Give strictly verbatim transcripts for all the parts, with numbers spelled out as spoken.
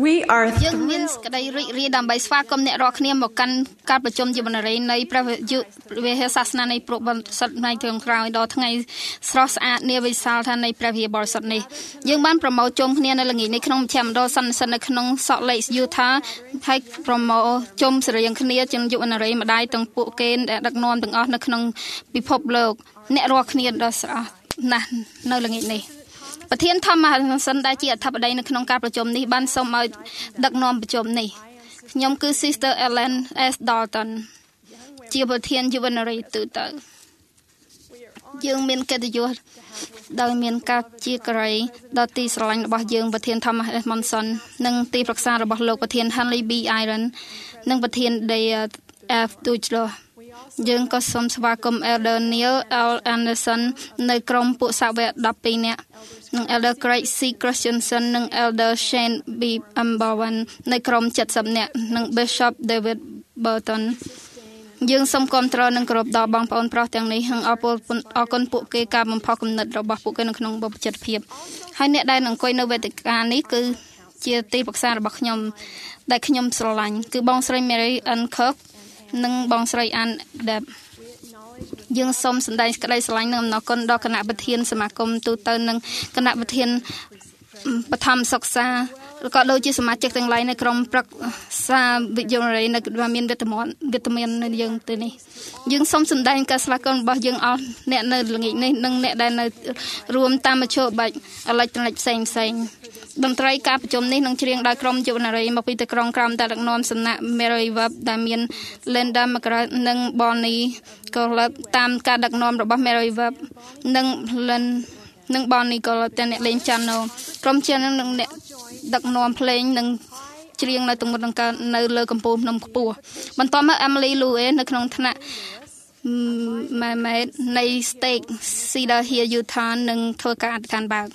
We are យើងមានក្តីរីករាយដើម្បីស្វាគមន៍អ្នករាល់គ្នាមកកាន់ការប្រជុំយុវនារីនៃព្រះវិហារសាសនានៃព្រះបរិសុទ្ធនៃទ្រង់ក្រោយដល់ថ្ងៃស្រស់ស្អាតនាវិសាលថានៃព្រះវិហារបរិសុទ្ធនេះយើងបានប្រមូលជុំគ្នានៅល្ងាចនេះក្នុងមជ្ឈមណ្ឌលសន្និសីទនៅក្នុង Salt Lake Utah ហើយប្រមូលជុំស្រៀងគ្នាជាយុវនារីម្ដាយទាំងពួកគេដែលដឹកនាំទាំងអស់នៅក្នុងពិភពលោកអ្នករាល់គ្នាដ៏ស្រស់ណាស់នៅល្ងាចនេះប្រធានធម្មសិនដែលជាអធិបតីនៅក្នុងការប្រជុំនេះបានសូមឲ្យដឹកនាំប្រជុំនេះខ្ញុំគឺ Sister Ellen S. Dalton ជាប្រធានយុវនារីទូទៅយើងមានកិត្តិយសដោយមានការជាក្រីដល់ទីស្រឡាញ់របស់យើងប្រធាន Thomas S. Monson និងទីប្រឹក្សារបស់លោកប្រធាន Henry B. Iron និងប្រធាន Dale F. Dutchlerយើងក៏សូមស្វាគមន៍ Elder Neil L. Anderson នៅក្រុមពួកសាវកដប់ពីរនាក់និង Elder Craig C. Christensen និង Elder Shane B. Ambowen នៅក្រុមเจ็ดสิบនាក់និង Bishop David Burton យើងសូមគាំទ្រនិងគោរពដល់បងប្អូនប្រុសទាំងនេះនិងអរគុណពួកគេការបំផុសគំនិតរបស់ពួកគេនៅក្នុងបុព្វជិតភាពហើយអ្នកដែលអង្គុយនៅវេទិកានេះគឺជាទីប្រឹក្សារបស់ខ្ញុំដែលខ្ញុំស្រឡាញ់គឺបងស្រី Mary Ann Kirk និងបងស្រី Ann Deb យើងសូមសម្ដែងសេចក្តីស្រឡាញ់និងអំណរគុណដល់គណៈប្រធានសមាគមទូទៅនិងគណៈប្រធានបឋមសិក្សាក៏ដូចជាសមាជិកទាំងឡាយនៅក្រុមប្រឹក្សាវិទ្យាល័យនៅមានវេទមន្តវេទមាននៅយើងទៅនេះយើងសូមសម្ដែងការស្វាគមន៍របស់យើងអស់អ្នកនៅល្ងាចនេះនិងអ្នកដែលនៅរួមតាមមជ្ឈបាច់អេឡិចត្រូនិកផ្សេងផ្សេងតន្ត្រីការប្រជុំនេះនឹងច្រៀងដោយក្រុមយុវនារីមកពីទីក្រុងក្រោមការដឹកនាំសំណាក់ Mary Webb ដែលមាន Linda McGrath និង Bonnie Collett តាមការដឹកនាំរបស់ Mary Webb និង Lynn និង Bonnie Collett ទាំងអ្នកលេង piano ក្រុមជានឹងអ្នកដឹកនាំភ្លេងនិងច្រៀងនៅទម្ងន់ដង្កើនៅលើកំពូលភ្នំខ្ពស់បន្ទាប់មក Emily Louis នៅក្នុងថ្នាក់ម៉ែម៉ែនៃ Stake Cedar Hill Utah នឹងធ្វើការអធិការបើក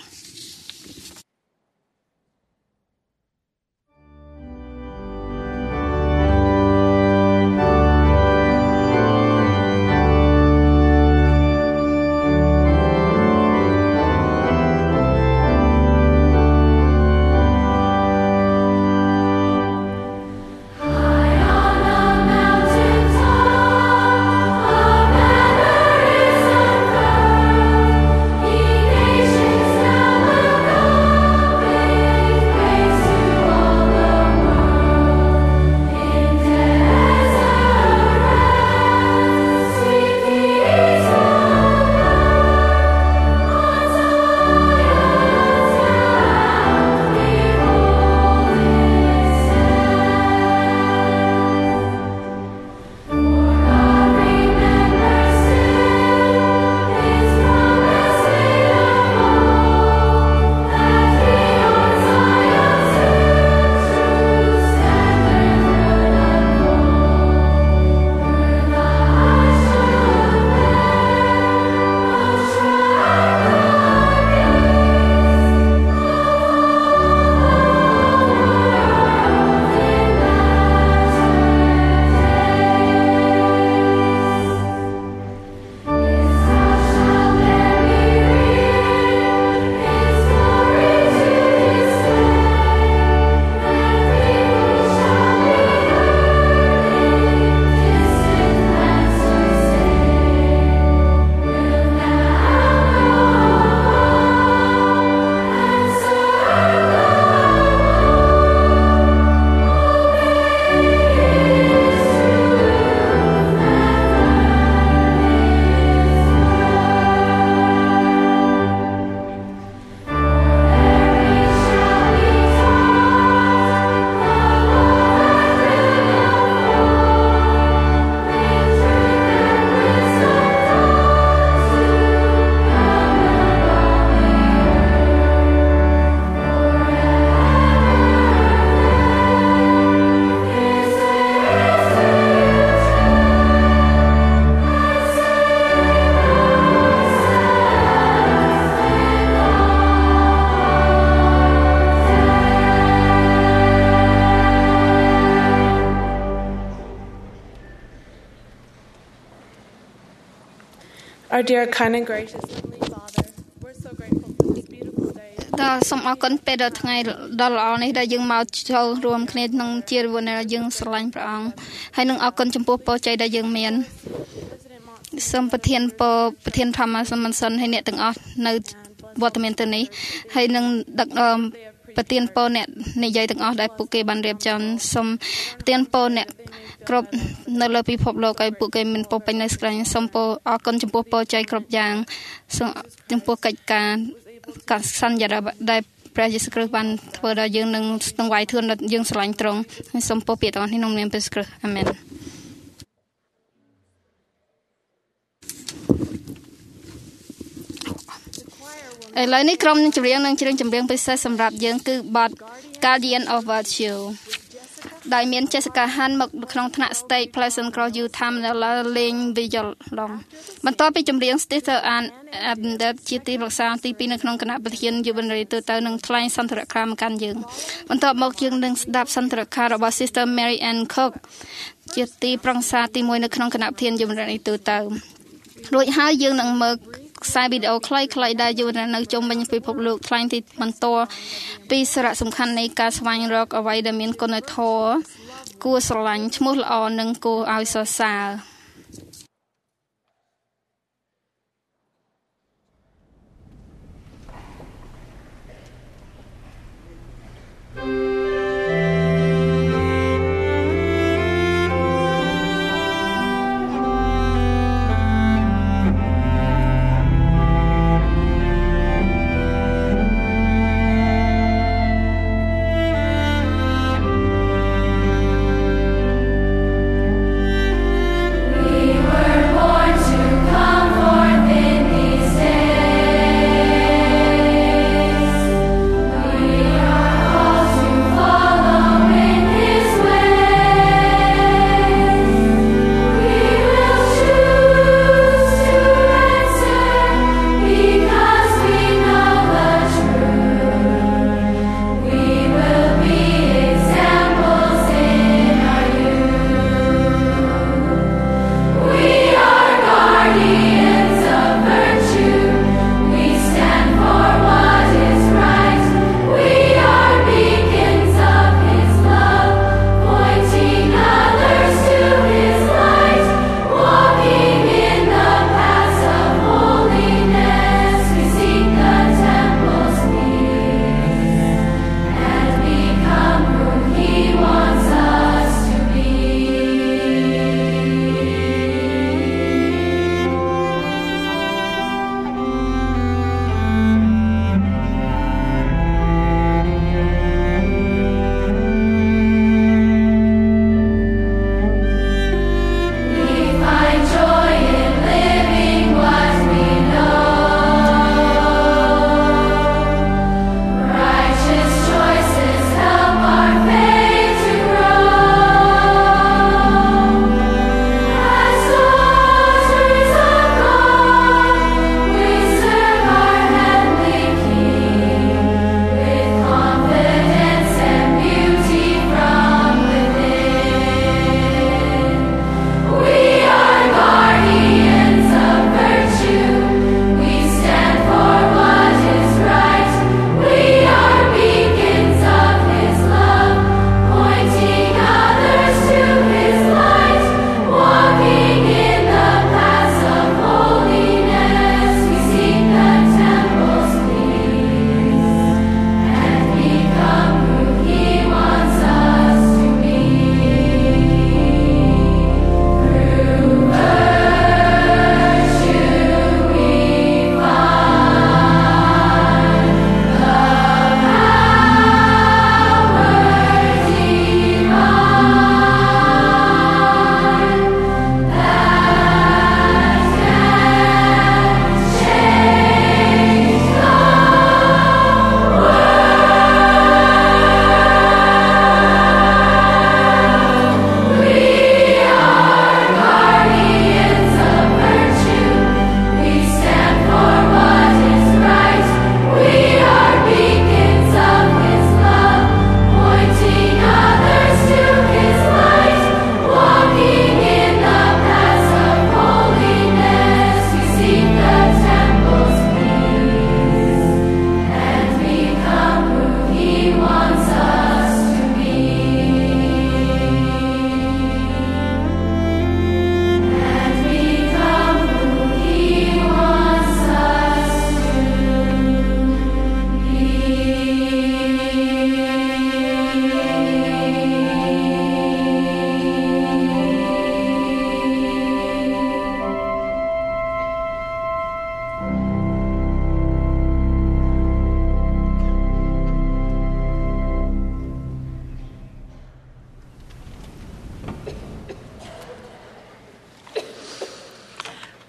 Our dear, kind and gracious Heavenly Father, we're so grateful for this beautiful day. សូមអរគុណពេលដល់ថ្ងៃដល់ល្អនេះដែលយើងមកចូលរួមគ្នាក្នុងជារវនដែលយើងស្រឡាញ់ព្រះអង្គហើយនឹងអរគុណចំពោះពរជ័យដែលយើងមានសូមប្រធានពរប្រធានធម្មសម្មសិនហើយអ្នកទាំងអស់នៅវត្តមានទៅនេះហើយនឹងដឹកនាំប្រធានពរអ្នកនិយាយទាំងអស់ដែលពួកគេបានរៀបចំសូមប្រធានពរអ្នកគ្រប់នៅលើពិភពលោកឲ្យពួកគេមានពរពេញនៅស្ក្រែងសូមពរអរគុណចំពោះពរជ័យគ្រប់យ៉ាងសូមចំពោះកិច្ចការកសញ្ញរដែលព្រះយេស៊ូវគ្រីស្ទបានធ្វើដល់យើងនឹងស្ទង់វាយធឿនដល់យើងស្រឡាញ់ទ្រង់ហើយសូមពរពាក្យទាំងនេះក្នុងនាមព្រះយេស៊ូវគ្រីស្ទអាមែនឥឡូវនេះក្រុមនឹងចម្រៀងនឹងច្រៀងចម្រៀងពិសេសសម្រាប់យើងគឺបទ Guardian of Virtue ដែលមាន Jessica Han មកក្នុងថ្នាក់ Stage Pleasant Grove Utah លេង Violon បន្ទាប់ពីចម្រៀង Sister Ann Abender ជាទីប្រឹក្សាទីពីរនៅក្នុងគណៈប្រធានយុវនារីទូទៅនឹងថ្លែងសន្ទរការមកកាន់យើងបន្ទាប់មកយើងនឹងស្ដាប់សន្ទរការរបស់ Sister Mary Ann Cook ជាទីប្រឹក្សាទីមួយនៅក្នុងគណៈប្រធានយុវនារីទូទៅរួចហើយយើងនឹងមើលខ្សែវីដេអូខ្លីៗដែលយុវជននៅជុំវិញពិភពលោកថ្លែងទីបន្តពីសារៈសំខាន់នៃការស្វែងរកអ្វីដែលមានគុណធម៌គួរស្រឡាញ់ឈ្មោះល្អនិងគួរឲ្យសរសើរ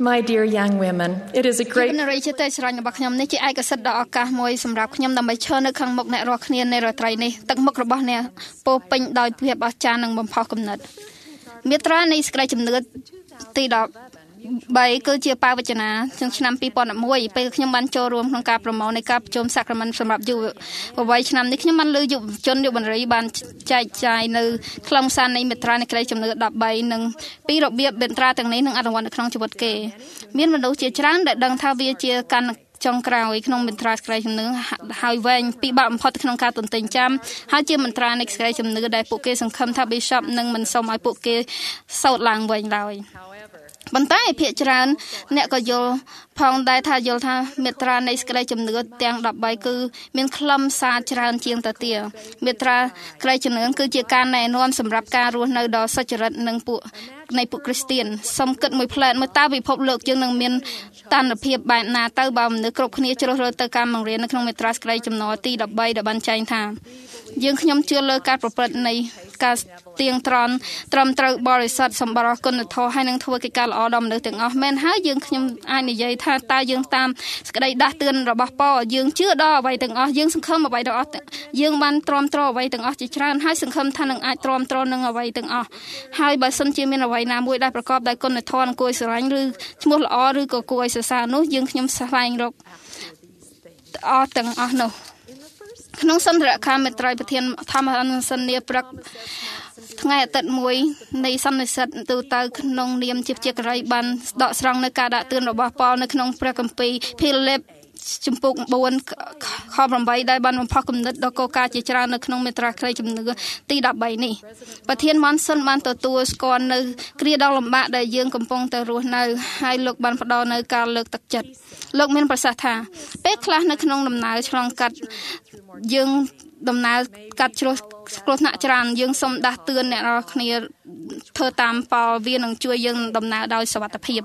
My dear young women, it is a great ជំរាបជាទៅស្រឡាញ់របស់ខ្ញុំនេះជាឯកសិទ្ធិដ៏ឱកាសមួយសម្រាប់ខ្ញុំដើម្បីឈរនៅខាងមុខអ្នករាល់គ្នានៃរាត្រីនេះទឹកមុខរបស់អ្នកពោពេញដោយភាពអស្ចារ្យនិងបំផុសគំនិតមាត្រានៃសេចក្តីជំនឿទីដប់បីគឺជាបាវចនាឆ្នាំពីរពាន់មួយពេលខ្ញុំបានចូលរួមក្នុងការប្រមូលនៃការប្រជុំសាក្រមិនសម្រាប់យុវវ័យឆ្នាំនេះខ្ញុំបានលើយុវជនយុវនារីបានចែកចាយនៅខ្លឹមសារនៃមាត្រានៃក្តីជំនឿដប់បីនិងពីរបៀបមាត្រាទាំងនេះនឹងអនុវត្តនៅក្នុងជីវិតគេមានមនុស្សជាច្រើនដែលដឹងថាវាជាការចុងក្រោយក្នុងមន្ត្រាស្ក្រីជំនឿហើយវែងពីបាក់បំផុតក្នុងការទន្ទិញចាំហើយជាមន្ត្រានៃស្ក្រីជំនឿដែលពួកគេសង្ឃឹមថា Bishop នឹងមិនសូមឲ្យពួកគេសោតឡើងវិញឡើយប៉ុន្តែភាគច្រើនអ្នកក៏យល់ផងដែរថាយល់ថាមាត្រានៃស្ក្រីជំនឿទាំងដប់បីគឺមានខ្លឹមសារច្រើនជាងទៅទៀតមាត្រាស្ក្រីជំនឿគឺជាការណែនាំសម្រាប់ការរស់នៅដ៏សុចរិតនិងពួកនៃពួកគ្រីស្ទៀនសូមគិតមួយផ្លែតមើលតើពិភពលោកយើងនឹងមានតណ្ហភាពបែបណាទៅបើមនុស្សគ្រប់គ្នាជ្រុះរើទៅការបង្រៀននៅក្នុងមាត្រាស្ក្រីជំនឿទីដប់បីដែលបានចែងថាយើងខ្ញុំជឿលើការប្រព្រឹត្តនៃការទៀងត្រង់ត្រឹមត្រូវបរិសុទ្ធសម្បរគុណធម៌ហើយនឹងធ្វើកិច្ចការល្អដល់មនុស្សទាំងអស់មែនហើយយើងខ្ញុំអាចនិយាយថាតើយើងតាមសេចក្តីដាស់តឿនរបស់ប៉យើងជឿដល់អ្វីទាំងអស់យើងសង្ឃឹមអ្វីទាំងអស់យើងបានទ្រាំទ្រអ្វីទាំងអស់ជាច្រើនហើយសង្ឃឹមថានឹងអាចទ្រាំទ្រនឹងអ្វីទាំងអស់ហើយបើសិនជាមានអ្វីណាមួយដែលប្រកបដោយគុណធម៌និងគួរស្រឡាញ់ឬឈ្មោះល្អឬក៏គួរឲ្យសរសើរនោះយើងខ្ញុំស្វែងរកអស់ទាំងអស់នោះក្នុងសន្ទរកាមេត្រីប្រធានធម្មអនុសញ្ញាព្រឹកថ្ងៃអាទិត្យមួយនៃសន្និសីទទូទៅក្នុងនាមជាជាករីបានដកស្រង់នៅការដាក់ទឿនរបស់ប៉ូលនៅក្នុងព្រះគម្ពីរភីលីបជំពូកបួនខប្រាំដែលបានបំផុសគំនិតដល់កោការជាច្រើននៅក្នុងមាត្រាក្រីជំនឿទីដប់បីនេះប្រធានម៉ាន់សុនបានទទួលស្គាល់នៅគ្រាដ៏លំបាកដែលយើងកំពុងតែរស់នៅហើយលោកបានផ្ដល់នៅការលើកទឹកចិត្តលោកមានប្រសាសន៍ថាពេលខ្លះនៅក្នុងដំណើរឆ្លងកាត់យើងដំណើរកាត់ជ្រោះគ្រោះថ្នាក់ច្រើនយើងសូមដាស់តឿនអ្នករាល់គ្នាធ្វើតាមប៉ោលវានឹងជួយយើងដំណើរដោយសុវត្ថិភាព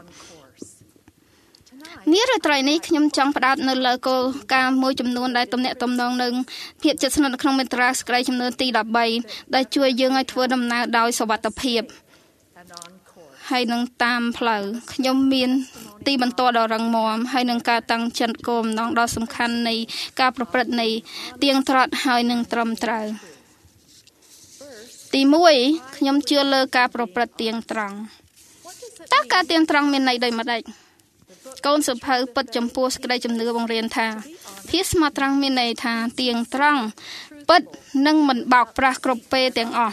នារាត្រីនេះខ្ញុំចង់ផ្ដោតនៅលើគោលការណ៍មួយចំនួនដែលទំនាក់ទំនងនឹងភាពជិតស្និទ្ធនៅក្នុងមាត្រាស្ក្រីជំនឿទីដប់បីដែលជួយយើងឲ្យធ្វើដំណើរដោយសុវត្ថិភាពហើយនឹងតាមផ្លូវខ្ញុំមានទីបន្ទាល់ដ៏រឹងមាំហើយនឹងការតាំងចិត្តគោលបំណងដ៏សំខាន់នៃការប្រព្រឹត្តនៃទៀងត្រត់ហើយនឹងត្រឹមត្រូវទីមួយខ្ញុំជឿលើការប្រព្រឹត្តទៀងត្រង់តើការទៀងត្រង់មានន័យដូចម្តេចកូនសភៅពិតចំពោះសេចក្តីជំនឿបង្រៀនថាភាពស្មោះត្រង់មានន័យថាទៀងត្រង់ពិតនិងមិនបោកប្រាស់គ្រប់ពេលទាំងអស់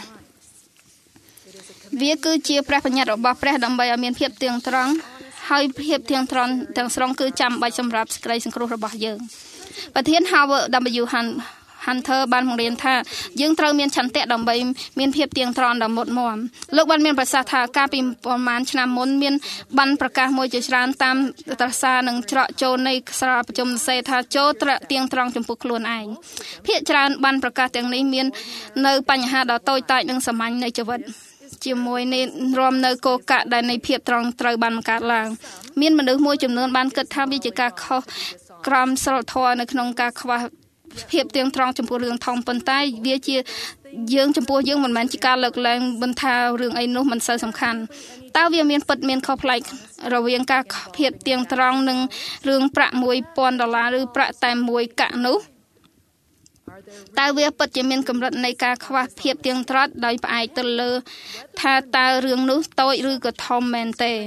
វាគឺជាព្រះបញ្ញត្តិរបស់ព្រះដើម្បីឲ្យមានភាពទៀងត្រង់ហើយភាពទៀងត្រង់ទាំងស្រុងគឺចាំបាច់សម្រាប់សេចក្តីសង្គ្រោះរបស់យើងប្រធាន Howard W. Hunter បានបង្រៀនថាយើងត្រូវមានឆន្ទៈដើម្បីមានភាពទៀងត្រង់ដ៏មុតមាំលោកបានមានប្រសាសន៍ថាកាលពីប្រហែលឆ្នាំមុនមានបានប្រកាសមួយជាច្រើនតាមត្រសារនិងច្រកចូលនៃសាលាប្រជុំសរសេរថាចូលត្រាក់ទៀងត្រង់ចំពោះខ្លួនឯងភាគច្រើនបានប្រកាសទាំងនេះមាននៅបញ្ហាដ៏តូចតាចនិងសាមញ្ញនៃជីវិតជាមួយនេះរួមនៅគោលការណ៍ដែលនៃភាពត្រង់ត្រូវបានបង្កើតឡើងមានមនុស្សមួយចំនួនបានគិតថាវាជាការខុសក្រមសីលធម៌នៅក្នុងការខ្វះភាពទៀងត្រង់ចំពោះរឿងធំប៉ុន្តែវាជាយើងចំពោះយើងមិនមែនជាការលើកឡើងបន្ថារឿងអីនោះមិនសូវសំខាន់តើវាមានពិតមានខុសប្លែករវាងការភាពទៀងត្រង់និងរឿងប្រាក់មួយពាន់ដុល្លារឬប្រាក់តែមួយកាក់នោះតើវាពិតជាមានកម្រិតនៃការខ្វះភាពទៀងត្រង់ដោយផ្អែកទៅលើថាតើរឿងនោះតូចឬក៏ធំមែនទេ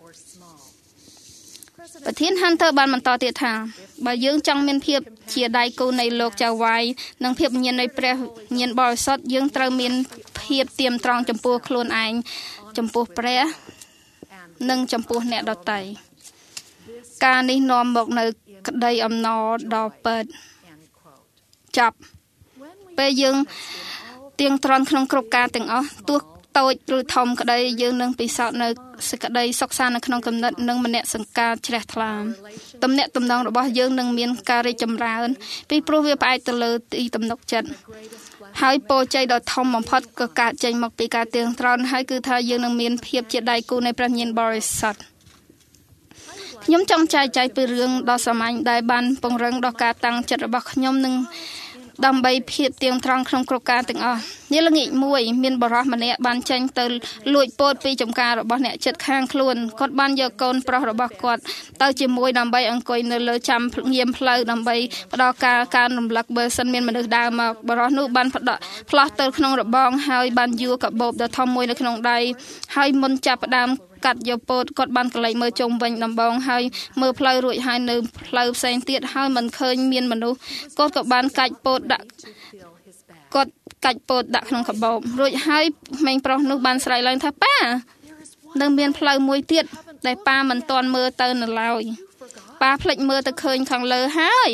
ប្រធាន Hunter បានបន្តទៀតថាបើយើងចង់មានភាពជាដៃគូនៃលោកចៅវាយនិងភាពញាណនៃព្រះញាណបរិសុទ្ធយើងត្រូវមានភាពទៀងត្រង់ចំពោះខ្លួនឯងចំពោះព្រះនិងចំពោះអ្នកដទៃការនេះនាំមកនៅក្តីអំណរដ៏ពិតចាប់ពេលយើងទៀងត្រង់ក្នុងគ្រប់ការទាំងអស់ទោះតូចឬធំក្តីយើងនឹងពិសោធន៍នៅសេចក្តីសុខសាន្តនៅក្នុងគំនិតនិងមនសិការជ្រះថ្លាទំនាក់ទំនងរបស់យើងនឹងមានការរីកចម្រើនពីព្រោះវាផ្អែកទៅលើទីទំនុកចិត្តហើយពរជ័យដ៏ធំបំផុតក៏កើតចេញមកពីការទៀងត្រង់ហើយគឺថាយើងនឹងមានភាពជាដៃគូនៃព្រះញាណបរិសុទ្ធខ្ញុំចង់ចែកចាយពីរឿងដ៏សាមញ្ញដែលបានពង្រឹងដល់ការតាំងចិត្តរបស់ខ្ញុំនឹងដើម្បីភាពទៀងត្រង់ក្នុងគ្រប់ការទាំងអស់នេះល្ងាចមួយមានបរិសម្នាក់បានចេញទៅលួចពោតពីចំការរបស់អ្នកចិត្តខាងខ្លួនគាត់បានយកកូនប្រុសរបស់គាត់ទៅជាមួយដើម្បីអង្គុយនៅលើចាំងៀមផ្លូវដើម្បីផ្ដល់ការការរំលឹកបើសិនមានមនុស្សដើរមកបរិសនោះបានផ្ដោតផ្លោះទៅក្នុងរបងហើយបានយួរកាបូបដ៏ធំមួយនៅក្នុងដៃហើយមុនចាប់ផ្ដើមកាត់យកពោតគាត់បានកន្លែងមើលជុំវិញដំបងហើយមើលផ្លូវរួចហើយនៅផ្លូវផ្សេងទៀតហើយមិនឃើញមានមនុស្សគាត់ក៏បានកាច់ពោតដាក់គាត់កាច់ពោតដាក់ក្នុងកាបូបរួចហើយក្មេងប្រុសនោះបានស្រែកឡើងថាប៉ានៅមានផ្លូវមួយទៀតដែលប៉ាមិនទាន់មើលទៅនៅឡើយប៉ាភ្លេចមើលទៅឃើញខាងលើហើយ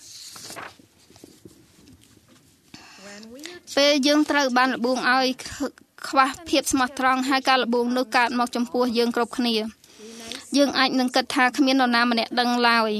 ពេលយើងត្រូវបានលបួងឲ្យខ្វះភាពស្មោះត្រង់ហើយការលបួងនោះកើតមកចំពោះយើងគ្រប់គ្នាយើងអាចនឹងគិតថាគ្មាននរណាម្នាក់ដឹងឡើយ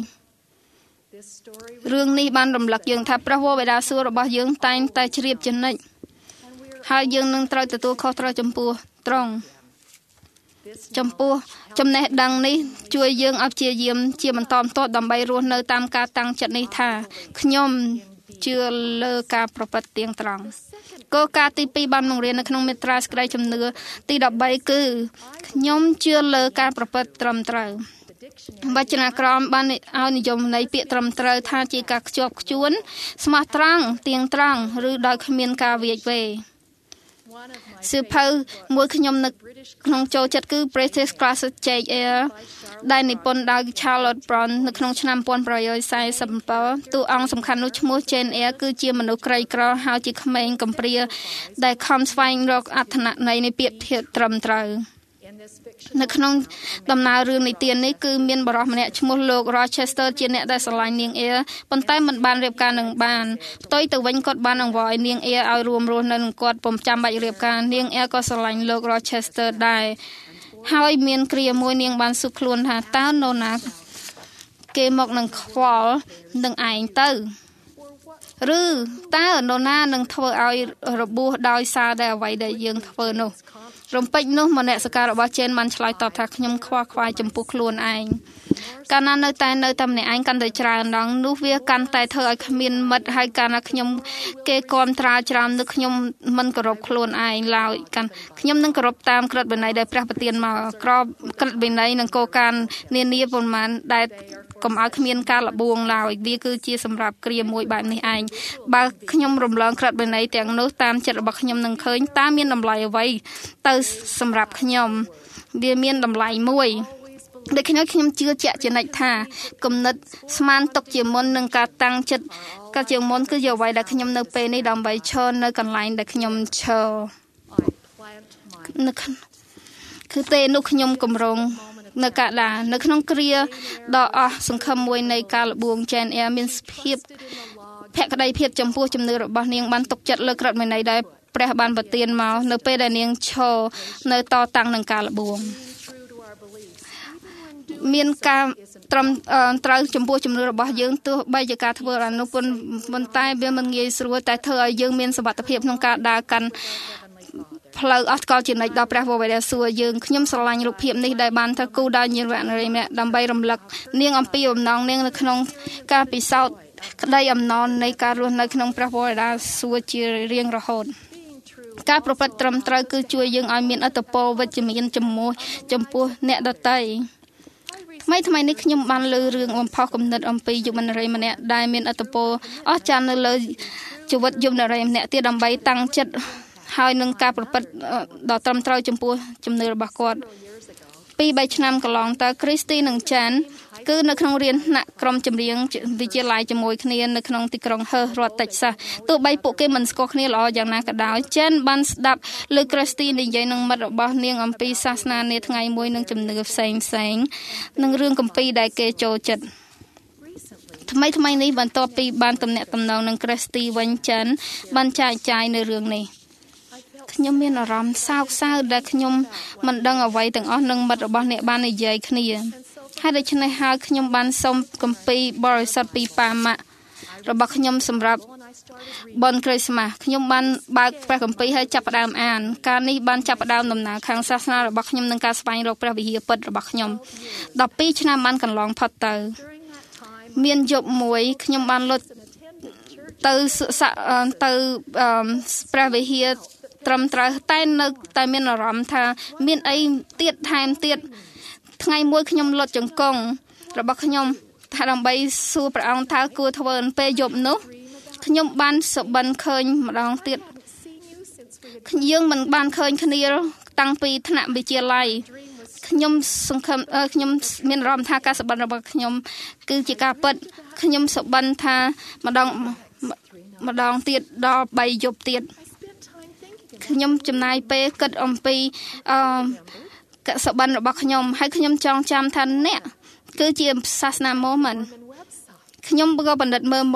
រឿងនេះបានរំលឹកយើងថាព្រះវរបិតាសួគ៌របស់យើងតែងតែជ្រាបជានិច្ចហើយយើងនឹងត្រូវទទួលខុសត្រូវចំពោះត្រង់ចំពោះចំណេះដឹងនេះជួយយើងឲ្យព្យាយាមជាបន្តបន្ទាប់ដើម្បីរស់នៅតាមការតាំងចិត្តនេះថាខ្ញុំជឿលើការប្រព្រឹត្តទៀងត្រង់គោលការណ៍ទីពីរបានបង្រៀននៅក្នុងមេត្រាសេចក្តីជំនឿទីដប់បីគឺខ្ញុំជឿលើការប្រព្រឹត្តត្រឹមត្រូវវចនាក្រមបានឲ្យនិយមន័យពាក្យត្រឹមត្រូវថាជាការខ្ជាប់ខ្ជួនស្មោះត្រង់ទៀងត្រង់ឬដោយគ្មានការវាយវេសៀវភៅមួយខ្ញុំនៅក្នុងចូលចិត្តគឺ British Classic Jane Eyre ដែលនិពន្ធដោយ Charlotte Brontë នៅក្នុងឆ្នាំmột nghìn bảy trăm bốn mươi bảyតួអង្គសំខាន់នោះឈ្មោះ Jane Eyre គឺជាមនុស្សក្រីក្រហើយជាក្មេងកំព្រាដែលខំស្វែងរកអត្ថន័យនៃពាក្យភាពត្រឹមត្រូវនៅក្នុងដំណើររឿងនិទាននេះគឺមានបរិសម្នាក់ឈ្មោះលោក Rochester ជាអ្នកដែលស្រឡាញ់នាង Eyre ប៉ុន្តែមិនបានរៀបការនឹងបានផ្ទុយទៅវិញគាត់បានអង្វរឲ្យនាង Eyre ឲ្យរួមរស់នៅនឹងគាត់ពុំចាំបាច់រៀបការនាង Eyre ក៏ស្រឡាញ់លោក Rochester ដែរហើយមានគ្រាមួយនាងបានស៊ូខ្លួនថាតើនរណាគេមកនឹងខ្វល់នឹងឯងទៅឬតើនរណានឹងធ្វើឲ្យរបួសដោយសារតែអ្វីដែលយើងធ្វើនោះរំពេចនោះមនសិការរបស់ជេនបានឆ្លើយតបថាខ្ញុំខ្វល់ខ្វាយចំពោះខ្លួនឯងកាលណានៅតែនៅតែម្នាក់ឯងកាន់តែច្រើនដងនោះវាកាន់តែធ្វើឲ្យគ្មានមិត្តហើយកាលណាខ្ញុំគេគាំទ្រច្រើននឹងខ្ញុំមិនគោរពខ្លួនឯងឡើយកាន់ខ្ញុំនឹងគោរពតាមក្រឹតវិន័យដែលព្រះប្រទានមកក្របក្រឹតវិន័យនិងគោលការណ៍នានាប៉ុន្មានដែលកុំឲ្យគ្មានការលបួងឡើយវាគឺជាសម្រាប់គ្រាមួយបែបនេះឯងបើខ្ញុំរំលងក្រឹតវិន័យទាំងនោះតាមចិត្តរបស់ខ្ញុំនឹងឃើញតើមានតម្លៃអ្វីទៅសម្រាប់ខ្ញុំវាមានតម្លៃមួយដែលខ្ញុំខ្ញុំជឿជាក់ជានិច្ចថាគំនិតស្មានទុកជាមុននឹងការតាំងចិត្តក៏ជាមុនគឺជាអ្វីដែលខ្ញុំនៅពេលនេះដើម្បីឈរនៅកន្លែងដែលខ្ញុំឈរគឺទេនោះខ្ញុំកម្រងនៅកាដានៅក្នុងគ្រាដ៏អស់សង្ឃឹមមួយនៃការលបួង Jane Eyre មានភាពភក្តីភាពចំពោះជំនឿរបស់នាងបានទុកចិត្តលើក្រឹតវិន័យដែលព្រះបានប្រទានមកនៅពេលដែលនាងឈរនៅតតាំងនឹងការលបួងមានការត្រឹមត្រូវចំពោះជំនឿរបស់យើងទោះបីជាការធ្វើអនុពន្ធប៉ុន្តែវាមិនងាយស្រួលតែធ្វើឲ្យយើងមានសុវត្ថិភាពក្នុងការដើរកាន់ផ្លូវអត់កលជានិច្ចដល់ព្រះវរបិតាសួគ៌យើងខ្ញុំស្រឡាញ់រូបភាពនេះដែលបានថាគូដល់ញាណវណ្ណរីម្នាក់ដើម្បីរំលឹកនាងអំពីអំណងនាងនៅក្នុងការពិសោធន៍ក្តីអំណរនៃការរស់នៅក្នុងព្រះវរបិតាសួគ៌ជារៀងរហូតការប្រព្រឹត្តត្រឹមត្រូវគឺជួយយើងឲ្យមានឥទ្ធិពលវិជ្ជមានជាមួយចំពោះអ្នកដទៃថ្មីថ្មីនេះខ្ញុំបានលើរឿងបំផុសគំនិតអំពីយុវនារីម្នាក់ដែលមានឥទ្ធិពលអស្ចារ្យនៅលើជីវិតយុវនារីម្នាក់ទៀតដើម្បីតាំងចិត្តហើយនឹងការប្រព្រឹត្តដ៏ត្រឹមត្រូវចំពោះជំនឿរបស់គាត់ពីរបីឆ្នាំកន្លងទៅគ្រីស្ទីនិងចានគឺនៅក្នុងរៀនថ្នាក់ក្រុមចម្រៀងវិទ្យាល័យជាមួយគ្នានៅក្នុងទីក្រុងហឺសរដ្ឋតិចសាសទោះបីពួកគេមិនស្គាល់គ្នាល្អយ៉ាងណាក៏ដោយចានបានស្ដាប់លើគ្រីស្ទីនិយាយនឹងមិត្តរបស់នាងអំពីសាសនានាថ្ងៃមួយនិងជំនឿផ្សេងផ្សេងនិងរឿងគម្ពីរដែលគេចូលចិត្តថ្មីថ្មីនេះបន្ទាប់ពីបានទំនាក់ទំនងនឹងគ្រីស្ទីវិញចានបានចែកចាយនៅរឿងនេះខ្ញុំមានអារម្មណ៍សោកសៅដែលខ្ញុំមិនដឹងអ្វីទាំងអស់នឹងមិត្តរបស់អ្នកបាននិយាយគ្នាហើយដូច្នេះហើយខ្ញុំបានសូមគម្ពីរបរិសុទ្ធពីប៉ាម៉ាក់របស់ខ្ញុំសម្រាប់បុណ្យគ្រីស្មាស់ខ្ញុំបានបើកព្រះគម្ពីរហើយចាប់ផ្ដើមអានការនេះបានចាប់ផ្ដើមដំណើរខាងសាសនារបស់ខ្ញុំនឹងការស្វែងរកព្រះវិហារពិតរបស់ខ្ញុំដប់ពីរឆ្នាំបានកន្លងផុតទៅមានយប់មួយខ្ញុំបានលុតទៅទៅព្រះវិហារត្រឹមត្រូវតែនៅតែមានអារម្មណ៍ថាមានអីទៀតថែមទៀតថ្ងៃមួយខ្ញុំលុតចង្គង់របស់ខ្ញុំថាដើម្បីសួរព្រះអង្គថាគួរធ្វើពេលយប់នោះខ្ញុំបានសុបិនឃើញម្ដងទៀតយើងមិនបានឃើញគ្នាតាំងពីថ្នាក់វិទ្យាល័យខ្ញុំសង្ឃឹមខ្ញុំមានអារម្មណ៍ថាការសុបិនរបស់ខ្ញុំគឺជាការពិតខ្ញុំសុបិនថាម្ដងម្ដងទៀតដល់បីយប់ទៀតខ្ញុំចំណាយពេលគិតអំពីអឺកសុបិនរបស់ខ្ញុំហើយខ្ញុំចងចាំថាអ្នកគឺជាសាសនាម៉ូមិនខ្ញុំក៏បណ្ឌិតមើល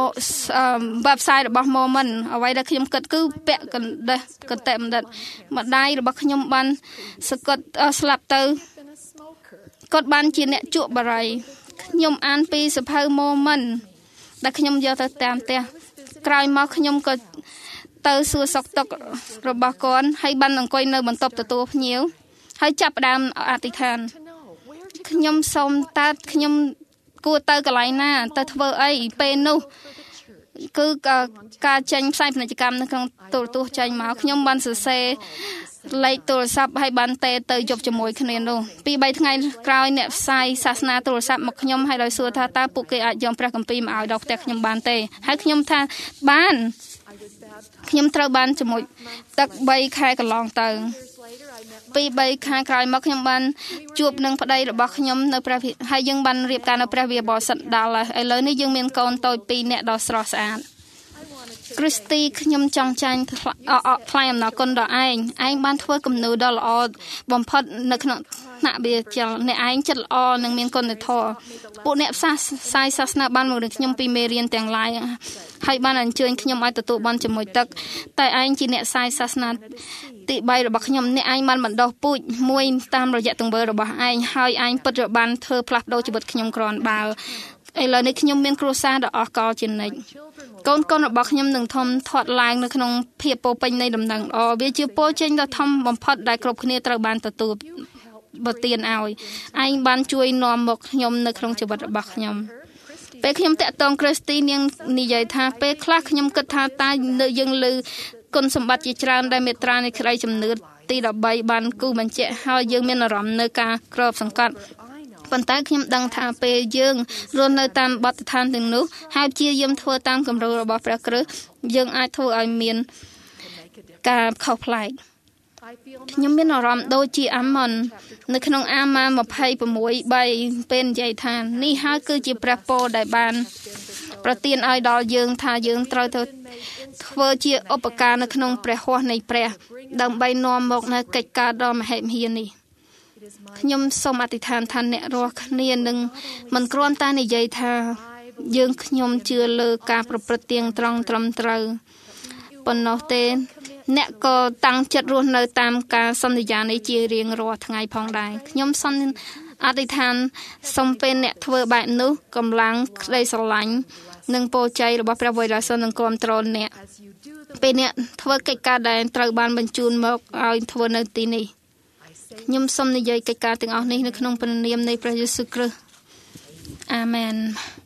website របស់ Mormon អ្វីដែលខ្ញុំគិតគឺពាក់កណ្ដេះកតេបណ្ឌិតម្ដាយរបស់ខ្ញុំបានសកត់ស្លាប់ទៅគាត់បានជាអ្នកជក់បារីខ្ញុំអានពីសភៅ Mormon ដែលខ្ញុំយកទៅតាមផ្ទះក្រោយមកខ្ញុំក៏ទៅសួរសុខទុក្ខរបស់គាត់ហើយបានអង្គុយនៅបន្ទប់ទទួលភ្ញៀវហើយចាប់ផ្ដើមអធិដ្ឋានខ្ញុំសូមតើខ្ញុំគួរទៅកន្លែងណាទៅធ្វើអីពេលនោះគឺការចេញផ្សាយពាណិជ្ជកម្មនៅក្នុងទូរទស្សន៍ចេញមកខ្ញុំបានសរសេរលេខទូរស័ព្ទហើយបានទេទៅជប់ជាមួយគ្នានោះពីបីថ្ងៃក្រោយអ្នកផ្សាយសាសនាទូរស័ព្ទមកខ្ញុំហើយដោយសួរថាតើពួកគេអាចយកព្រះគម្ពីរមកឲ្យដល់ផ្ទះខ្ញុំបានទេហើយខ្ញុំថាបានខ្ញុំត្រូវបានជាមួយទឹកបីខែកន្លងទៅពីបីខែក្រោយមកខ្ញុំបានជួបនឹងប្តីរបស់ខ្ញុំនៅព្រះហើយយើងបានរៀបការនៅព្រះវិហារបរិសុទ្ធដល់ឥឡូវនេះយើងមានកូនតូចពីរនាក់ដ៏ស្រស់ស្អាតគ្រីស្ទីខ្ញុំចង់ចាញ់ថ្លែងអំណរគុណដល់ឯងឯងបានធ្វើគំនូរដ៏ល្អបំផុតនៅក្នុងថ្នាក់វិទ្យាល័យអ្នកឯងចិត្តល្អនិងមានគុណធម៌ពួកអ្នកផ្សះផ្សាយសាសនាបានមករឿងខ្ញុំពីមេរៀនទាំងឡាយហើយបានអញ្ជើញខ្ញុំឲ្យទទួលបានជាមួយទឹកតែឯងជាអ្នកផ្សាយសាសនាទីបីរបស់ខ្ញុំអ្នកឯងបានបណ្ដោះពូជមួយតាមរយៈទង្វើរបស់ឯងហើយឯងពិតជាបានធ្វើផ្លាស់ប្ដូរជីវិតខ្ញុំគ្រាន់បើឥឡូវនេះខ្ញុំមានគ្រួសារដ៏អស្ចារ្យជានិច្ចកូនកូនរបស់ខ្ញុំនឹងធំធាត់ឡើងនៅក្នុងភាពពោពេញនៃដំណឹងល្អវាជាពោចេញដ៏ធំបំផុតដែលគ្រប់គ្នាត្រូវបានទទួលបើទានឲ្យឯងបានជួយនាំមកខ្ញុំនៅក្នុងជីវិតរបស់ខ្ញុំពេលខ្ញុំតាក់ទងគ្រីស្ទីនាងនិយាយថាពេលខ្លះខ្ញុំគិតថាតើយើងលើគុណសម្បត្តិជាច្រើនដែលមេត្រានៃក្តីជំនឿទីដប់បីបានគូបញ្ជាក់ហើយយើងមានអារម្មណ៍នៅការគ្របសង្កត់ប៉ុន្តែខ្ញុំដឹងថាពេលយើងរស់នៅតាមបទដ្ឋានទាំងនោះហើយជាយើងធ្វើតាមគំរូរបស់ព្រះគ្រីស្ទយើងអាចធ្វើឲ្យមានការខុសប្លែកខ្ញុំមានអារម្មណ៍ដូចជាអាម៉ុននៅក្នុងអាម៉ាยี่สิบหก បីពេលនិយាយថានេះហើយគឺជាព្រះពរដែលបានប្រទានឲ្យដល់យើងថាយើងត្រូវទៅធ្វើជាឧបការនៅក្នុងព្រះហស្ថនៃព្រះដើម្បីនាំមកនូវកិច្ចការដ៏មហិមានេះខ្ញុំសូមអធិដ្ឋានថាអ្នករាល់គ្នានឹងមិនគ្រាន់តែនិយាយថាយើងខ្ញុំជឿលើការប្រព្រឹត្តទៀងត្រង់ត្រឹមត្រូវប៉ុណ្ណោះទេអ្នកក៏តាំងចិត្តរស់នៅតាមការសន្យានេះជារៀងរាល់ថ្ងៃផងដែរខ្ញុំសន្យាអធិដ្ឋានសូមពេលអ្នកធ្វើបែបនោះកម្លាំងក្តីស្រឡាញ់និងពរជ័យរបស់ព្រះវរបិតានឹងគ្រប់គ្រងអ្នកពេលអ្នកធ្វើកិច្ចការដែលត្រូវបានបញ្ជូនមកឲ្យធ្វើនៅទីនេះខ្ញុំសូមនិយាយកិច្ចការទាំងអស់នេះនៅក្នុងព្រះនាមនៃព្រះយេស៊ូវគ្រីស្ទអាមែន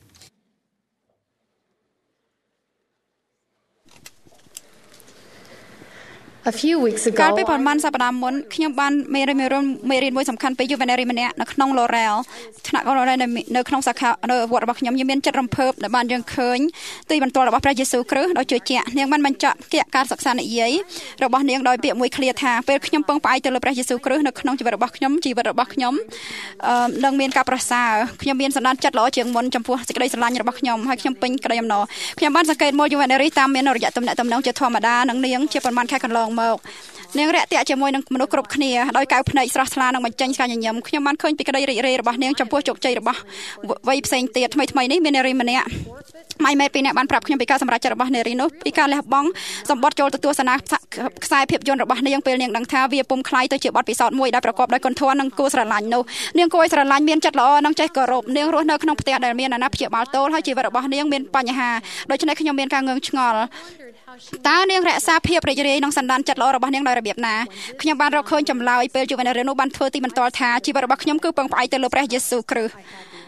A few weeks ago កាលពីប្រហែលសប្តាហ៍មុនខ្ញុំបានមេរៀនមេរៀនមួយសំខាន់ពីយុវនារីម្នាក់នៅក្នុង Laurel ថ្នាក់ Laurel នៅក្នុងសាខានៅវត្តរបស់ខ្ញុំខ្ញុំមានចិត្តរំភើបដែលបានយើងឃើញទីបន្ទាល់របស់ព្រះយេស៊ូវគ្រីស្ទដោយជឿជាក់នាងបានបញ្ចប់គណៈការសិក្សានិយាយរបស់នាងដោយពាក្យមួយឃ្លាថាពេលខ្ញុំពឹងផ្អែកទៅលើព្រះយេស៊ូវគ្រីស្ទនៅក្នុងជីវិតរបស់ខ្ញុំជីវិតរបស់ខ្ញុំអឺនឹងមានការប្រសើរខ្ញុំមានសន្តានចិត្តល្អជាងមុនចំពោះសេចក្តីស្រឡាញ់របស់ខ្ញុំហើយខ្ញុំពេញក្តីអំណរខ្ញុំបានសង្កេតមើលយុវនារីតាមមានរយៈទំនាក់ទំនងជាធម្មតានឹងនាងជាប្រហែលខែកន្លងមកនាងរាក់ទាក់ជាមួយនឹងមនុស្សគ្រប់គ្នាដោយកៅភ្នែកស្រស់ថ្លានិងបញ្ចេញការញញឹមខ្ញុំបានឃើញពីក្តីរីករាយរបស់នាងចំពោះជោគជ័យរបស់វ័យផ្សេងទៀតថ្មីថ្មីនេះមាននារីម្នាក់ម៉ៃម៉ែតពីអ្នកបានប្រាប់ខ្ញុំពីការសម្រេចចិត្តរបស់នារីនោះពីការលះបង់សម្បត្តិចូលទៅទស្សនាខ្សែភាពយន្តរបស់នាងពេលនាងដឹងថាវាពុំខ្លាយទៅជាបទពិសោធន៍មួយដែលប្រកបដោយគុណធម៌និងគួរស្រឡាញ់នោះនាងគួរឲ្យស្រឡាញ់មានចិត្តល្អនិងចេះគោរពនាងរស់នៅក្នុងផ្ទះដែលមានអាណាព្យាបាលទោលហើយជីវិតរបស់នាងមានបញ្ហាដូច្នេះខ្ញុំមានការងឿងឆ្ងល់តើនាងរក្សាភាពរីករាយនិងសន្តានចិត្តល្អរបស់នាងដោយរបៀបណាខ្ញុំបានរកឃើញចម្លើយពេលយុវនារីនោះបានធ្វើទីបន្ទាល់ថាជីវិតរបស់ខ្ញុំគឺពឹងផ្អែកទៅលើព្រះយេស៊ូវគ្រីស្ទ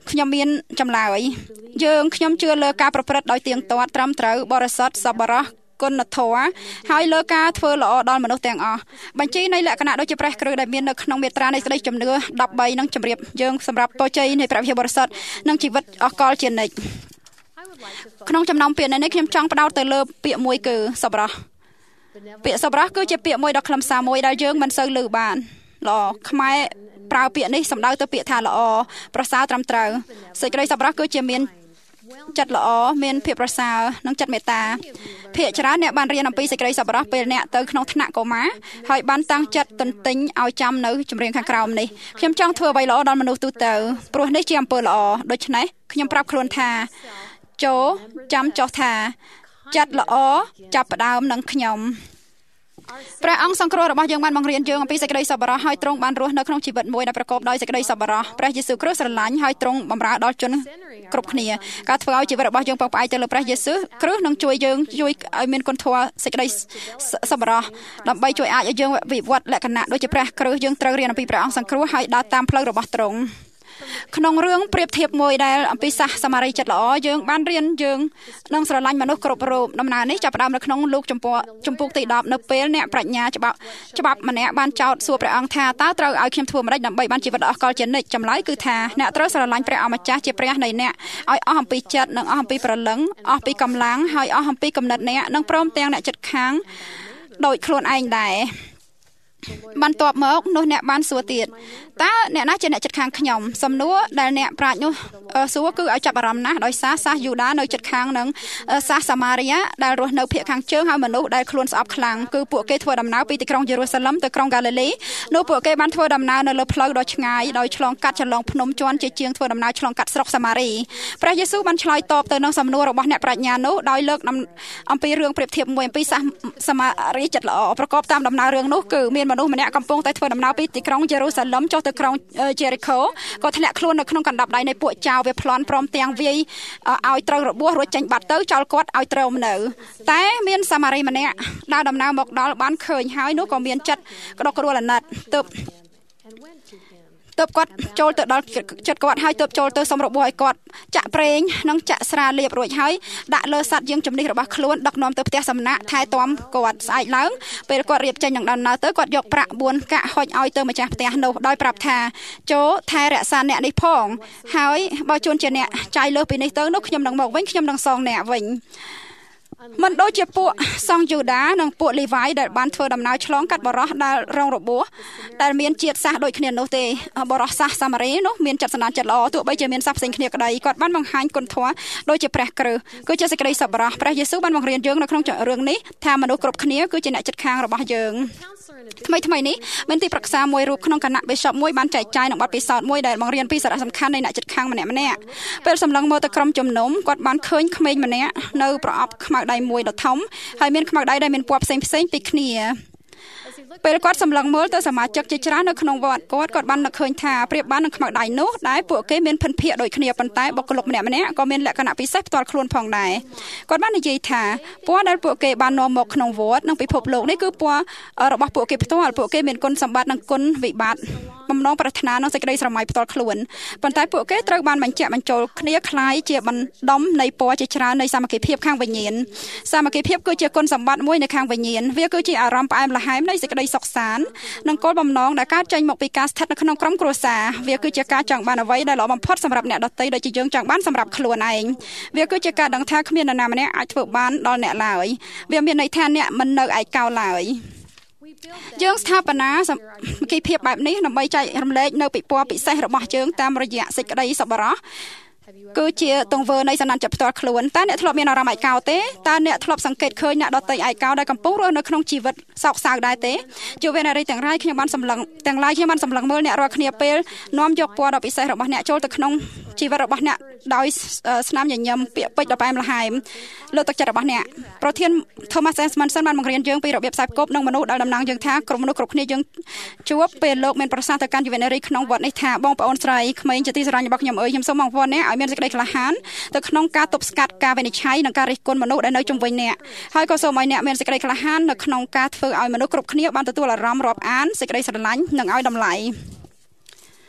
ខ្ញុំមានចម្លើយយើងខ្ញុំជឿលើការប្រព្រឹត្តដោយទៀងទាត់ត្រឹមត្រូវបរិសុទ្ធសប្បុរសគុណធម៌ហើយលើការធ្វើល្អដល់មនុស្សទាំងអស់បញ្ជីនៃលក្ខណៈដូចជាព្រះគ្រូដែលមាននៅក្នុងមាត្រានៃសេចក្តីជំនឿដប់បីនឹងជម្រាបយើងសម្រាប់ពរជ័យនៃព្រះវិហារបរិសុទ្ធនិងជីវិតអកលជានិច្ចក្នុងចំណោមពាក្យនេះខ្ញុំចង់ផ្ដោតទៅលើពាក្យមួយគឺសប្បុរសពាក្យសប្បុរសគឺជាពាក្យមួយដ៏ខ្លឹមសារមួយដែលយើងមិនសូវឮបានល្អខ្មែរប្រើពាក្យនេះសំដៅទៅពាក្យថាល្អប្រសើរត្រឹមត្រូវសេចក្តីសប្បុរសគឺជាមានចិត្តល្អមានភាពប្រសើរនិងចិត្តមេត្តាភាគច្រើនអ្នកបានរៀនអំពីសេចក្តីសប្បុរសពេលអ្នកទៅក្នុងថ្នាក់កុមារហើយបានតាំងចិត្តទន្ទិញឲ្យចាំនៅចម្រៀងខាងក្រោមនេះខ្ញុំចង់ធ្វើអ្វីល្អដល់មនុស្សទូទៅព្រោះនេះជាអំពើល្អដូច្នេះខ្ញុំប្រាប់ខ្លួនថាចូលចាំចុះថាចិត្តល្អចាប់ផ្ដើមនឹងខ្ញុំព្រះអង្គសង្គ្រោះរបស់យើងបានបង្រៀនយើងអំពីសេចក្តីសប្បុរសហើយទ្រង់បានរស់នៅក្នុងជីវិតមួយដែលប្រកបដោយសេចក្តីសប្បុរសព្រះយេស៊ូវគ្រីស្ទស្រឡាញ់ហើយទ្រង់បម្រើដល់ជនគ្រប់គ្នាការធ្វើឲ្យជីវិតរបស់យើងពឹងផ្អែកទៅលើព្រះយេស៊ូវគ្រីស្ទនឹងជួយយើងជួយឲ្យមានគុណធម៌សេចក្តីសប្បុរសដើម្បីជួយអាចឲ្យយើងវិវត្តលក្ខណៈដូចជាព្រះគ្រីស្ទយើងត្រូវរៀនអំពីព្រះអង្គសង្គ្រោះហើយដើរតាមផ្លូវរបស់ទ្រង់ក្នុងរឿងប្រៀបធៀបមួយដែលអំពីសាសសាមារីចិត្តល្អយើងបានរៀនយើងនឹងស្រឡាញ់មនុស្សគ្រប់រូបដំណើរនេះចាប់ផ្ដើមនៅក្នុងលោកចំពោះចំពោះទីដប់នៅពេលអ្នកប្រាជ្ញាច្បាប់ច្បាប់ម្នាក់បានចោទសួរព្រះអង្គថាតើត្រូវឲ្យខ្ញុំធ្វើម្ដេចដើម្បីបានជីវិតអស់កលជានិច្ចចម្លើយគឺថាអ្នកត្រូវស្រឡាញ់ព្រះអម្ចាស់ជាព្រះនៃអ្នកឲ្យអស់អំពីចិត្តនិងអស់អំពីព្រលឹងអស់ពីកម្លាំងហើយអស់អំពីគំនិតអ្នកនិងព្រមទាំងអ្នកចិត្តខាងដោយខ្លួនឯងដែរបន្ទាប់មកនោះអ្នកបានសួរទៀតតើអ្នកណាជាអ្នកចិត្តខាងខ្ញុំសំណួរដែលអ្នកប្រាជ្ញនោះសួរគឺឲ្យចាប់អារម្មណ៍ណាស់ដោយសារសាសយូដានៅចិត្តខាងនឹងសាសសាម៉ារីយ៉ាដែលរស់នៅភាគខាងជើងហើយមនុស្សដែលខ្លួនស្អប់ខ្លាំងគឺពួកគេធ្វើដំណើរពីទីក្រុងយេរូសាឡឹមទៅក្រុងហ្គាលីលីនោះពួកគេបានធ្វើដំណើរនៅលើផ្លូវដ៏ឆ្ងាយដោយឆ្លងកាត់ចន្លងភ្នំជាន់ជាជាងធ្វើដំណើរឆ្លងកាត់ស្រុកសាម៉ារីព្រះយេស៊ូវបានឆ្លើយតបទៅនឹងសំណួររបស់អ្នកប្រាជ្ញានោះដោយលើកអំពីរឿងប្រៀបធៀបមួយអំពីសាសសាម៉ារីចិត្តល្អប្រកបតាមដំណើររឿងនោះគឺមានមនុស្សម្នាក់កំពុងតែធ្វើដំណើរពីទីក្រុងយេរូសាឡឹមចុះទៅក្រុងជេរីកូក៏ធ្លាក់ខ្លួននៅក្នុងកណ្ដាប់ដៃនៃពួកចៅវាប្លន់ព្រមទាំងវាយឲ្យត្រូវរបួសរួចចេញបាត់ទៅចោលគាត់ឲ្យត្រូវនៅតែមានសាម៉ារីម្នាក់ដើរដំណើរមកដល់បានឃើញហើយនោះក៏មានចិត្តក្តុកក្តួលអាណិតទើបទើបគាត់ចូលទៅដល់ចិត្តគាត់ហើយទើបចូលទៅសុំរបួសឲ្យគាត់ចាក់ប្រេងនិងចាក់ស្រាលាបរួចហើយដាក់លើសัตว์យើងជំនិះរបស់ខ្លួនដឹកនាំទៅផ្ទះសំណាក់ថែទាំគាត់ស្អែកឡើងពេលគាត់រៀបចេញនឹងដំណើរទៅគាត់យកប្រាក់បួនកាក់ហុចឲ្យទៅម្ចាស់ផ្ទះនោះដោយប្រាប់ថាចូលថែរក្សាអ្នកនេះផងហើយបើជួនជាអ្នកចាយលើសពីនេះទៅនោះខ្ញុំនឹងមកវិញខ្ញុំនឹងសងអ្នកវិញមិនដូចជាពួកសង្ឃយូដានិងពួកលីវ៉ៃដែលបានធ្វើដំណើរឆ្លងកាត់បរោះដែលរងរបួសដែលមានជាតិសាសដូចគ្នានោះទេបរោះសាសសាម៉ារីនោះមានចិត្តសន្តានចិត្តល្អទោះបីជាមានសាសផ្សេងគ្នាក្តីគាត់បានបង្ហាញគុណធម៌ដូចជាព្រះគ្រីស្ទគឺជាសេចក្តីសប្បុរសព្រះយេស៊ូវបានបង្រៀនយើងនៅក្នុងរឿងនេះថាមនុស្សគ្រប់គ្នាគឺជាអ្នកចិត្តខាងរបស់យើងថ្មីថ្មីនេះមានទីប្រឹក្សាមួយរូបក្នុងគណៈ Bishop មួយបានចែកចាយនឹងបទពិសោធន៍មួយដែលបង្រៀនពីសារៈសំខាន់នៃអ្នកចិត្តខាងម្នាក់ម្នាក់ពេលសម្លឹងមើលទៅក្រុមជំនុំគាត់បានឃើញក្មេងម្នាក់នៅប្រអប់ខ្មៅដៃមួយដ៏ធំហើយមានខ្មៅដៃដែលមានពណ៌ផ្សេងផ្សេងពីគ្នាពេលគាត់សម្លឹងមើលទៅសមាជិកជាច្រើននៅក្នុងវត្តគាត់គាត់បាននឹកឃើញថាប្រៀបបាននឹងខ្មៅដៃនោះដែលពួកគេមានភិនភាគដូចគ្នាប៉ុន្តែបុគ្គលិកម្នាក់ម្នាក់ក៏មានលក្ខណៈពិសេសផ្ទាល់ខ្លួនផងដែរគាត់បាននិយាយថាពណ៌ដែលពួកគេបាននាំមកក្នុងវត្តនិងពិភពលោកនេះគឺពណ៌របស់ពួកគេផ្ទាល់ពួកគេមានគុណសម្បត្តិនិងគុណវិបត្តិបំណងប្រាថ្នានិងសេចក្តីស្រមៃផ្ទាល់ខ្លួនប៉ុន្តែពួកគេត្រូវបានបញ្ជាក់បញ្ចូលគ្នាคล้ายជាបណ្ដុំនៃពណ៌ជាច្រើននៃសាមគ្គីភាពខាងវិញ្ញាណសាមគ្គីភាពគឺជាគុណសម្បត្តិមួយនៅខាងវិញ្ញាណវាគឺជាអារម្មណ៍ផ្អែមល្ហែមនៃសេចក្តីសុខសាន្តនិងគោលបំណងដែលកើតចេញមកពីការស្ថិតនៅក្នុងក្រុមគ្រួសារវាគឺជាការចង់បានអ្វីដែលល្អបំផុតសម្រាប់អ្នកដទៃដូចជាយើងចង់បានសម្រាប់ខ្លួនឯងវាគឺជាការដឹងថាគ្មាននរណាម្នាក់អាចធ្វើបានដល់អ្នកឡើយវាមានន័យថាអ្នកមិននៅឯកោឡើយយើងស្ថាបនាសមាគីភាពបែបនេះដើម្បីចែករំលែកនៅពិព័រណ៍ពិសេសរបស់យើងតាមរយៈសេចក្តីសប្បុរសគឺជាទង្វើនៃសន្តានចិត្តផ្ទាល់ខ្លួនតើអ្នកធ្លាប់មានអារម្មណ៍ឯកោទេតើអ្នកធ្លាប់សង្កេតឃើញអ្នកដទៃឯកោដែលកំពុងរស់នៅក្នុងជីវិតសោកសៅដែរទេជាវេនារីទាំងឡាយខ្ញុំបានសម្លឹងទាំងឡាយខ្ញុំបានសម្លឹងមើលអ្នករាល់គ្នាពេលនាំយកពណ៌ដ៏ពិសេសរបស់អ្នកចូលទៅក្នុងជីវិតរបស់អ្នកដោយស្នាមញញឹមពាក្យពេចន៍ដ៏ផ្អែមល្ហែមលើកទឹកចិត្តរបស់អ្នកប្រធាន Thomas Edmondson បានបង្រៀនយើងពីរបៀបផ្សាយផ្គប់និងមនុស្សដែលតំណាងយើងថាក្រុមមនុស្សគ្រប់គ្នាយើងជួបពេលលោកមានប្រសាសន៍ទៅកាន់យុវនារីក្នុងវត្តនេះថាបងប្អូនស្រីក្មេងជាទីស្រឡាញ់របស់ខ្ញុំអើយខ្ញុំសូមបងប្អូនអ្នកឲ្យមានសេចក្តីក្លាហានទៅក្នុងការទប់ស្កាត់ការវិនិច្ឆ័យនិងការរិះគន់មនុស្សដែលនៅជុំវិញអ្នកហើយក៏សូមឲ្យអ្នកមានសេចក្តីក្លាហាននៅក្នុងការធ្វើឲ្យមនុស្សគ្រប់គ្នាបានទទួលអារម្មណ៍រាប់អានសេចក្តីស្រឡាញ់និងឲ្យតម្លៃ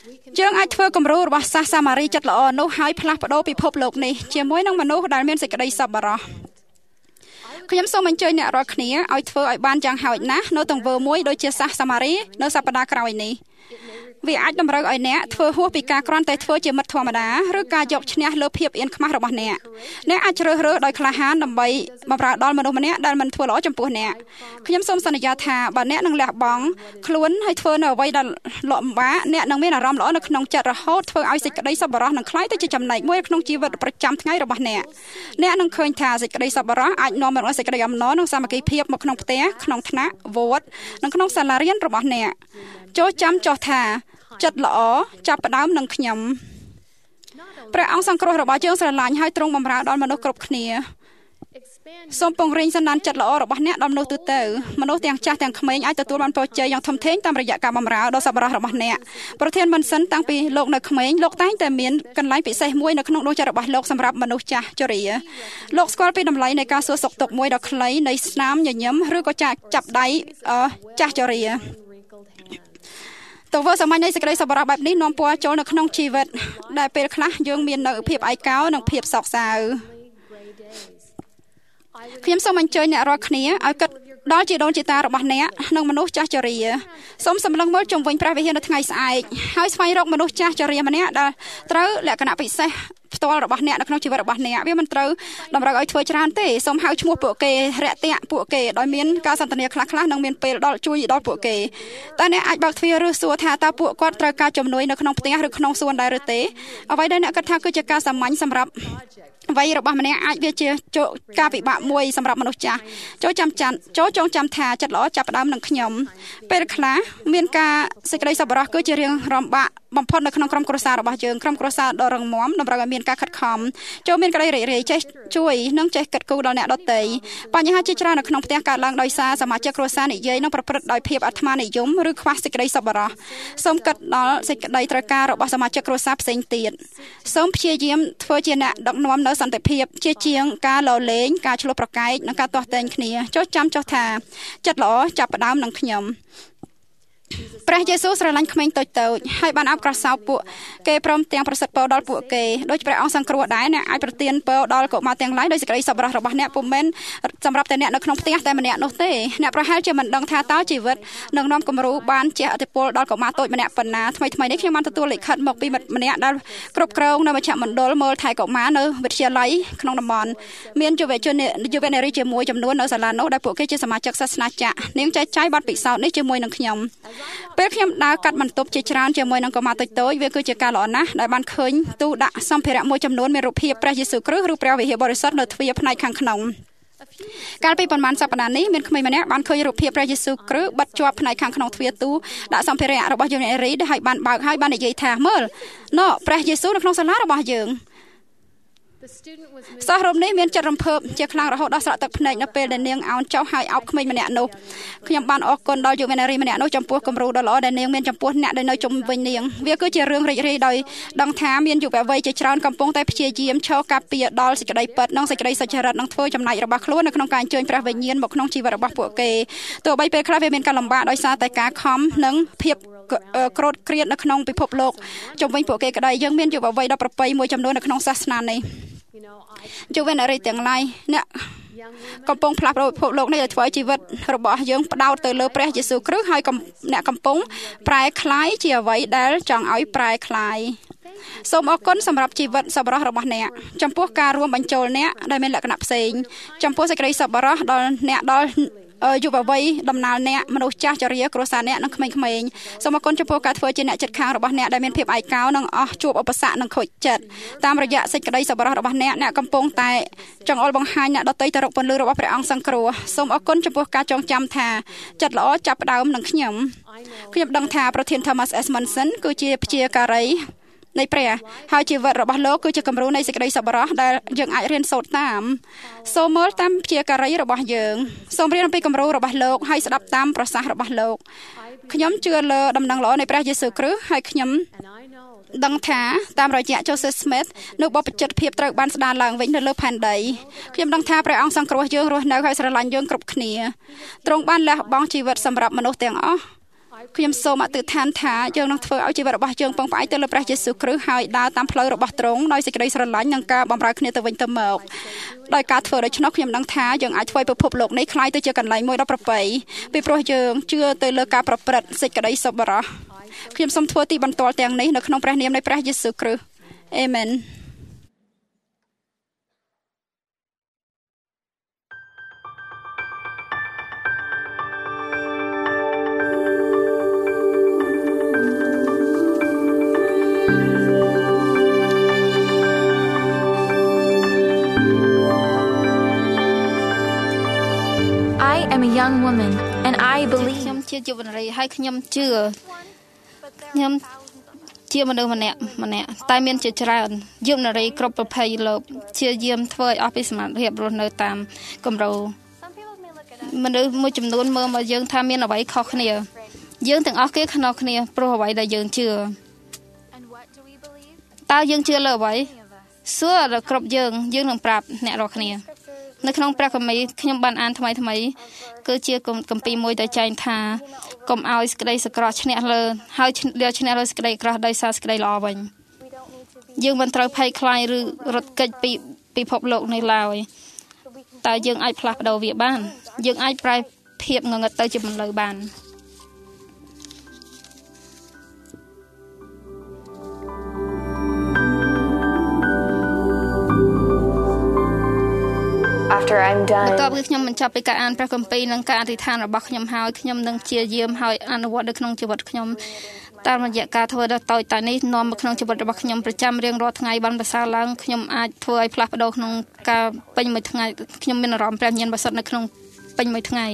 យើងអាចធ្វើគំរូរបស់សាសសាម៉ារីចិត្តល្អនោះហើយផ្លាស់ប្ដូរពិភពលោកនេះជាមួយនឹងមនុស្សដែលមានសេចក្តីសប្បុរសខ្ញុំសូមអញ្ជើញអ្នករាល់គ្នាឲ្យធ្វើឲ្យបានយ៉ាងហោចណាស់នៅទង្វើមួយដូចជាសាសសាម៉ារីនៅសប្តាហ៍ក្រោយនេះវាអាចតម្រូវឲ្យអ្នកធ្វើហួសពីការគ្រាន់តែធ្វើជាមិត្តធម្មតាឬការយកឈ្នះលើភាពអៀនខ្មាស់របស់អ្នកអ្នកអាចជ្រើសរើសដោយក្លាហានដើម្បីបម្រើដល់មនុស្សម្នាក់ដែលមិនធ្វើល្អចំពោះអ្នកខ្ញុំសូមសន្យាថាបើអ្នកនឹងលះបង់ខ្លួនហើយធ្វើនៅអ្វីដែលលំបាកអ្នកនឹងមានអារម្មណ៍ល្អនៅក្នុងចិត្តរហូតធ្វើឲ្យសេចក្តីសប្បុរសនឹងคล้ายទៅជាចំណែកមួយក្នុងជីវិតប្រចាំថ្ងៃរបស់អ្នកអ្នកនឹងឃើញថាសេចក្តីសប្បុរសអាចនាំមកនូវសេចក្តីអំណរនិងសាមគ្គីភាពមកក្នុងផ្ទះក្នុងថ្នាក់វត្តនិងក្នុងសាលារៀនរបស់អ្នកចូលចាំចុះថាចិត្តល្អចាប់ផ្ដើមនឹងខ្ញុំព្រះអង្គសង្គ្រោះរបស់យើងស្រឡាញ់ហើយទ្រង់បម្រើដល់មនុស្សគ្រប់គ្នាសូមពង្រឹងសន្តានចិត្តល្អរបស់អ្នកដល់មនុស្សទូទៅមនុស្សទាំងចាស់ទាំងក្មេងអាចទទួលបានពរជ័យយ៉ាងធំធេងតាមរយៈការបម្រើដ៏សប្បុរសរបស់អ្នកប្រធានមិនសិនតាំងពីលោកនៅក្មេងលោកតែងតែមានកន្លែងពិសេសមួយនៅក្នុងដួងចិត្តរបស់លោកសម្រាប់មនុស្សចាស់ជរាលោកស្គាល់ពីតម្លៃនៃការសួរសុខទុក្ខមួយដ៏ខ្លីនៃស្នាមញញឹមឬក៏ចាប់ដៃចាស់ជរាទង្វើសាមញ្ញនៃសេចក្តីសប្បុរសបែបនេះនាំពណ៌ចូលនៅក្នុងជីវិតដែលពេលខ្លះយើងមាននៅភាពឯកោនិងភាពសោកសៅខ្ញុំសូមអញ្ជើញអ្នករាល់គ្នាឲ្យគិតដល់ជីដូនជីតារបស់អ្នកនិងមនុស្សចាស់ជរាសូមសម្លឹងមើលជុំវិញព្រះវិហារនៅថ្ងៃស្អែកហើយស្វែងរកមនុស្សចាស់ជរាម្នាក់ដែលត្រូវលក្ខណៈពិសេសផ្ទាល់របស់អ្នកនៅក្នុងជីវិតរបស់អ្នកវាមិនត្រូវតម្រូវឲ្យធ្វើច្រើនទេសូមហៅឈ្មោះពួកគេរាក់ទាក់ពួកគេដោយមានការសន្ទនាខ្លះៗនិងមានពេលដល់ជួយដល់ពួកគេតែអ្នកអាចបើកទ្វារឬសួរថាតើពួកគាត់ត្រូវការជំនួយនៅក្នុងផ្ទះឬក្នុងសួនដែរឬទេអ្វីដែលអ្នកគិតថាគឺជាការសាមញ្ញសម្រាប់វ័យរបស់ម្នាក់អាចវាជាការពិបាកមួយសម្រាប់មនុស្សចាស់ចូលចាំចាំចូលចងចាំថាចិត្តល្អចាប់ផ្ដើមនឹងខ្ញុំពេលខ្លះមានការសេចក្តីសប្បុរសគឺជារឿងរំបាក់បំផុតនៅក្នុងក្រុមគ្រួសាររបស់យើងក្រុមគ្រួសារដ៏រឹងមាំតម្រូវឲ្យមានការខិតខំចូលមានក្តីរីករាយចេះជួយនិងចេះគិតគូរដល់អ្នកដទៃបញ្ហាជាច្រើននៅក្នុងផ្ទះកើតឡើងដោយសារសមាជិកគ្រួសារនិយាយនិងប្រព្រឹត្តដោយភាពអាត្មានិយមឬខ្វះសេចក្តីសប្បុរសសូមគិតដល់សេចក្តីត្រូវការរបស់សមាជិកគ្រួសារផ្សេងទៀតសូមព្យាយាមធ្វើជាអ្នកដឹកនាំនៅសន្តិភាពជាជាងការលលេងការឆ្លោះប្រកែកនិងការទាស់ទែងគ្នាចុះចាំចុះថាចិត្តល្អចាប់ផ្ដើមនឹងខ្ញុំព្រះយេស៊ូវស្រឡាញ់ក្មេងតូចៗហើយបានអបក្រសោបពួកគេព្រមទាំងប្រសិទ្ធពរដល់ពួកគេដោយព្រះអង្គសង្គ្រោះដែរអ្នកអាចប្រទានពរដល់កុមារទាំងឡាយដោយសេចក្តីសប្បុរសរបស់អ្នកពុំមែនសម្រាប់តែអ្នកនៅក្នុងផ្ទះតែម្នាក់នោះទេអ្នកប្រហែលជាមិនដឹងថាតើជីវិតនឹងនាំគំរូបានជះឥទ្ធិពលដល់កុមារតូចម្នាក់ប៉ុណ្ណាថ្មីថ្មីនេះខ្ញុំបានទទួលលិខិតមកពីមិត្តម្នាក់ដែលគ្រប់គ្រងនៅមជ្ឈមណ្ឌលមើលថែកុមារនៅវិទ្យាល័យក្នុងតំបន់មានយុវជនយុវនារីជាមួយចំនួននៅសាលានោះដែលពួកគេជាសមាជិកសាសនាចាក់នាងចែកចាយបទពិសោធន៍នេះជាមួយនឹងខ្ញុំពេលខ្ញុំដើរកាត់បន្ទប់ជាច្រើនជាមួយនឹងកុមារតូចៗវាគឺជាការល្អណាស់ដែលបានឃើញទូដាក់សម្ភារៈមួយចំនួនមានរូបភាពព្រះយេស៊ូវគ្រីស្ទឬព្រះវិហារបរិសុទ្ធនៅទ្វារផ្នែកខាងក្នុងកាលពីប្រហែលសប្តាហ៍នេះមានក្មេងម្នាក់បានឃើញរូបភាពព្រះយេស៊ូវគ្រីស្ទបិទជាប់ផ្នែកខាងក្នុងទ្វារទូដាក់សម្ភារៈរបស់យុវនារីហើយបានបើកហើយបាននិយាយថាមើលណ៎ព្រះយេស៊ូវនៅក្នុងសាលារបស់យើងសិស្សរូបនេះមានចិត្តរំភើបជាខ្លាំងរហូតដល់ស្រក់ទឹកភ្នែកនៅពេលដែលនាងអោនចុះហើយអោបក្មេងម្នាក់នោះខ្ញុំបានអរគុណដល់យុវនារីម្នាក់នោះចំពោះគំរូដ៏ល្អដែលនាងមានចំពោះអ្នកដែលនៅជុំវិញនាងវាគឺជារឿងរីករាយដោយដឹងថាមានយុវវ័យជាច្រើនកំពុងតែព្យាយាមឈរការពារដល់សេចក្តីពិតនិងសេចក្តីសុចរិតនិងធ្វើចំណែករបស់ខ្លួននៅក្នុងការអញ្ជើញព្រះវិញ្ញាណមកក្នុងជីវិតរបស់ពួកគេទោះបីពេលខ្លះវាមានការលំបាកដោយសារតែការខំនិងភាពក្រោតគ្រាតនៅក្នុងពិភពលោកជុំវិញពួកគេក្តីយើងមានយុវវ័យដ៏ប្រពៃមួយចំនួននៅក្នុងសាសនានេះយុវនារីទាំងឡាយអ្នកកំពុងផ្លាស់ប្ដូរពិភពលោកនេះឲ្យធ្វើឲ្យជីវិតរបស់យើងផ្ដោតទៅលើព្រះយេស៊ូវគ្រីស្ទហើយអ្នកកំពុងប្រែក្លាយជាអ្វីដែលចង់ឲ្យប្រែក្លាយសូមអរគុណសម្រាប់ជីវិតសប្បុរសរបស់អ្នកចំពោះការរួមបញ្ចូលអ្នកដែលមានលក្ខណៈផ្សេងចំពោះសេចក្តីសប្បុរសដល់អ្នកដល់យុវវ័យដំណើរអ្នកមនុស្សចាស់ជរាគ្រួសារអ្នកនិងក្មេងៗសូមអរគុណចំពោះការធ្វើជាអ្នកជិតខាងរបស់អ្នកដែលមានភាពឯកោនិងអស់ជួបឧបសគ្គនិងខូចចិត្តតាមរយៈសេចក្តីសប្បុរសរបស់អ្នកអ្នកកំពុងតែចង្អុលបង្ហាញអ្នកដទៃទៅរកពន្លឺរបស់ព្រះអង្គសង្គ្រោះសូមអរគុណចំពោះការចងចាំថាចិត្តល្អចាប់ផ្ដើមនឹងខ្ញុំខ្ញុំដឹងថាប្រធាន Thomas S. Monson គឺជាព្យាការីនៃព្រះហើយជីវិតរបស់លោកគឺជាគំរូនៃសេចក្តីសប្បុរសដែលយើងអាចរៀនសូត្រតាមសូមមើលតាមព្យាការីរបស់យើងសូមរៀនអំពីគំរូរបស់លោកហើយស្ដាប់តាមប្រសាសន៍របស់លោកខ្ញុំជឿលើដំណឹងល្អនៃព្រះយេស៊ូវគ្រីស្ទហើយខ្ញុំដឹងថាតាមរយៈ Joseph Smith នៅបបជិតភាពត្រូវបានស្ដារឡើងវិញនៅលើផែនដីខ្ញុំដឹងថាព្រះអង្គសង្គ្រោះយើងរស់នៅហើយស្រឡាញ់យើងគ្រប់គ្នាទ្រង់បានលះបង់ជីវិតសម្រាប់មនុស្សទាំងអស់ខ្ញុំសូមអធិដ្ឋានថាយើងនឹងធ្វើឲ្យជីវិតរបស់យើងពឹងផ្អែកទៅលើព្រះយេស៊ូវគ្រីស្ទហើយដើរតាមផ្លូវរបស់ទ្រង់ដោយសេចក្តីស្រឡាញ់និងការបម្រើគ្នាទៅវិញទៅមកដោយការធ្វើដូច្នោះខ្ញុំនឹងថាយើងអាចធ្វើឲ្យពិភពលោកនេះក្លាយទៅជាកន្លែងមួយដ៏ប្រពៃពីព្រោះយើងជឿទៅលើការប្រព្រឹត្តសេចក្តីសប្បុរសខ្ញុំសូមធ្វើទីបន្ទាល់ទាំងនេះនៅក្នុងព្រះនាមនៃព្រះយេស៊ូវគ្រីស្ទអេមែន I'm a young woman and I believe ខ្ញុំជាយុវនារីហើយខ្ញុំជឿខ្ញុំជាមនុស្សម្នាក់ម្នាក់តែមានជាច្រើនយុវនារីគ្រប់ប្រភេទលោកជាយាមធ្វើឲ្យអស់ពីសមត្ថភាពរស់នៅតាមគម្រោងមនុស្សមួយចំនួនមើលមកយើងថាមានអ្វីខុសគ្នាយើងទាំងអស់គ្នាខ្នោះគ្នាព្រោះអ្វីដែលយើងជឿតើយើងជឿលើអ្វីសួរដល់គ្រប់យើងយើងនឹងប្រាប់អ្នករាល់គ្នានៅក្នុងព្រះគម្ពីរខ្ញុំបានអានថ្មីថ្មីគឺជាគម្ពីរមួយដែលចែងថាកុំឲ្យសេចក្តីសក្រោះឈ្នះលើហើយយកឈ្នះលើសេចក្តីអាក្រក់ដោយសារសេចក្តីល្អវិញយើងមិនត្រូវភ័យខ្លាចឬរត់គេចពីពិភពលោកនេះឡើយតែយើងអាចផ្លាស់ប្ដូរវាបានយើងអាចប្រែភាពងងឹតទៅជាបន្លឺបាន After I'm done បន្ទាប់ពីខ្ញុំបញ្ចប់ពីការអានព្រះគម្ពីរនិងការអធិដ្ឋានរបស់ខ្ញុំហើយខ្ញុំនឹងជាយាមហើយអនុវត្តនៅក្នុងជីវិតខ្ញុំតាមរយៈការធ្វើដ៏តូចតាចនេះនាំមកក្នុងជីវិតរបស់ខ្ញុំប្រចាំរៀងរាល់ថ្ងៃបានប្រសើរឡើងខ្ញុំអាចធ្វើឲ្យផ្លាស់ប្ដូរក្នុងការពេញមួយថ្ងៃខ្ញុំមានអារម្មណ៍ព្រះញាណបរិសុទ្ធនៅក្នុងពេញមួយថ្ងៃ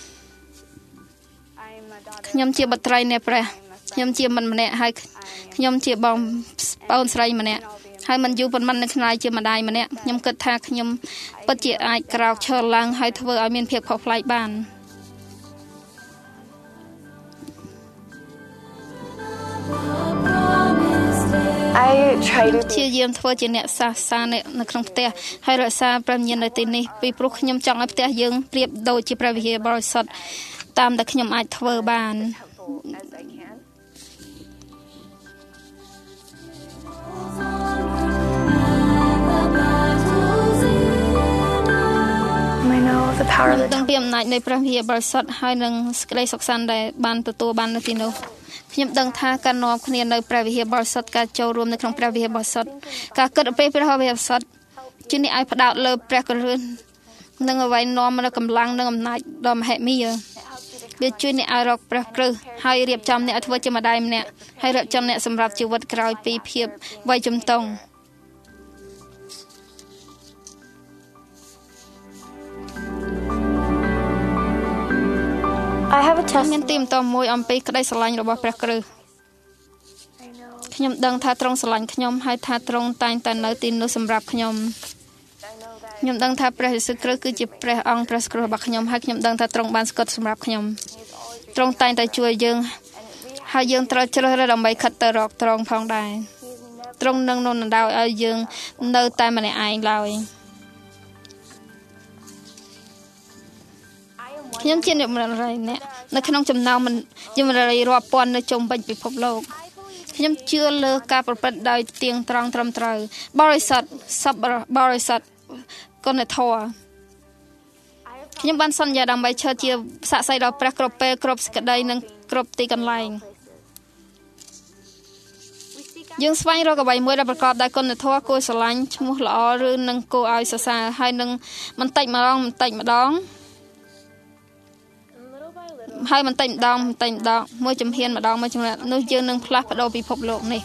ខ្ញុំជាបុត្រីនៃព្រះខ្ញុំជាមិត្តម្នាក់ហើយខ្ញុំជាបងប្អូនស្រីម្នាក់ហើយមិនយូរប៉ុន្មាននឹងខ្លាយជាម្ដាយម្នាក់ខ្ញុំគិតថាខ្ញុំពិតជាអាចក្រោកឈរឡើងហើយធ្វើឲ្យមានភាពខុសប្លែកបានជាយាមធ្វើជាអ្នកសាសនានៅក្នុងផ្ទះហើយរក្សាព្រះញាណនៅទីនេះពីព្រោះខ្ញុំចង់ឲ្យផ្ទះយើងប្រៀបដូចជាព្រះវិហារបរិសុទ្ធតាមដែលខ្ញុំអាចធ្វើបានដឹងពីអំណាចនៃព្រះវិហារបរិសុទ្ធហើយនឹងសេចក្តីសុខសាន្តដែលបានទទួលបាននៅទីនោះខ្ញុំដឹងថាការនាំគ្នានៅព្រះវិហារបរិសុទ្ធការចូលរួមនៅក្នុងព្រះវិហារបរិសុទ្ធការគិតអំពីព្រះវិហារបរិសុទ្ធជាអ្នកឲ្យផ្ដោតលើព្រះករុណនិងអ្វីនាំមកកម្លាំងនិងអំណាចដ៏មហិមាវាជួយអ្នកឲ្យរកព្រះគ្រឹះហើយរៀបចំអ្នកឲ្យធ្វើជាម្ដាយម្នាក់ហើយរៀបចំអ្នកសម្រាប់ជីវិតក្រោយពីភាពវ័យជំទង់ I have a test មានទីបន្ទាប់មួយអំពីក្តីស្រឡាញ់របស់ព្រះគ្រីស្ទខ្ញុំដឹងថាទ្រង់ស្រឡាញ់ខ្ញុំហើយថាទ្រង់តែងតែនៅទីនោះសម្រាប់ខ្ញុំខ្ញុំដឹងថាព្រះយេស៊ូវគ្រីស្ទគឺជាព្រះអង្គព្រះគ្រូរបស់ខ្ញុំហើយខ្ញុំដឹងថាទ្រង់បានស្កត់សម្រាប់ខ្ញុំទ្រង់តែងតែជួយយើងហើយយើងត្រូវជ្រើសរើសដើម្បីខិតទៅរកទ្រង់ផងដែរទ្រង់នឹងនាំដៅឲ្យយើងនៅតែម្នាក់ឯងឡើយខ្ញុំជាអ្នកមរណអ្នកនៅក្នុងចំណោមយុវនារីរាប់ពាន់នៅជុំវិញពិភពលោកខ្ញុំជឿលើការប្រព្រឹត្តដោយទៀងត្រង់ត្រឹមត្រូវបរិសុទ្ធសប្បុរសបរិសុទ្ធគុណធម៌ខ្ញុំបានសន្យាដើម្បីឈរជាសាក្សីដល់ព្រះគ្រប់ពេលគ្រប់សេចក្តីនិងគ្រប់ទីកន្លែងយើងស្វែងរកអ្វីមួយដែលប្រកបដោយគុណធម៌គួរស្រឡាញ់ឈ្មោះល្អឬនឹងគួរឲ្យសរសើរហើយនឹងបន្តិចម្ដងបន្តិចម្ដងហើយបន្តិចម្ដងបន្តិចម្ដងមួយជំហានម្ដងមួយជំហាននោះយើងនឹងផ្លាស់ប្ដូរពិភពលោកនេះ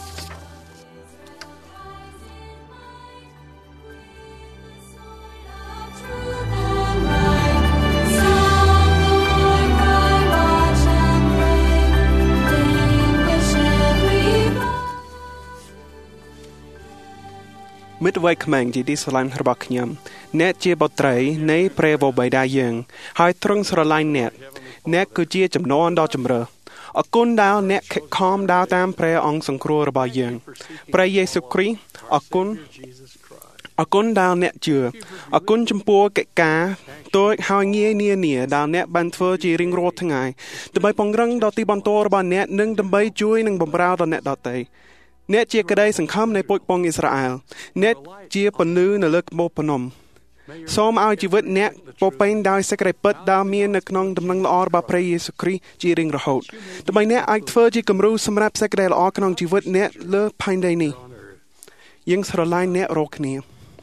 មិត្តវ័យក្មេងជាទីស្រឡាញ់របស់ខ្ញុំអ្នកជាបុត្រីនៃព្រះវរបិតាយើងហើយទ្រង់ស្រឡាញ់អ្នកអ្នកគឺជាចំនួនដ៏ចម្រើសអរគុណដែលអ្នកខិតខំដើរតាមព្រះអង្គសង្គ្រោះរបស់យើងព្រះយេស៊ូវគ្រីស្ទអរគុណអគុណដែលអ្នកជឿអគុណចំពោះកិច្ចការតូចហើយងាយនានាដែលអ្នកបានធ្វើជារៀងរាល់ថ្ងៃដើម្បីពង្រឹងដល់ទីបន្ទាល់របស់អ្នកនិងដើម្បីជួយនិងបម្រើដល់អ្នកដទៃអ្នកជាក្តីសង្ឃឹមនៃពូជពង្សអ៊ីស្រាអែលអ្នកជាពន្លឺនៅលើក្បូរភ្នំសូមឲ្យជីវិតអ្នកពោពេញដោយសេចក្តីពិតដែលមាននៅក្នុងដំណឹងល្អរបស់ព្រះយេស៊ូវគ្រីស្ទជារៀងរហូតដើម្បីអ្នកអាចធ្វើជាគំរូសម្រាប់សេចក្តីល្អក្នុងជីវិតអ្នកលើផែនដីនេះយើងស្រឡាញ់អ្នករាល់គ្នា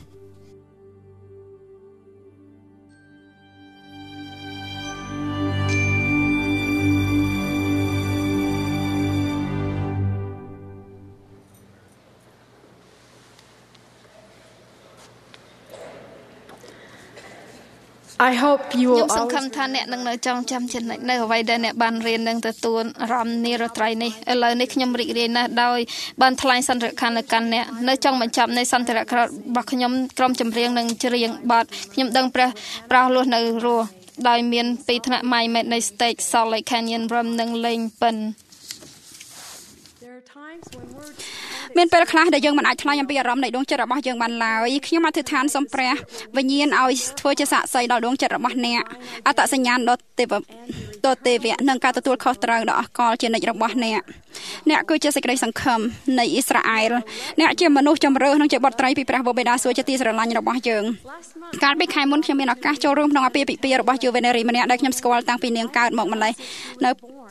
I hope you ខ្ញុំ will សង្ឃឹមថាអ្នកនឹងនៅចងចាំចំណុចនៅអ្វីដែលអ្នកបានរៀននិងទទួលអារម្មណ៍នារាត្រីនេះឥឡូវនេះខ្ញុំរីករាយណាស់ដោយបានថ្លែងសន្ទរកនៅកាន់អ្នកនៅចុងបញ្ចប់នៃសន្ទរករបស់ខ្ញុំក្រុមចម្រៀងនឹងច្រៀងបទខ្ញុំដឹងព្រះប្រោសលួសនៅរស់ដោយមានពីថ្នាក់ម៉ៃមេតនៃ Stage Salt Lake Canyon Rum និងលេងពិនមានពេលខ្លះដែលយើងមិនអាចថ្លែងអំពីអារម្មណ៍នៃដួងចិត្តរបស់យើងបានឡើយខ្ញុំអធិដ្ឋានសូមព្រះវិញ្ញាណឲ្យធ្វើជាសាក្សីដល់ដួងចិត្តរបស់អ្នកអត្តសញ្ញាណដ៏ទេវដ៏ទេវៈនិងការទទួលខុសត្រូវដ៏អស្ចារ្យជានិច្ចរបស់អ្នកអ្នកគឺជាសេចក្តីសង្ឃឹមនៃអ៊ីស្រាអែលអ្នកជាមនុស្សចម្រើសនិងជាបុត្រីពីព្រះបិតាសួគ៌ជាទីស្រឡាញ់របស់យើងកាលពីខែមុនខ្ញុំមានឱកាសចូលរួមក្នុងអាពាហ៍ពិពាហ៍របស់យុវនារីម្នាក់ដែលខ្ញុំស្គាល់តាំងពីនាងកើតម្កម្លេះនៅ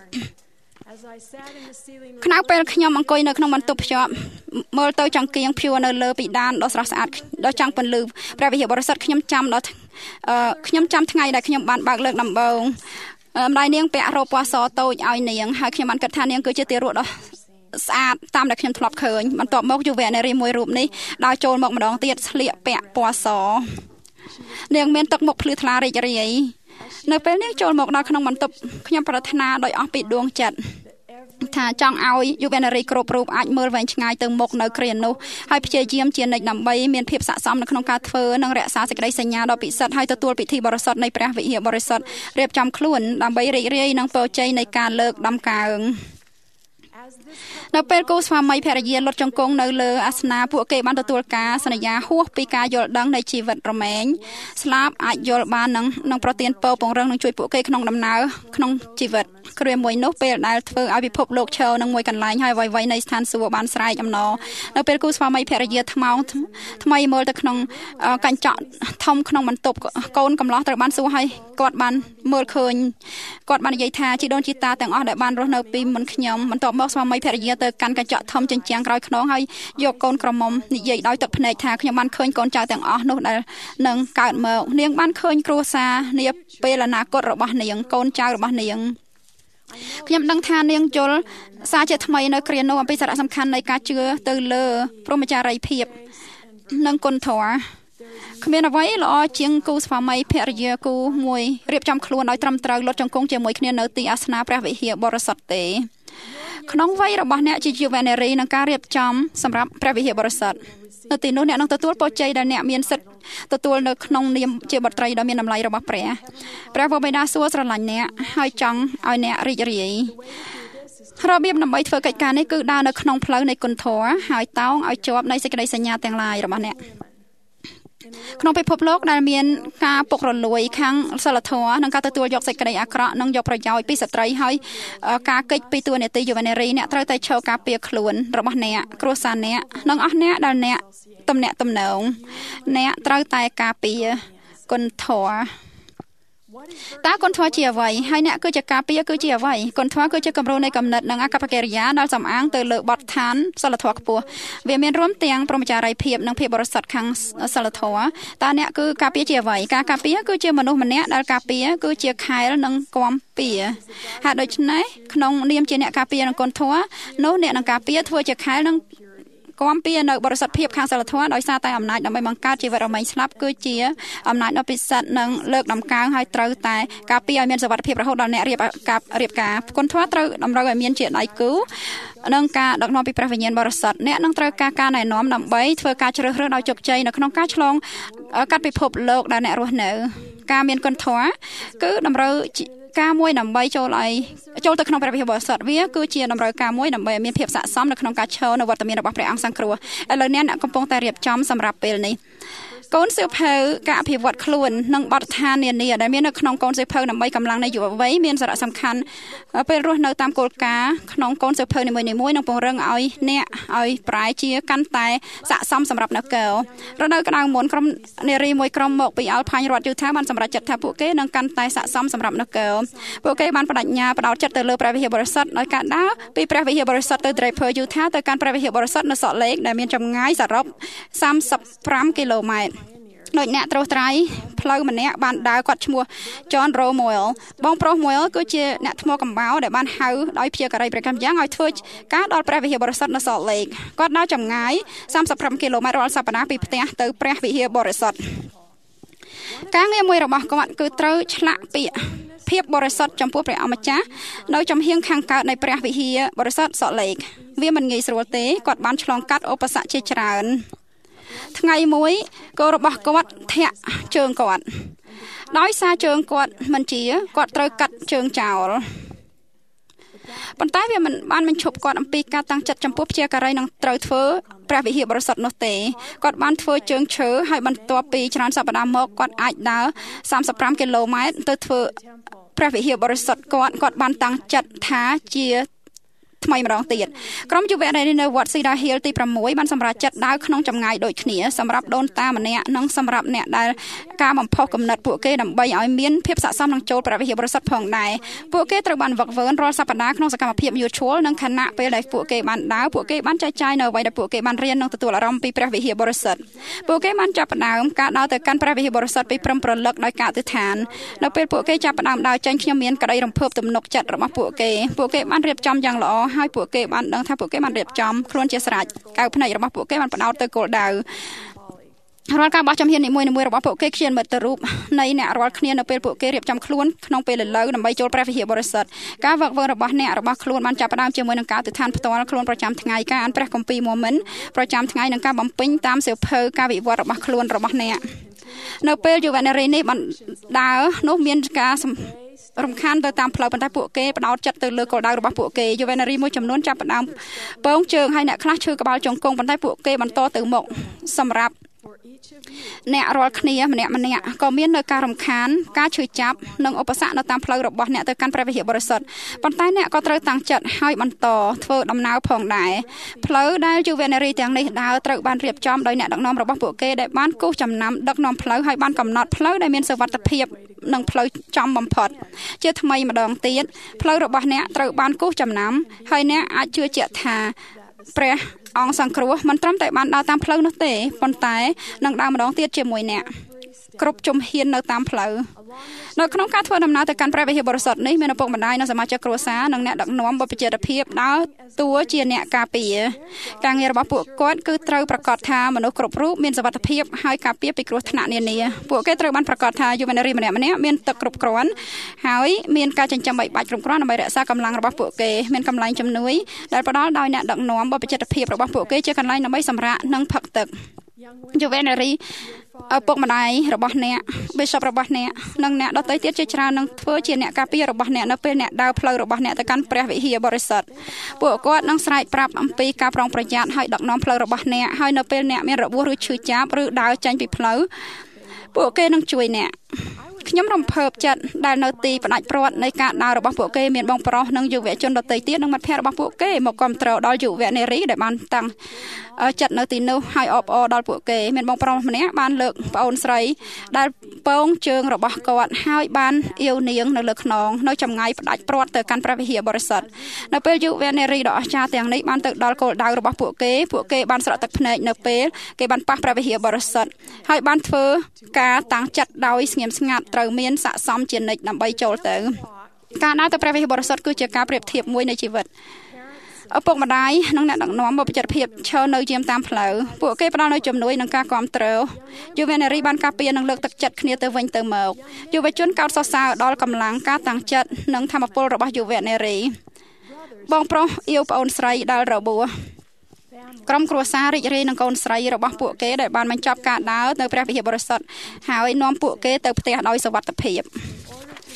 ខ្នៅពេលខ្ញុំអង្គុយនៅក្នុងបន្ទប់ភ្ជាប់មើលទៅចង្គៀងភួរនៅលើពិដានដ៏ស្រស់ស្អាតដ៏ចាំងពន្លឺព្រះវិហារបរិសុទ្ធខ្ញុំចាំដល់ខ្ញុំចាំថ្ងៃដែលខ្ញុំបានបើកលើកដំបូងម្ដាយនាងពាក់រ៉ូបពណ៌សតូចឲ្យនាងហើយខ្ញុំបានគិតថានាងគឺជាទារកដ៏ស្អាតតាមដែលខ្ញុំធ្លាប់ឃើញបន្ទាប់មកយុវនារីមួយរូបនេះដើរចូលមកម្ដងទៀតស្លៀកពាក់ពណ៌សនាងមានទឹកមុខភ្លឺថ្លារីករាយនៅពេលនាងចូលមកដល់ក្នុងបន្ទប់ខ្ញុំប្រាថ្នាដោយអស់ពីដួងចិត្តថាចង់ឲ្យយុវនារីគ្រប់រូបអាចមើលវែងឆ្ងាយទៅមុខនៅគ្រានោះហើយព្យាយាមជានិច្ចដើម្បីមានភាពស័ក្តិសមនៅក្នុងការធ្វើនិងរក្សាសេចក្តីសញ្ញាដ៏ពិសិដ្ឋហើយទទួលពិធីបរិសុទ្ធនៃព្រះវិហារបរិសុទ្ធរៀបចំខ្លួនដើម្បីរីករាយនឹងពរជ័យនៃការលើកដំកើងនៅពេលគូស្វាមីភរិយាលុតជង្គង់នៅលើអាសនៈពួកគេបានទទួលការសន្យាហួសពីការយល់ដឹងនៃជីវិតរមែងស្លាប់អាចយល់បាននឹងនឹងប្រទានពរពង្រឹងនឹងជួយពួកគេក្នុងដំណើរក្នុងជីវិតគ្រាមួយនោះពេលដែលធ្វើឲ្យពិភពលោកឈរនឹងមួយកន្លែងហើយអ្វីៗនៃស្ថានសួគ៌បានស្រែកអំណរនៅពេលគូស្វាមីភរិយាថ្មោងថ្មីមើលទៅក្នុងកញ្ចក់ធំក្នុងបន្ទប់កូនកំឡោះត្រូវបានសួរឲ្យគាត់បានមើលឃើញគាត់បាននិយាយថាជីដូនជីតាទាំងអស់ដែលបានរស់នៅពីមុនខ្ញុំបន្ទាប់មកស្វាមីភរិយាទៅកាន់កញ្ចក់ធំជញ្ជាំងក្រោយខ្នងហើយយកកូនក្រមុំនិយាយដោយទឹកភ្នែកថាខ្ញុំបានឃើញកូនចៅទាំងអស់នោះដែលនឹងកើតមកនាងបានឃើញគ្រួសារនាពេលអនាគតរបស់នាងកូនចៅរបស់នាងខ្ញុំដឹងថានាងយល់សារជាថ្មីនៅគ្រានោះអំពីសារៈសំខាន់នៃការជឿទៅលើព្រហ្មចារីយ៍ភាពនិងគុណធម៌គ្មានអ្វីល្អជាងគូស្វាមីភរិយាគូមួយរៀបចំខ្លួនឲ្យត្រឹមត្រូវលុតជង្គង់ជាមួយគ្នានៅទីអាសនៈព្រះវិហារបរិសុទ្ធទេក្នុងវ័យរបស់អ្នកជាយុវនារីនឹងការរៀបចំសម្រាប់ព្រះវិហារបរិសុទ្ធនៅទីនោះអ្នកនឹងទទួលពរជ័យដែលអ្នកមានសិទ្ធិទទួលនៅក្នុងនាមជាបុត្រីដ៏មានតម្លៃរបស់ព្រះព្រះបិតាសួគ៌ស្រឡាញ់អ្នកហើយចង់ឲ្យអ្នករីករាយរបៀបដើម្បីធ្វើកិច្ចការនេះគឺដើរនៅក្នុងផ្លូវនៃគុណធម៌ហើយតោងឲ្យជាប់នៃសេចក្តីសញ្ញាទាំងឡាយរបស់អ្នកក្នុងពិភពលោកដែលមានការពុករលួយខាងសិលធម៌និងការទទួលយកសេចក្តីអាក្រក់និងយកប្រយោជន៍ពីស្ត្រីហើយការកិច្ចពីតួនាទីយុវនារីអ្នកត្រូវតែឈរការពារខ្លួនរបស់អ្នកគ្រួសារអ្នកនិងអស់អ្នកដែលអ្នកទំនាក់ទំនងអ្នកត្រូវតែការពារគុណធម៌តើគុណធម៌ជាអ្វីហើយអ្នកគឺជាការពារគឺជាអ្វីគុណធម៌គឺជាគំរូនៃគំនិតនិងអកប្បកិរិយាដែលសំអាងទៅលើបទដ្ឋានសិលធម៌ខ្ពស់វាមានរួមទាំងព្រហ្មចារីយ៍ភាពនិងភាពបរិសុទ្ធខាងសិលធម៌តើអ្នកគឺការពារជាអ្វីការការពារគឺជាមនុស្សម្នាក់ដែលការពារគឺជាខែលនិងគាំពារហើយដូច្នេះក្នុងនាមជាអ្នកការពារនិងគុណធម៌នោះអ្នកនឹងការពារធ្វើជាខែលនិងគាំពារនៅបរិសុទ្ធភាពខាងសិលធម៌ដោយសារតែអំណាចដើម្បីបង្កើតជីវិតរមែងស្លាប់គឺជាអំណាចដ៏ពិសិដ្ឋនិងលើកដំកើងឲ្យត្រូវតែការពារឲ្យមានសុវត្ថិភាពរហូតដល់អ្នករៀបការរៀបការគុណធម៌ត្រូវតម្រូវឲ្យមានជាដៃគូនិងការដឹកនាំពីព្រះវិញ្ញាណបរិសុទ្ធអ្នកនឹងត្រូវការការណែនាំដើម្បីធ្វើការជ្រើសរើសដោយជោគជ័យនៅក្នុងការឆ្លងកាត់ពិភពលោកដែលអ្នករស់នៅការមានគុណធម៌គឺតម្រូវការមួយដើម្បីចូលឲ្យចូលទៅក្នុងព្រះវិហារបរិសុទ្ធវាគឺជាតម្រូវការមួយដើម្បីមានភាពស័ក្តិសមនៅក្នុងការឈរនៅវត្តមានរបស់ព្រះអង្គសង្គ្រោះឥឡូវនេះអ្នកកំពុងតែរៀបចំសម្រាប់ពេលនេះកូនសៀវភៅការអភិវឌ្ឍខ្លួននិងបទដ្ឋាននានាដែលមាននៅក្នុងកូនសៀវភៅដើម្បីកម្លាំងនៃយុវវ័យមានសារៈសំខាន់ពេលរស់នៅតាមគោលការណ៍ក្នុងកូនសៀវភៅនីមួយៗនឹងពង្រឹងឲ្យអ្នកឲ្យប្រែជាកាន់តែស័ក្តិសមសម្រាប់នៅកែវរដូវក្តៅមុនក្រុមនារីមួយក្រុមមកពីអល់ផាញ់រដ្ឋយូថាបានសម្រេចចិត្តថាពួកគេនឹងកាន់តែស័ក្តិសមសម្រាប់នៅកែវពួកគេបានបដិញ្ញាផ្ដោតចិត្តទៅលើព្រះវិហារបរិសុទ្ធដោយការដើរពីព្រះវិហារបរិសុទ្ធទៅ Draper Utah ទៅកាន់ព្រះវិហារបរិសុទ្ធនៅ Salt Lake ដែលមានចម្ងាយសរុបសាមសិបប្រាំគីឡូម៉ែត្រដោយអ្នកត្រុសត្រាយផ្លូវម្នាក់បានដើរគាត់ឈ្មោះ John Romoel បងប្រុស Moel គឺជាអ្នកថ្មកំបោរដែលបានហៅដោយព្យាការីព្រះកម្មយ៉ាងឲ្យធ្វើការដល់ព្រះវិហារបរិសុទ្ធនៅ Salt Lake គាត់ដើរចម្ងាយសាមសិបប្រាំគីឡូម៉ែត្ររាល់សប្តាហ៍ពីផ្ទះទៅព្រះវិហារបរិសុទ្ធការងារមួយរបស់គាត់គឺត្រូវឆ្លាក់ពាក្យភាពបរិសុទ្ធចំពោះព្រះអម្ចាស់នៅចំហៀងខាងកើតនៃព្រះវិហារបរិសុទ្ធ Salt Lake វាមិនងាយស្រួលទេគាត់បានឆ្លងកាត់ឧបសគ្គជាច្រើនថ្ងៃមួយកូនរបស់គាត់ធាក់ជើងគាត់ដោយសារជើងគាត់មិនជាគាត់ត្រូវកាត់ជើងចោលប៉ុន្តែវាមិនបានបញ្ឈប់គាត់អំពីការតាំងចិត្តចំពោះព្យាការីនឹងត្រូវធ្វើព្រះវិហារបរិសុទ្ធនោះទេគាត់បានធ្វើជើងឈើហើយបន្ទាប់ពីច្រើនសប្តាហ៍មកគាត់អាចដើរសាមសិបប្រាំគីឡូម៉ែត្រទៅធ្វើព្រះវិហារបរិសុទ្ធគាត់គាត់បានតាំងចិត្តថាជាថ្មីម្ដងទៀតក្រុមយុវនារីនៅវត្ត Cedar Hill ទីប្រាំមួយបានសម្រេចចិត្តដើរក្នុងចម្ងាយដូចគ្នាសម្រាប់ដូនតាម្នាក់និងសម្រាប់អ្នកដែលការបំផុសគំនិតពួកគេដើម្បីឲ្យមានភាពស័ក្តិសមនឹងចូលព្រះវិហារបរិសុទ្ធផងដែរពួកគេត្រូវបានវឹកវើរាល់សប្តាហ៍ក្នុងសកម្មភាព mutual និងខណៈពេលដែលពួកគេបានដើរពួកគេបានចែកចាយនៅអ្វីដែលពួកគេបានរៀននិងទទួលអារម្មណ៍ពីព្រះវិហារបរិសុទ្ធពួកគេបានចាប់ផ្ដើមការដើរទៅកាន់ព្រះវិហារបរិសុទ្ធពីព្រឹមព្រលឹកដោយការអធិដ្ឋាននៅពេលពួកគេចាប់ផ្ដើមដើរចេញខ្ញុំមានក្តីរំភើបទំនុកចិត្តរបស់ពួកគេពួកគេបានរៀបចំយ៉ាងល្អហើយពួកគេបានដឹងថាពួកគេបានរៀបចំខ្លួនជាស្រេចកៅភ្នែករបស់ពួកគេបានផ្ដោតទៅគោលដៅរាល់ការបោះជំហាននីមួយៗរបស់ពួកគេជាមិត្តរូបនៃអ្នករាល់គ្នានៅពេលពួកគេរៀបចំខ្លួនក្នុងពេលឥឡូវដើម្បីចូលព្រះវិហារបរិសុទ្ធការវឹកវើរបស់អ្នករបស់ខ្លួនបានចាប់ផ្ដើមជាមួយនឹងការទិដ្ឋានផ្ទាល់ខ្លួនប្រចាំថ្ងៃការអានព្រះគម្ពីរម៉ូមិនប្រចាំថ្ងៃនិងការបំពេញតាមសៀវភៅការវិវត្តរបស់ខ្លួនរបស់អ្នកនៅពេលយុវនារីនេះបានដើរនោះមានការរំខានទៅតាមផ្លូវប៉ុន្តែពួកគេផ្ដោតចិត្តទៅលើគោលដៅរបស់ពួកគេយុវនារីមួយចំនួនចាប់ផ្ដើមពងជើងហើយអ្នកខ្លះឈឺក្បាលជង្គង់ប៉ុន្តែពួកគេបន្តទៅមុខសម្រាប់អ្នករាល់គ្នាម្នាក់ម្នាក់ក៏មាននៅការរំខានការឈឺចាប់និងឧបសគ្គនៅតាមផ្លូវរបស់អ្នកទៅកាន់ព្រះវិហារបរិសុទ្ធប៉ុន្តែអ្នកក៏ត្រូវតាំងចិត្តហើយបន្តធ្វើដំណើរផងដែរផ្លូវដែលយុវនារីទាំងនេះដើរត្រូវបានរៀបចំដោយអ្នកដឹកនាំរបស់ពួកគេដែលបានគូសចំណាំដឹកនាំផ្លូវហើយបានកំណត់ផ្លូវដែលមានសុវត្ថិភាពនិងផ្លូវចំបំផុតជាថ្មីម្ដងទៀតផ្លូវរបស់អ្នកត្រូវបានគូសចំណាំហើយអ្នកអាចជឿជាក់ថាព្រះអង្គសង្គ្រោះមិនត្រឹមតែបានដើរតាមផ្លូវនោះទេប៉ុន្តែនឹងដើរម្ដងទៀតជាមួយអ្នកគ្រប់ជំហាននៅតាមផ្លូវនៅក្នុងការធ្វើដំណើរទៅកាន់ព្រះវិហារបរិសុទ្ធនេះមានឪពុកម្ដាយនិងសមាជិកគ្រួសារនិងអ្នកដឹកនាំបព្វជិតភាពដើរតួជាអ្នកការពារការងាររបស់ពួកគាត់គឺត្រូវប្រកាសថាមនុស្សគ្រប់រូបមានសុវត្ថិភាពហើយការពារពីគ្រោះថ្នាក់នានាពួកគេត្រូវបានប្រកាសថាយុវនារីម្នាក់ៗមានទឹកគ្រប់គ្រាន់ហើយមានការចិញ្ចឹមបីបាច់គ្រប់គ្រាន់ដើម្បីរក្សាកម្លាំងរបស់ពួកគេមានកន្លែងជំនួយដែលផ្ដល់ដោយអ្នកដឹកនាំបព្វជិតភាពរបស់ពួកគេជាកន្លែងដើម្បីសម្រាកនិងផឹកទឹកយុវនារីឪពុកម្ដាយរបស់អ្នក Bishop របស់អ្នកនិងអ្នកដទៃទៀតជាច្រើននឹងធ្វើជាអ្នកការពាររបស់អ្នកនៅពេលអ្នកដើរផ្លូវរបស់អ្នកទៅកាន់ព្រះវិហារបរិសុទ្ធពួកគាត់នឹងស្រែកប្រាប់អំពីការប្រុងប្រយ័ត្នហើយដឹកនាំផ្លូវរបស់អ្នកហើយនៅពេលអ្នកមានរបួសឬឈឺចាប់ឬដើរចេញពីផ្លូវពួកគេនឹងជួយអ្នកខ្ញុំរំភើបចិត្តដែលនៅទីផ្ដាច់ព្រាត់នៃការដើររបស់ពួកគេមានបងប្រុសនិងយុវជនដទៃទៀតនិងមិត្តភ័ក្តិរបស់ពួកគេមកគាំទ្រដល់យុវនារីដែលបានតាំងចិត្តនៅទីនោះហើយអបអរដល់ពួកគេមានបងប្រុសម្នាក់បានលើកប្អូនស្រីដែលពងជើងរបស់គាត់ហើយបានអៀវនាងនៅលើខ្នងនៅចម្ងាយផ្ដាច់ព្រាត់ទៅកាន់ព្រះវិហារបរិសុទ្ធនៅពេលយុវនារីដ៏អស្ចារ្យទាំងនេះបានទៅដល់គោលដៅរបស់ពួកគេពួកគេបានស្រក់ទឹកភ្នែកនៅពេលគេបានប៉ះព្រះវិហារបរិសុទ្ធហើយបានធ្វើការតាំងចិត្តដោយស្ងៀមស្ងាត់ត្រូវមានស័ក្តិសមជានិច្ចដើម្បីចូលទៅការដើរទៅព្រះវិហារបរិសុទ្ធគឺជាការប្រៀបធៀបមួយនៃជីវិតឪពុកម្ដាយនិងអ្នកដឹកនាំបព្វជិតភាពឈរនៅជាមតាមផ្លូវពួកគេផ្ដល់នូវជំនួយនិងការគាំទ្រយុវនារីបានការពារនិងលើកទឹកចិត្តគ្នាទៅវិញទៅមកយុវជនកោតសរសើរដល់កម្លាំងការតាំងចិត្តនិងធម៌ពលរបស់យុវនារីបងប្រុសអៀវប្អូនស្រីដែលរបួសក្រុមគ្រួសាររីករាយនឹងកូនស្រីរបស់ពួកគេដែលបានបញ្ចប់ការដើរនៅព្រះវិហារបរិសុទ្ធហើយនាំពួកគេទៅផ្ទះដោយសុវត្ថិភាព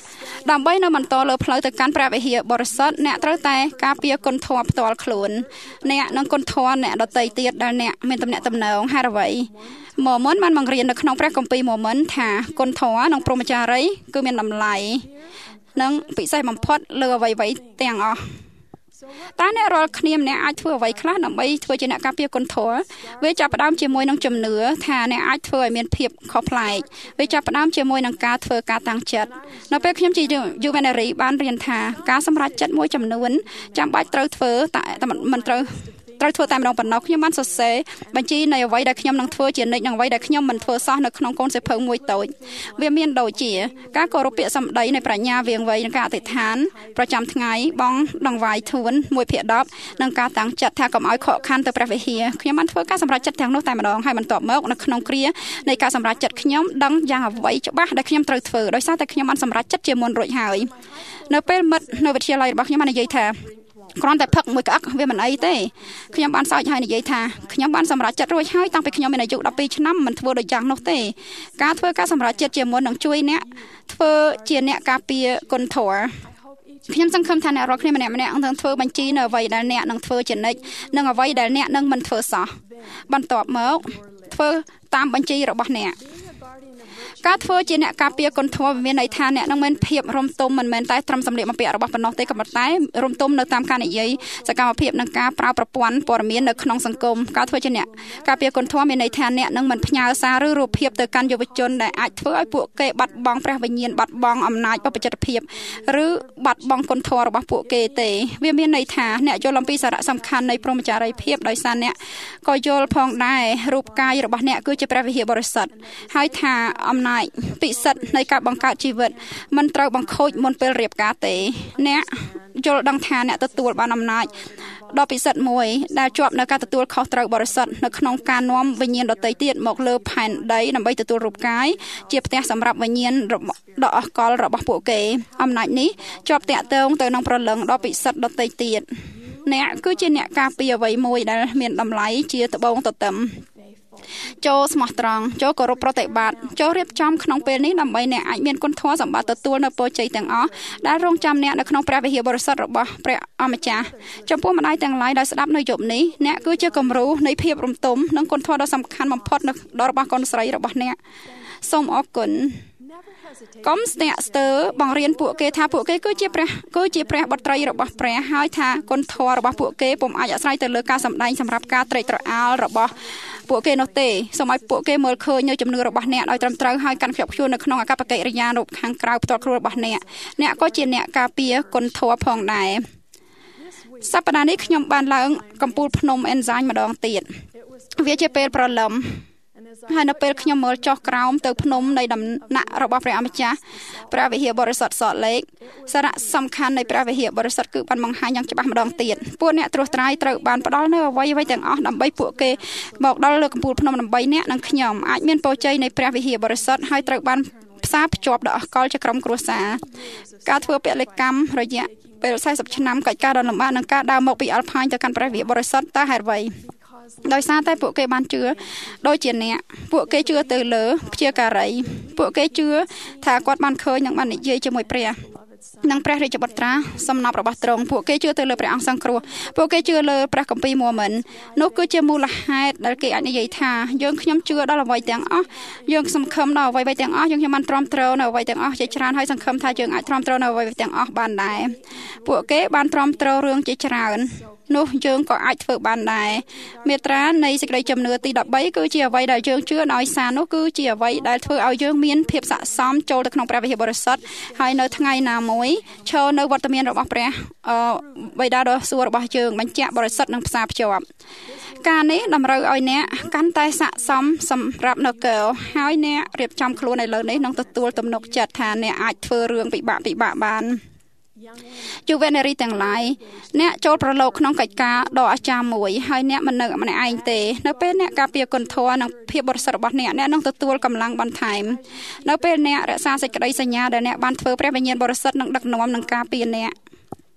ដើម្បីនៅបន្តលើផ្លូវទៅកាន់ព្រះវិហារបរិសុទ្ធអ្នកត្រូវតែការពារគុណធម៌ផ្ទាល់ខ្លួនអ្នកនិងគុណធម៌អ្នកដទៃទៀតដែលអ្នកមានទំនាក់ទំនងហេតុអ្វីម៉ូមិនបានបង្រៀននៅក្នុងព្រះគម្ពីរម៉ូមិនថាគុណធម៌និងព្រហ្មចារីគឺមានតម្លៃនិងពិសេសបំផុតលើអ្វីៗទាំងអស់តើអ្នករាល់គ្នាម្នាក់អាចធ្វើអ្វីខ្លះដើម្បីធ្វើជាអ្នកការពារគុណធម៌វាចាប់ផ្ដើមជាមួយនឹងជំនឿថាអ្នកអាចធ្វើឲ្យមានភាពខុសប្លែកវាចាប់ផ្ដើមជាមួយនឹងការធ្វើការតាំងចិត្តនៅពេលខ្ញុំជាយូវេនារីបានរៀនថាការសម្រេចចិត្តមួយចំនួនចាំបាច់ត្រូវធ្វើតែមិនត្រូវត្រូវធ្វើតែម្ដងប៉ុណ្ណោះខ្ញុំបានសរសេរបញ្ជីនៃអ្វីដែលខ្ញុំនឹងធ្វើជានិច្ចនិងអ្វីដែលខ្ញុំមិនធ្វើសោះនៅក្នុងកូនសៀវភៅមួយតូចវាមានដូចជាការគោរពពាក្យសម្ដីនៃប្រាជ្ញាវាងវៃនិងការអធិដ្ឋានប្រចាំថ្ងៃបងដង្វាយធួនមួយភាគដប់និងការតាំងចិត្តថាកុំឲ្យខកខានទៅព្រះវិហារខ្ញុំបានធ្វើការសម្រេចចិត្តទាំងនោះតែម្ដងហើយបន្ទាប់មកនៅក្នុងគ្រានៃការសម្រេចចិត្តខ្ញុំដឹងយ៉ាងអ្វីច្បាស់ដែលខ្ញុំត្រូវធ្វើដោយសារតែខ្ញុំបានសម្រេចចិត្តជាមុនរួចហើយនៅពេលមិត្តនៅវិទ្យាល័យរបស់ខ្ញុំបាននិយាយថាគ្រាន់តែផឹកមួយក្អឹកវាមិនអីទេខ្ញុំបានសើចហើយនិយាយថាខ្ញុំបានសម្រេចចិត្តរួចហើយតាំងពីខ្ញុំមានអាយុដប់ពីរឆ្នាំមិនធ្វើដូចយ៉ាងនោះទេការធ្វើការសម្រេចចិត្តជាមុននឹងជួយអ្នកធ្វើជាអ្នកការពារគុណធម៌ខ្ញុំសង្ឃឹមថាអ្នករាល់គ្នាម្នាក់ម្នាក់នឹងធ្វើបញ្ជីនៅអ្វីដែលអ្នកនឹងធ្វើជានិច្ចនិងអ្វីដែលអ្នកនឹងមិនធ្វើសោះបន្ទាប់មកធ្វើតាមបញ្ជីរបស់អ្នកការធ្វើជាអ្នកការពារគុណធម៌មានន័យថាអ្នកនឹងមានភាពរំទុំមិនមែនតែត្រឹមសម្លៀកបំពាក់របស់ប៉ុណ្ណោះទេក៏ប៉ុន្តែរំទុំនៅតាមការនិយាយសកម្មភាពនិងការប្រើប្រព័ន្ធព័ត៌មាននៅក្នុងសង្គមការធ្វើជាអ្នកការពារគុណធម៌មានន័យថាអ្នកនឹងមិនផ្ញើសារឬរូបភាពទៅកាន់យុវជនដែលអាចធ្វើឲ្យពួកគេបាត់បង់ព្រះវិញ្ញាណបាត់បង់អំណាចបព្វជិតភាពឬបាត់បង់គុណធម៌របស់ពួកគេទេវាមានន័យថាអ្នកយល់អំពីសារៈសំខាន់នៃព្រហ្មចារីយ៍ភាពដោយសារអ្នកក៏យល់ផងដែររូបកាយរបស់អ្នកគឺជាព្រះវិហារបរិសុទ្ធហើយថាអំណាចពិសិដ្ឋនៃការបង្កើតជីវិតមិនត្រូវបង្ខូចមុនពេលរៀបការទេអ្នកយល់ដឹងថាអ្នកទទួលបានអំណាចដ៏ពិសិដ្ឋមួយដែលជាប់នៅការទទួលខុសត្រូវបរិសុទ្ធនៅក្នុងការនាំវិញ្ញាណដទៃទៀតមកលើផែនដីដើម្បីទទួលរូបកាយជាផ្ទះសម្រាប់វិញ្ញាណដ៏អស់កលរបស់ពួកគេអំណាចនេះជាប់តាក់ទងទៅនឹងព្រលឹងដ៏ពិសិដ្ឋដទៃទៀតអ្នកគឺជាអ្នកការពារអ្វីមួយដែលមានតម្លៃជាត្បូងទទឹមចូលស្មោះត្រង់ចូលគោរពប្រតិបត្តិចូលរៀបចំក្នុងពេលនេះដើម្បីអ្នកអាចមានគុណធម៌សម្បត្តិទទួលនៅពរជ័យទាំងអស់ដែលរងចាំអ្នកនៅក្នុងព្រះវិហារបរិសុទ្ធរបស់ព្រះអម្ចាស់ចំពោះម្ដាយទាំងឡាយដែលស្ដាប់នៅយប់នេះអ្នកគឺជាគំរូនៃភាពរំទុំនិងគុណធម៌ដ៏សំខាន់បំផុតដល់របស់កូនស្រីរបស់អ្នកសូមអរគុណកុំស្ទាក់ស្ទើរបង្រៀនពួកគេថាពួកគេគឺជាព្រះគឺជាព្រះបុត្រីរបស់ព្រះហើយថាគុណធម៌របស់ពួកគេពុំអាចអាស្រ័យទៅលើការសម្ដែងសម្រាប់ការត្រេកត្រអាលរបស់ពួកគេនោះទេសូមឲ្យពួកគេមើលឃើញនៅជំនឿរបស់អ្នកឲ្យត្រឹមត្រូវហើយកាន់ខ្ជាប់ខ្ជួននៅក្នុងអកប្បកិរិយារូបខាងក្រៅផ្ទាល់ខ្លួនរបស់អ្នកអ្នកក៏ជាអ្នកការពារគុណធម៌ផងដែរសប្តាហ៍នេះខ្ញុំបានឡើងកំពូលភ្នំអេនហ្សាញម្ដងទៀតវាជាពេលព្រលឹមហើយនៅពេលខ្ញុំមើលចុះក្រោមទៅភ្នំនៃដំណាក់របស់ព្រះអម្ចាស់ព្រះវិហារបរិសុទ្ធសតលេខសារៈសំខាន់នៃព្រះវិហារបរិសុទ្ធគឺបានបង្ហាញយ៉ាងច្បាស់ម្ដងទៀតពួកអ្នកត្រួសត្រាយត្រូវបានផ្ដល់នូវអ្វីៗទាំងអស់ដើម្បីពួកគេមកដល់លើកំពូលភ្នំដើម្បីអ្នកនិងខ្ញុំអាចមានពរជ័យនៃព្រះវិហារបរិសុទ្ធហើយត្រូវបានផ្សារភ្ជាប់ដល់អកលជាក្រុមគ្រួសារការធ្វើពលកម្មរយៈពេលสี่สิบឆ្នាំកិច្ចការដ៏លំបាកនិងការដើរមកពីអល់ផាញទៅកាន់ព្រះវិហារបរិសុទ្ធតើហេតុអ្វីដោយសារតែពួកគេបានជឿដូចជាអ្នកពួកគេជឿទៅលើព្យាការីពួកគេជឿថាគាត់បានឃើញនិងបាននិយាយជាមួយព្រះនិងព្រះរាជបុត្រាសំណប់របស់ទ្រង់ពួកគេជឿទៅលើព្រះអង្គសង្គ្រោះពួកគេជឿលើព្រះគម្ពីរម៉ូមិននោះគឺជាមូលហេតុដែលគេអាចនិយាយថាយើងខ្ញុំជឿដល់អ្វីទាំងអស់យើងសង្ឃឹមដល់អ្វីៗទាំងអស់យើងខ្ញុំបានទ្រាំទ្រនៅអ្វីទាំងអស់ជាច្រើនហើយសង្ឃឹមថាយើងអាចទ្រាំទ្រនៅអ្វីទាំងអស់បានដែរពួកគេបានទ្រាំទ្ររឿងជាច្រើននោះយើងក៏អាចធ្វើបានដែរមេត្រានៃសេចក្តីជំនឿទីដប់បីគឺជាអ្វីដែលយើងជឿដោយសារនោះគឺជាអ្វីដែលធ្វើឲ្យយើងមានភាពស័ក្តិសមចូលទៅក្នុងព្រះវិហារបរិសុទ្ធហើយនៅថ្ងៃណាមួយឈរនៅវត្តមានរបស់ព្រះអឺបិតាដ៏សួគ៌របស់យើងបញ្ជាក់បរិសុទ្ធនិងផ្សារភ្ជាប់ការនេះតម្រូវឲ្យអ្នកកាន់តែស័ក្តិសមសម្រាប់នគរហើយអ្នករៀបចំខ្លួនឥឡូវនេះនឹងទទួលទំនុកចិត្តថាអ្នកអាចធ្វើរឿងពិបាកពិបាកបានយុវនារីទាំងឡាយអ្នកចូលប្រឡូកក្នុងកិច្ចការដ៏អស្ចារ្យមួយហើយអ្នកមិននៅម្នាក់ឯងទេនៅពេលអ្នកការពារគុណធម៌និងភាពបរិសុទ្ធរបស់អ្នកអ្នកនឹងទទួលកម្លាំងបន្ថែមនៅពេលអ្នករក្សាសេចក្តីសញ្ញាដែលអ្នកបានធ្វើព្រះវិញ្ញាណបរិសុទ្ធនឹងដឹកនាំនិងការពារអ្នក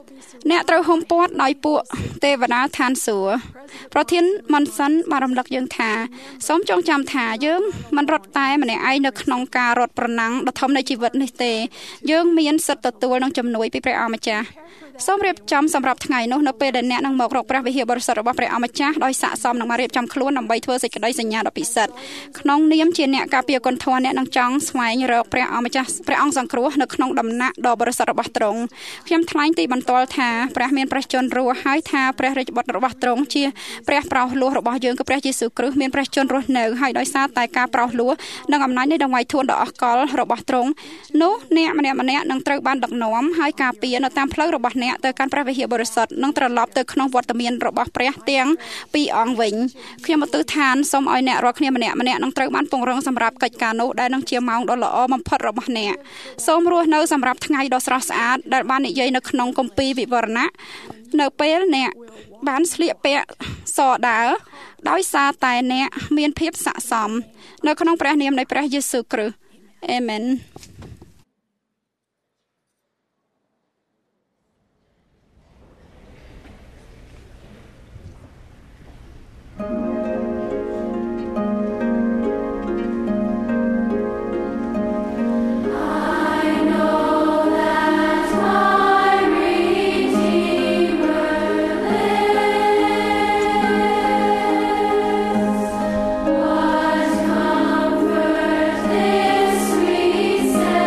អ្នកត្រូវហុំព័ទ្ធដោយពួកទេវតាឋានសួគ៌ប្រធានម៉ាន់សិនបានរំលឹកយើងថាសូមចងចាំថាយើងមិនរត់តែម្នាក់ឯងនៅក្នុងការរត់ប្រណាំងដ៏ធំនៃជីវិតនេះទេយើងមានសិទ្ធិទទួលនឹងជំនួយពីព្រះអម្ចាស់សូមរៀបចំសម្រាប់ថ្ងៃនោះនៅពេលដែលអ្នកនឹងមករកព្រះវិហារបរិសុទ្ធរបស់ព្រះអម្ចាស់ដោយស័ក្តិសមនឹងមករៀបចំខ្លួនដើម្បីធ្វើសេចក្តីសញ្ញាដ៏ពិសិដ្ឋក្នុងនាមជាអ្នកការពារគុណធម៌អ្នកនឹងចង់ស្វែងរកព្រះអម្ចាស់ព្រះអង្គសង្គ្រោះនៅក្នុងដំណាក់ដ៏បរិសុទ្ធរបស់ទ្រង់ខ្ញុំថ្លែងទីបន្ទាល់ថាព្រះមានព្រះជន្មរស់ហើយថាព្រះរាជបុត្ររបស់ទ្រង់ជាព្រះប្រោសលោះរបស់យើងគឺព្រះយេស៊ូវគ្រីស្ទមានព្រះជន្មរស់នៅហើយដោយសារតែការប្រោសលោះនិងអំណាចនៃដង្វាយធួនដ៏អស្ចារ្យរបស់ទ្រង់នោះអ្នកម្នាក់ម្នាក់នឹងត្រូវបានដឹកនាំហើយការពារនៅតាមផ្លូវរបស់អ្នកទៅកាន់ព្រះវិហារបរិសុទ្ធនិងត្រឡប់ទៅក្នុងវត្តមានរបស់ព្រះទាំងពីរអង្គវិញខ្ញុំឧទ្ទិសឋានសូមឲ្យអ្នករាល់គ្នាម្នាក់ម្នាក់នឹងត្រូវបានពង្រឹងសម្រាប់កិច្ចការនោះដែលនឹងជាម៉ោងដ៏ល្អបំផុតរបស់អ្នកសូមរស់នៅសម្រាប់ថ្ងៃដ៏ស្រស់ស្អាតដែលបាននិយាយនៅក្នុងគម្ពីរវិវរណៈនៅពេលអ្នកបានស្លៀកពាក់សដើដោយសារតែអ្នកមានភាពស័ក្តិសមនៅក្នុងព្រះនាមនៃព្រះយេស៊ូវគ្រីស្ទអេមែន What comfort this sweet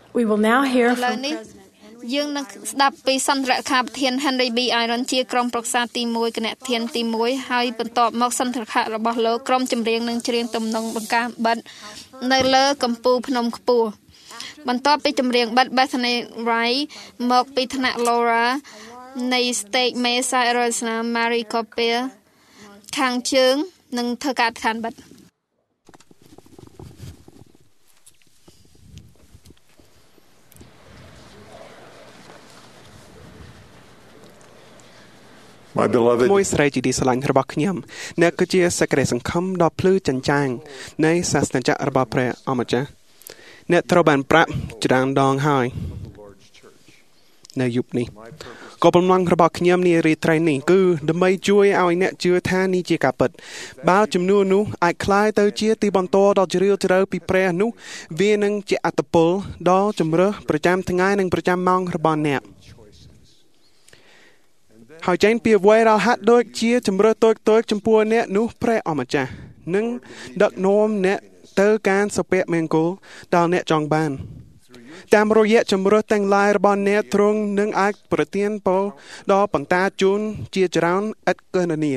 We will now hear ឥឡូវ from នេះយើងនឹងស្ដាប់ពីសន្ទរកថាប្រធាន Henry B. Iron ជាក្រុមប្រឹក្សាទីមួយគណៈធានទីមួយហើយបន្ទាប់មកសន្ទរកថារបស់លោកក្រុមចម្រៀងនឹងច្រៀងទំនុកបង្កាបិទនៅលើកំពូលភ្នំខ្ពស់បន្ទាប់ពីចម្រៀងបិទ Bethany Wright មកពីថ្នាក់ Laura នៃ Stage Mesa Arizona Mary Cooper ខាងជើងនឹងធ្វើការឋានបិទមួយស្រីជាទីស្រឡាញ់របស់ខ្ញុំអ្នកគឺជាសេចក្តីសង្ឃឹមដ៏ភ្លឺចន្ចាងនៃសាសនាចក្ររបស់ព្រះអម្ចាស់អ្នកត្រូវបានប្រាប់ច្រើនដងហើយនៅយុគនេះក៏បំណងរបស់ខ្ញុំនារីត្រីនេះគឺដើម្បីជួយឲ្យអ្នកជឿថានេះជាការពិតបើចំនួននោះអាចคล้ายទៅជាទីបន្ទាល់ដ៏ជ្រាលជ្រៅពីព្រះនោះវានឹងជាអត្តពលដ៏ជំរឿសប្រចាំថ្ងៃនិងប្រចាំម៉ោងរបស់អ្នកហើយចេញពីអ្វីដែលហាក់ដូចជាជំរឿតូចតូចចំពោះអ្នកនោះព្រះអម្ចាស់នឹងដឹកនាំអ្នកទៅការសុភមង្គលដែលអ្នកចង់បានតាមរយៈជំរឿទាំងឡាយរបស់អ្នកទ្រង់នឹងអាចប្រទានពរដល់បន្តតាជូនជាច្រើនឥតគណនា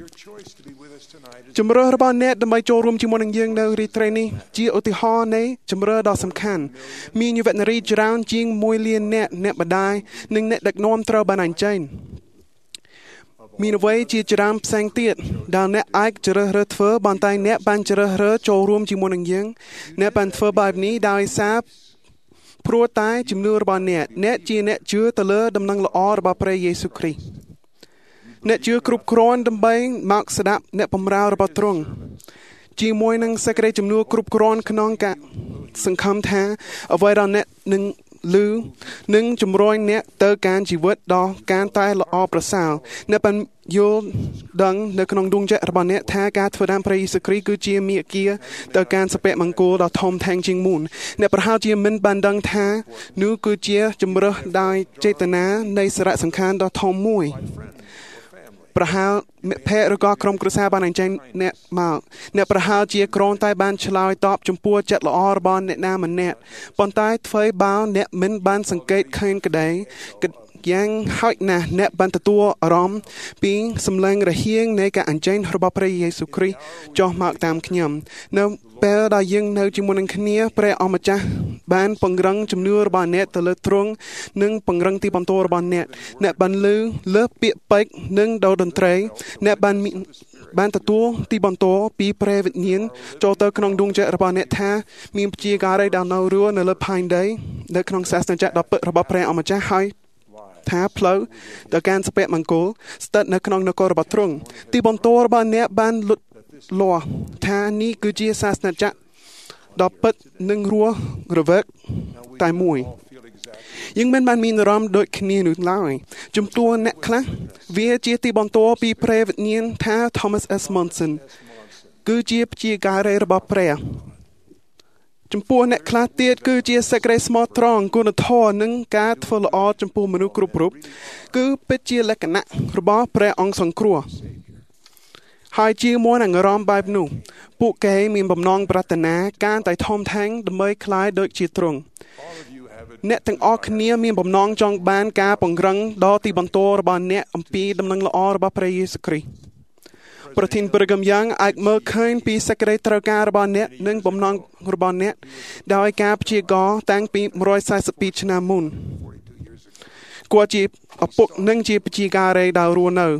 ជំរឿរបស់អ្នកដើម្បីចូលរួមជាមួយនឹងយើងនៅរីត្រីនេះជាឧទាហរណ៍នៃជំរឿដ៏សំខាន់មានយុវនារីច្រើនជាងមួយលានអ្នកអ្នកបដាយនិងអ្នកដឹកនាំត្រូវបានអញ្ជើញមានអ្វីជាច្រើនផ្សេងទៀតដែលអ្នកអាចជ្រើសរើសធ្វើប៉ុន្តែអ្នកបានជ្រើសរើសចូលរួមជាមួយនឹងយើងអ្នកបានធ្វើបែបនេះដោយសារព្រោះតែជំនឿរបស់អ្នកអ្នកជាអ្នកជឿទៅលើដំណឹងល្អរបស់ព្រះយេស៊ូវគ្រីស្ទអ្នកជឿគ្រប់គ្រាន់ដើម្បីមកស្ដាប់អ្នកបម្រើរបស់ទ្រង់ជាមួយនឹងសេចក្តីជំនឿគ្រប់គ្រាន់ក្នុងការសង្ឃឹមថាអ្វីដែលអ្នកនឹងឮនឹងជំរុញអ្នកទៅការជីវិតដ៏កាន់តែល្អប្រសើរអ្នកបានយល់ដឹងនៅក្នុងដួងចិត្តរបស់អ្នកថាការធ្វើតាមព្រះយេស៊ូវគ្រីស្ទគឺជាមាគ៌ាទៅការសុភមង្គលដ៏ធំធេងជាងមុនអ្នកប្រហែលជាមិនបានដឹងថានោះគឺជាជំរើសដោយចេតនានៃសារៈសំខាន់ដ៏ធំមួយប្រហែលមិត្តភ័ក្តិឬក៏ក្រុមគ្រួសារបានអញ្ជើញអ្នកមកអ្នកប្រហែលជាក្រនតែបានឆ្លើយតបចំពោះចិត្តល្អរបស់អ្នកណាម្នាក់ប៉ុន្តែអ្វីបើអ្នកមិនបានសង្កេតឃើញក្តីយ៉ាងហោចណាស់អ្នកបានទទួលអារម្មណ៍ពីសម្លេងរហៀងនៃការអញ្ជើញរបស់ព្រះយេស៊ូវគ្រីស្ទចុះមកតាមខ្ញុំនៅពេលដែលយើងនៅជាមួយនឹងគ្នាព្រះអម្ចាស់បានពង្រឹងជំនឿរបស់អ្នកទៅលើទ្រង់និងពង្រឹងទីបន្ទាល់របស់អ្នកអ្នកបានលើលើពាក្យពេចន៍និងដោតន្ត្រីអ្នកបានបានទទួលទីបន្ទាល់ពីព្រះវិញ្ញាណចូលទៅក្នុងដួងចិត្តរបស់អ្នកថាមានព្យាការីដែលនៅរស់នៅលើផែនដីនៅក្នុងសាសនាចក្រដ៏ពិតរបស់ព្រះអម្ចាស់ហើយថាផ្លូវទៅកាន់សុភមង្គលស្ថិតនៅក្នុងនគររបស់ទ្រង់ទីបន្ទាល់របស់អ្នកបានលុតលាស់ថានេះគឺជាសាសនាចក្រដ៏ពិតនិងរស់រវើកតែមួយយើងមិនបានមានអារម្មណ៍ដូចគ្នានោះឡើយចំពោះអ្នកខ្លះវាជាទីបន្ទាល់ពីព្រះវិញ្ញាណថា Thomas S. Monson គឺជាព្យាការីរបស់ព្រះចំពោះអ្នកខ្លះទៀតគឺជាសេចក្តីស្មោះត្រង់គុណធម៌និងការធ្វើល្អចំពោះមនុស្សគ្រប់រូបគឺពិតជាលក្ខណៈរបស់ព្រះអង្គសង្គ្រោះហើយជាមួយនឹងអារម្មណ៍បែបនោះពួកគេមានបំណងប្រាថ្នាការតែធំធេងដើម្បីคล้ายដូចជាទ្រង់អ្នកទាំងអស់គ្នាមានបំណងចង់បានការពង្រឹងដល់ទីបន្ទាល់របស់អ្នកអំពីដំណឹងល្អរបស់ព្រះយេស៊ូវគ្រីស្ទប្រធានព្រះគំយ៉ាងអាចមើលឃើញពីសេចក្តីត្រូវការរបស់អ្នកនិងបំណងរបស់អ្នកដោយការព្យាករតាំងពីមួយរយសែសិបពីរឆ្នាំមុនគាត់ជាឪពុកនិងជាព្យាការីដែលរស់នៅ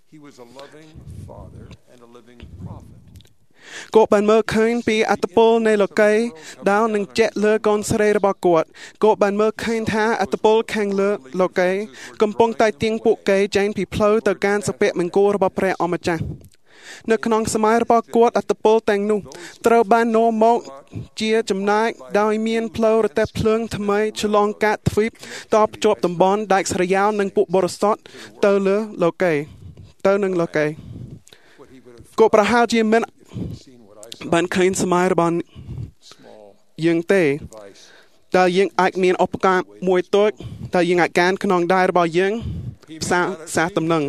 គាត់បានមើលឃើញពីអត្តពលនៃលោកីដែលនឹងជាក់លើកូនស្រីរបស់គាត់គាត់បានមើលឃើញថាអត្តពលខាងលើលោកីកំពុងតែទាញពួកគេចេញពីផ្លូវទៅកាន់សុភមង្គលរបស់ព្រះអម្ចាស់នៅក្នុងសម័យរបស់គាត់អត្តពលទាំងនោះត្រូវបាននាំមកជាចំណែកដោយមានផ្លូវរទេះភ្លើងថ្មីឆ្លងកាត់ទ្វីបតភ្ជាប់តំបន់ដាច់ស្រយាលនិងពួកបរិសុទ្ធទៅលើលោកីទៅនឹងលោកីគាត់ប្រហែលជាមិនបានឃើញសម័យរបស់យើងទេតើយើងអាចមានឧបករណ៍មួយតូចតើយើងអាចកាន់ក្នុងដៃរបស់យើងផ្សារសាសតំណឹង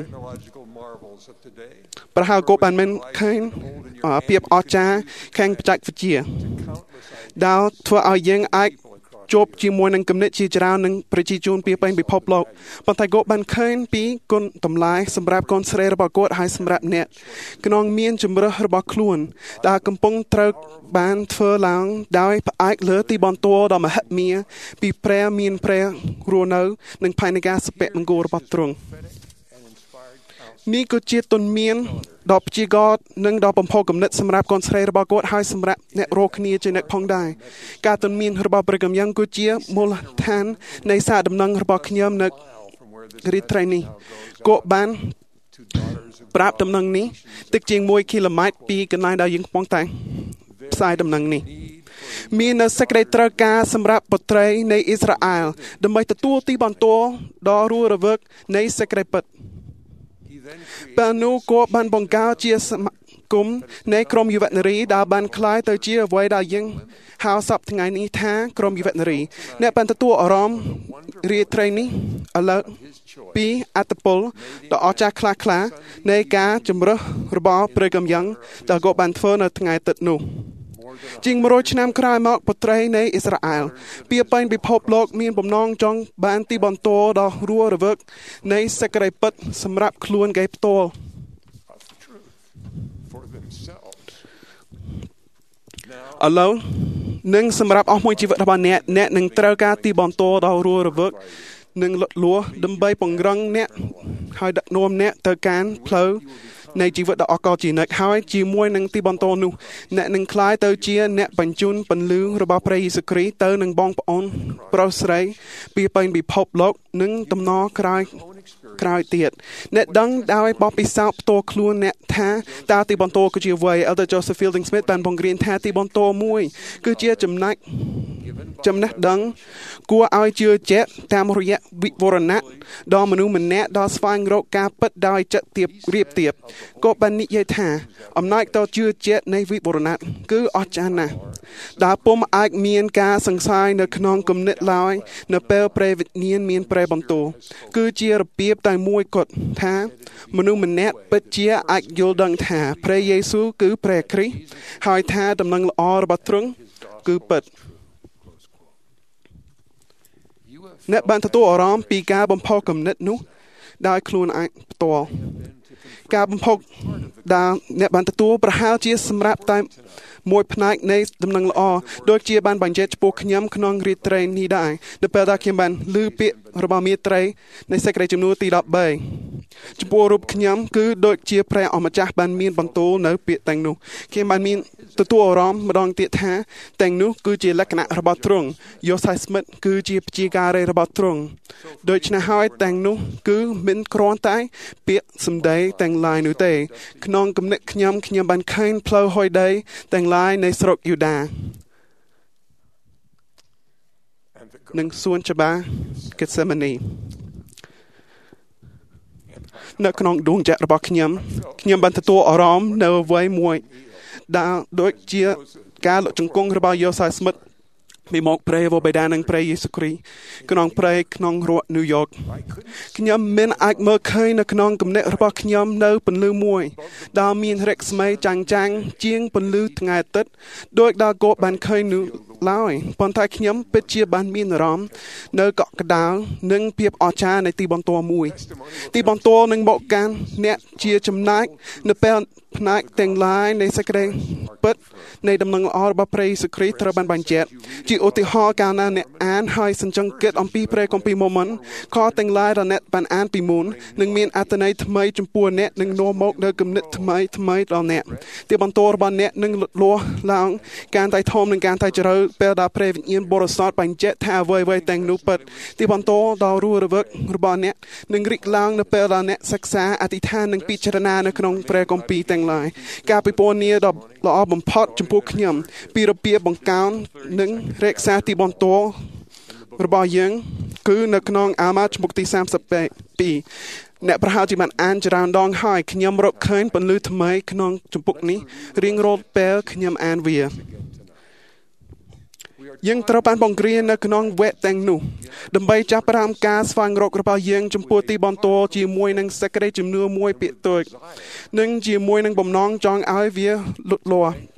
ប្រហែលគាត់បានមិនឃើញភាពអស្ចារ្យខាងបច្ចេកវិទ្យាដែលធ្វើឲ្យយើងអាចជួបជាមួយនឹងគំនិតជាច្រើននឹងប្រជាជនពីពេញពិភពលោកប៉ុន្តែគាត់បានឃើញពីគុណតម្លៃសម្រាប់កូនស្រីរបស់គាត់ហើយសម្រាប់អ្នកក្នុងមានជំរើសរបស់ខ្លួនដែលកំពុងត្រូវបានធ្វើឡើងដោយផ្អែកលើទីបន្ទាល់ដ៏មហិមាពីព្រះមានព្រះរស់នៅនិងផែនការសុភមង្គលរបស់ទ្រង់នេះគឺជាទុនមានដ៏ព្យាករនិងដ៏បំផុសគំនិតសម្រាប់កូនស្រីរបស់គាត់ហើយសម្រាប់អ្នករស់គ្នាជាអ្នកផងដែរការទុនមានរបស់ព្រះកំយ៉ាងគឺជាមូលដ្ឋាននៃសារដំណឹងរបស់ខ្ញុំនៅរីត្រីនេះគាត់បានប្រាប់ដំណឹងនេះទឹកជាងមួយគីឡូម៉ែត្រពីកន្លែងដែលយើងកំពុងតែផ្សាយដំណឹងនេះមាននៅសេចក្តីត្រូវការសម្រាប់បុត្រីនៃអ៊ីស្រាអែលដើម្បីទទួលទីបន្ទាល់ដ៏រស់រវើកនៃសេចក្តីពិតពេលនោះគាត់បានបង្កើតជាសមាគមនៃក្រុមយុវនារីដែលបានក្លាយទៅជាអ្វីដែលយើងហៅសពថ្ងៃនេះថាក្រុមយុវនារីអ្នកបានទទួលអារម្មណ៍រាត្រីនេះឥឡូវពីអត្តពលដ៏អស្ចារ្យខ្លះៗនៃការជំរើសរបស់ព្រះកំយ៉ាងដែលគាត់បានធ្វើនៅថ្ងៃទឹកនោះជាងមួយរយឆ្នាំក្រោយមកបុត្រីនៃអ៊ីស្រាអែលពីពេញពិភពលោកមានបំណងចង់បានទីបន្ទាល់ដ៏រស់រវើកនៃសេចក្តីពិតសម្រាប់ខ្លួនគេផ្ទាល់ឥឡូវនឹងសម្រាប់អស់មួយជីវិតរបស់អ្នកអ្នកនឹងត្រូវការទីបន្ទាល់ដ៏រស់រវើកនិងលត់លួដើម្បីពង្រឹងអ្នកហើយដឹកនាំអ្នកទៅកាន់ផ្លូវនៃជីវិតដ៏អស្ចារ្យជានិច្ចហើយជាមួយនឹងទីបន្ទាល់នោះអ្នកនឹងក្លាយទៅជាអ្នកបញ្ជូនពន្លឺរបស់ព្រះយេស៊ូវគ្រីស្ទទៅនឹងបងប្អូនប្រុសស្រីពីពេញពិភពលោកនិងដំណរក្រោយក្រោយទៀតអ្នកដឹងដោយបបពិសោធន៍ផ្ទាល់ខ្លួនអ្នកថាតើទីបន្ទាល់គឺជាអ្វី Elder Joseph Fielding Smith បានបង្រៀនថាទីបន្ទាល់មួយគឺជាចំណែកចំណេះដឹងគួរឲ្យជឿជាក់តាមរយៈវិវរណៈដល់មនុស្សម្នាក់ដល់ស្វែងរកការពិតដោយចិត្តទៀបរៀបទៀបក៏បាននិយាយថាអំណាចតជឿជាក់នៃវិវរណៈគឺអស្ចារ្យណាស់ដែលពុំអាចមានការសង្ស័យនៅក្នុងគំនិតឡើយនៅពេលព្រះវិញ្ញាណមានព្រះបន្ទូលគឺជារបៀបតែមួយគត់ថាមនុស្សម្នាក់ពិតជាអាចយល់ដឹងថាព្រះយេស៊ូវគឺព្រះគ្រីស្ទហើយថាដំណឹងល្អរបស់ទ្រង់គឺពិតអ្នកបានទទួលអារម្មណ៍ពីការបំផុសគំនិតនោះដោយខ្លួនឯងផ្ទាល់ការបំផុសដែលអ្នកបានទទួលប្រហែលជាសម្រាប់តែមួយផ្នែកនៃដំណឹងល្អដូចជាបានបញ្ជាក់ចំពោះខ្ញុំក្នុងរាត្រីនេះដែរនៅពេលដែលខ្ញុំបានឮពាក្យរបស់មេត្រីនៃសេចក្តីជំនួសទីដប់បីចំពោះរូបខ្ញុំគឺដូចជាព្រះអម្ចាស់បានមានបន្ទូលនៅពាក្យទាំងនោះខ្ញុំបានមានទទួលអារម្មណ៍ម្ដងទៀតថាទាំងនោះគឺជាលក្ខណៈរបស់ទ្រង់យូសាស្មិតគឺជាព្យាការីរបស់ទ្រង់ដូច្នេះហើយទាំងនោះគឺមិនគ្រាន់តែពាក្យសម្ដីទាំងឡាយនោះទេក្នុងគំនិតខ្ញុំខ្ញុំបានឃើញផ្លូវហុយដីទាំងឡាយនៃស្រុកយូដានិងសួនច្បារហ្គេតសេម៉ានីនៅក្នុងដួងចិត្តរបស់ខ្ញុំខ្ញុំបានទទួលអារម្មណ៍នៅអ្វីមួយដែលដូចជាការលុតជង្គង់របស់យូសាស្មិតពីមកព្រះវរបិតានិងព្រះយេស៊ូវគ្រីស្ទក្នុងព្រៃក្នុងរដ្ឋញូវយ៉កខ្ញុំមិនអាចមើលឃើញនៅក្នុងគំនិតរបស់ខ្ញុំនៅពន្លឺមួយដែលមានរស្មីចាំងចាំងជាងពន្លឺថ្ងៃអាទិត្យដោយដែលគោបានឃើញនោះឡើយប៉ុន្តែខ្ញុំពិតជាបានមានអារម្មណ៍នៅកក់ក្ដៅនិងភាពអស្ចារ្យនៃទីបន្ទាល់មួយទីបន្ទាល់នឹងមកកាន់អ្នកជាចំណែកនៅពេលផ្នែកទាំងឡាយនៃសេចក្តីពិតនៃដំណឹងល្អរបស់ព្រះយេស៊ូវគ្រីស្ទត្រូវបានបញ្ជាក់ជាឧទាហរណ៍កាលណាអ្នកអានហើយសញ្ជឹងគិតអំពីព្រះគម្ពីរមុនមុនខទាំងឡាយដែលអ្នកបានអានពីមុននឹងមានអត្ថន័យថ្មីចំពោះអ្នកនឹងនាំមកនូវគំនិតថ្មីថ្មីដល់អ្នកទីបន្ទាល់របស់អ្នកនឹងលូតលាស់ឡើងកាន់តែធំនិងកាន់តែជ្រៅពេលដែលព្រះវិញ្ញាណបរិសុទ្ធបញ្ជាក់ថាអ្វីៗទាំងនោះពិតទីបន្ទាល់ដ៏រស់រវើករបស់អ្នកនឹងរីកឡើងនៅពេលដែលអ្នកសិក្សាអធិដ្ឋាននិងពិចារណានៅក្នុងព្រះគម្ពីរទាំងឡាយការពិពណ៌នាដ៏ល្អបំផុតចំពោះខ្ញុំពីរបៀបបង្កើននិងរក្សាទីបន្ទាល់របស់យើងគឺនៅក្នុងអាម៉ាចំពុកទីសាមសិបពីរអ្នកប្រហែលជាបានអានច្រើនដងហើយខ្ញុំរកឃើញពន្លឺថ្មីក្នុងចំពុកនេះរៀងរាល់ពេលខ្ញុំអានវាយើងត្រូវបានបង្រៀននៅក្នុងវគ្គទាំងនោះដើម្បីចាប់ផ្ដើមការស្វែងរករបស់យើងចំពោះទីបន្ទាល់ជាមួយនឹងសេចក្តីជំនឿមួយពាក្យតូចនិងជាមួយនឹងបំណងចង់ឲ្យវាលូតលាស់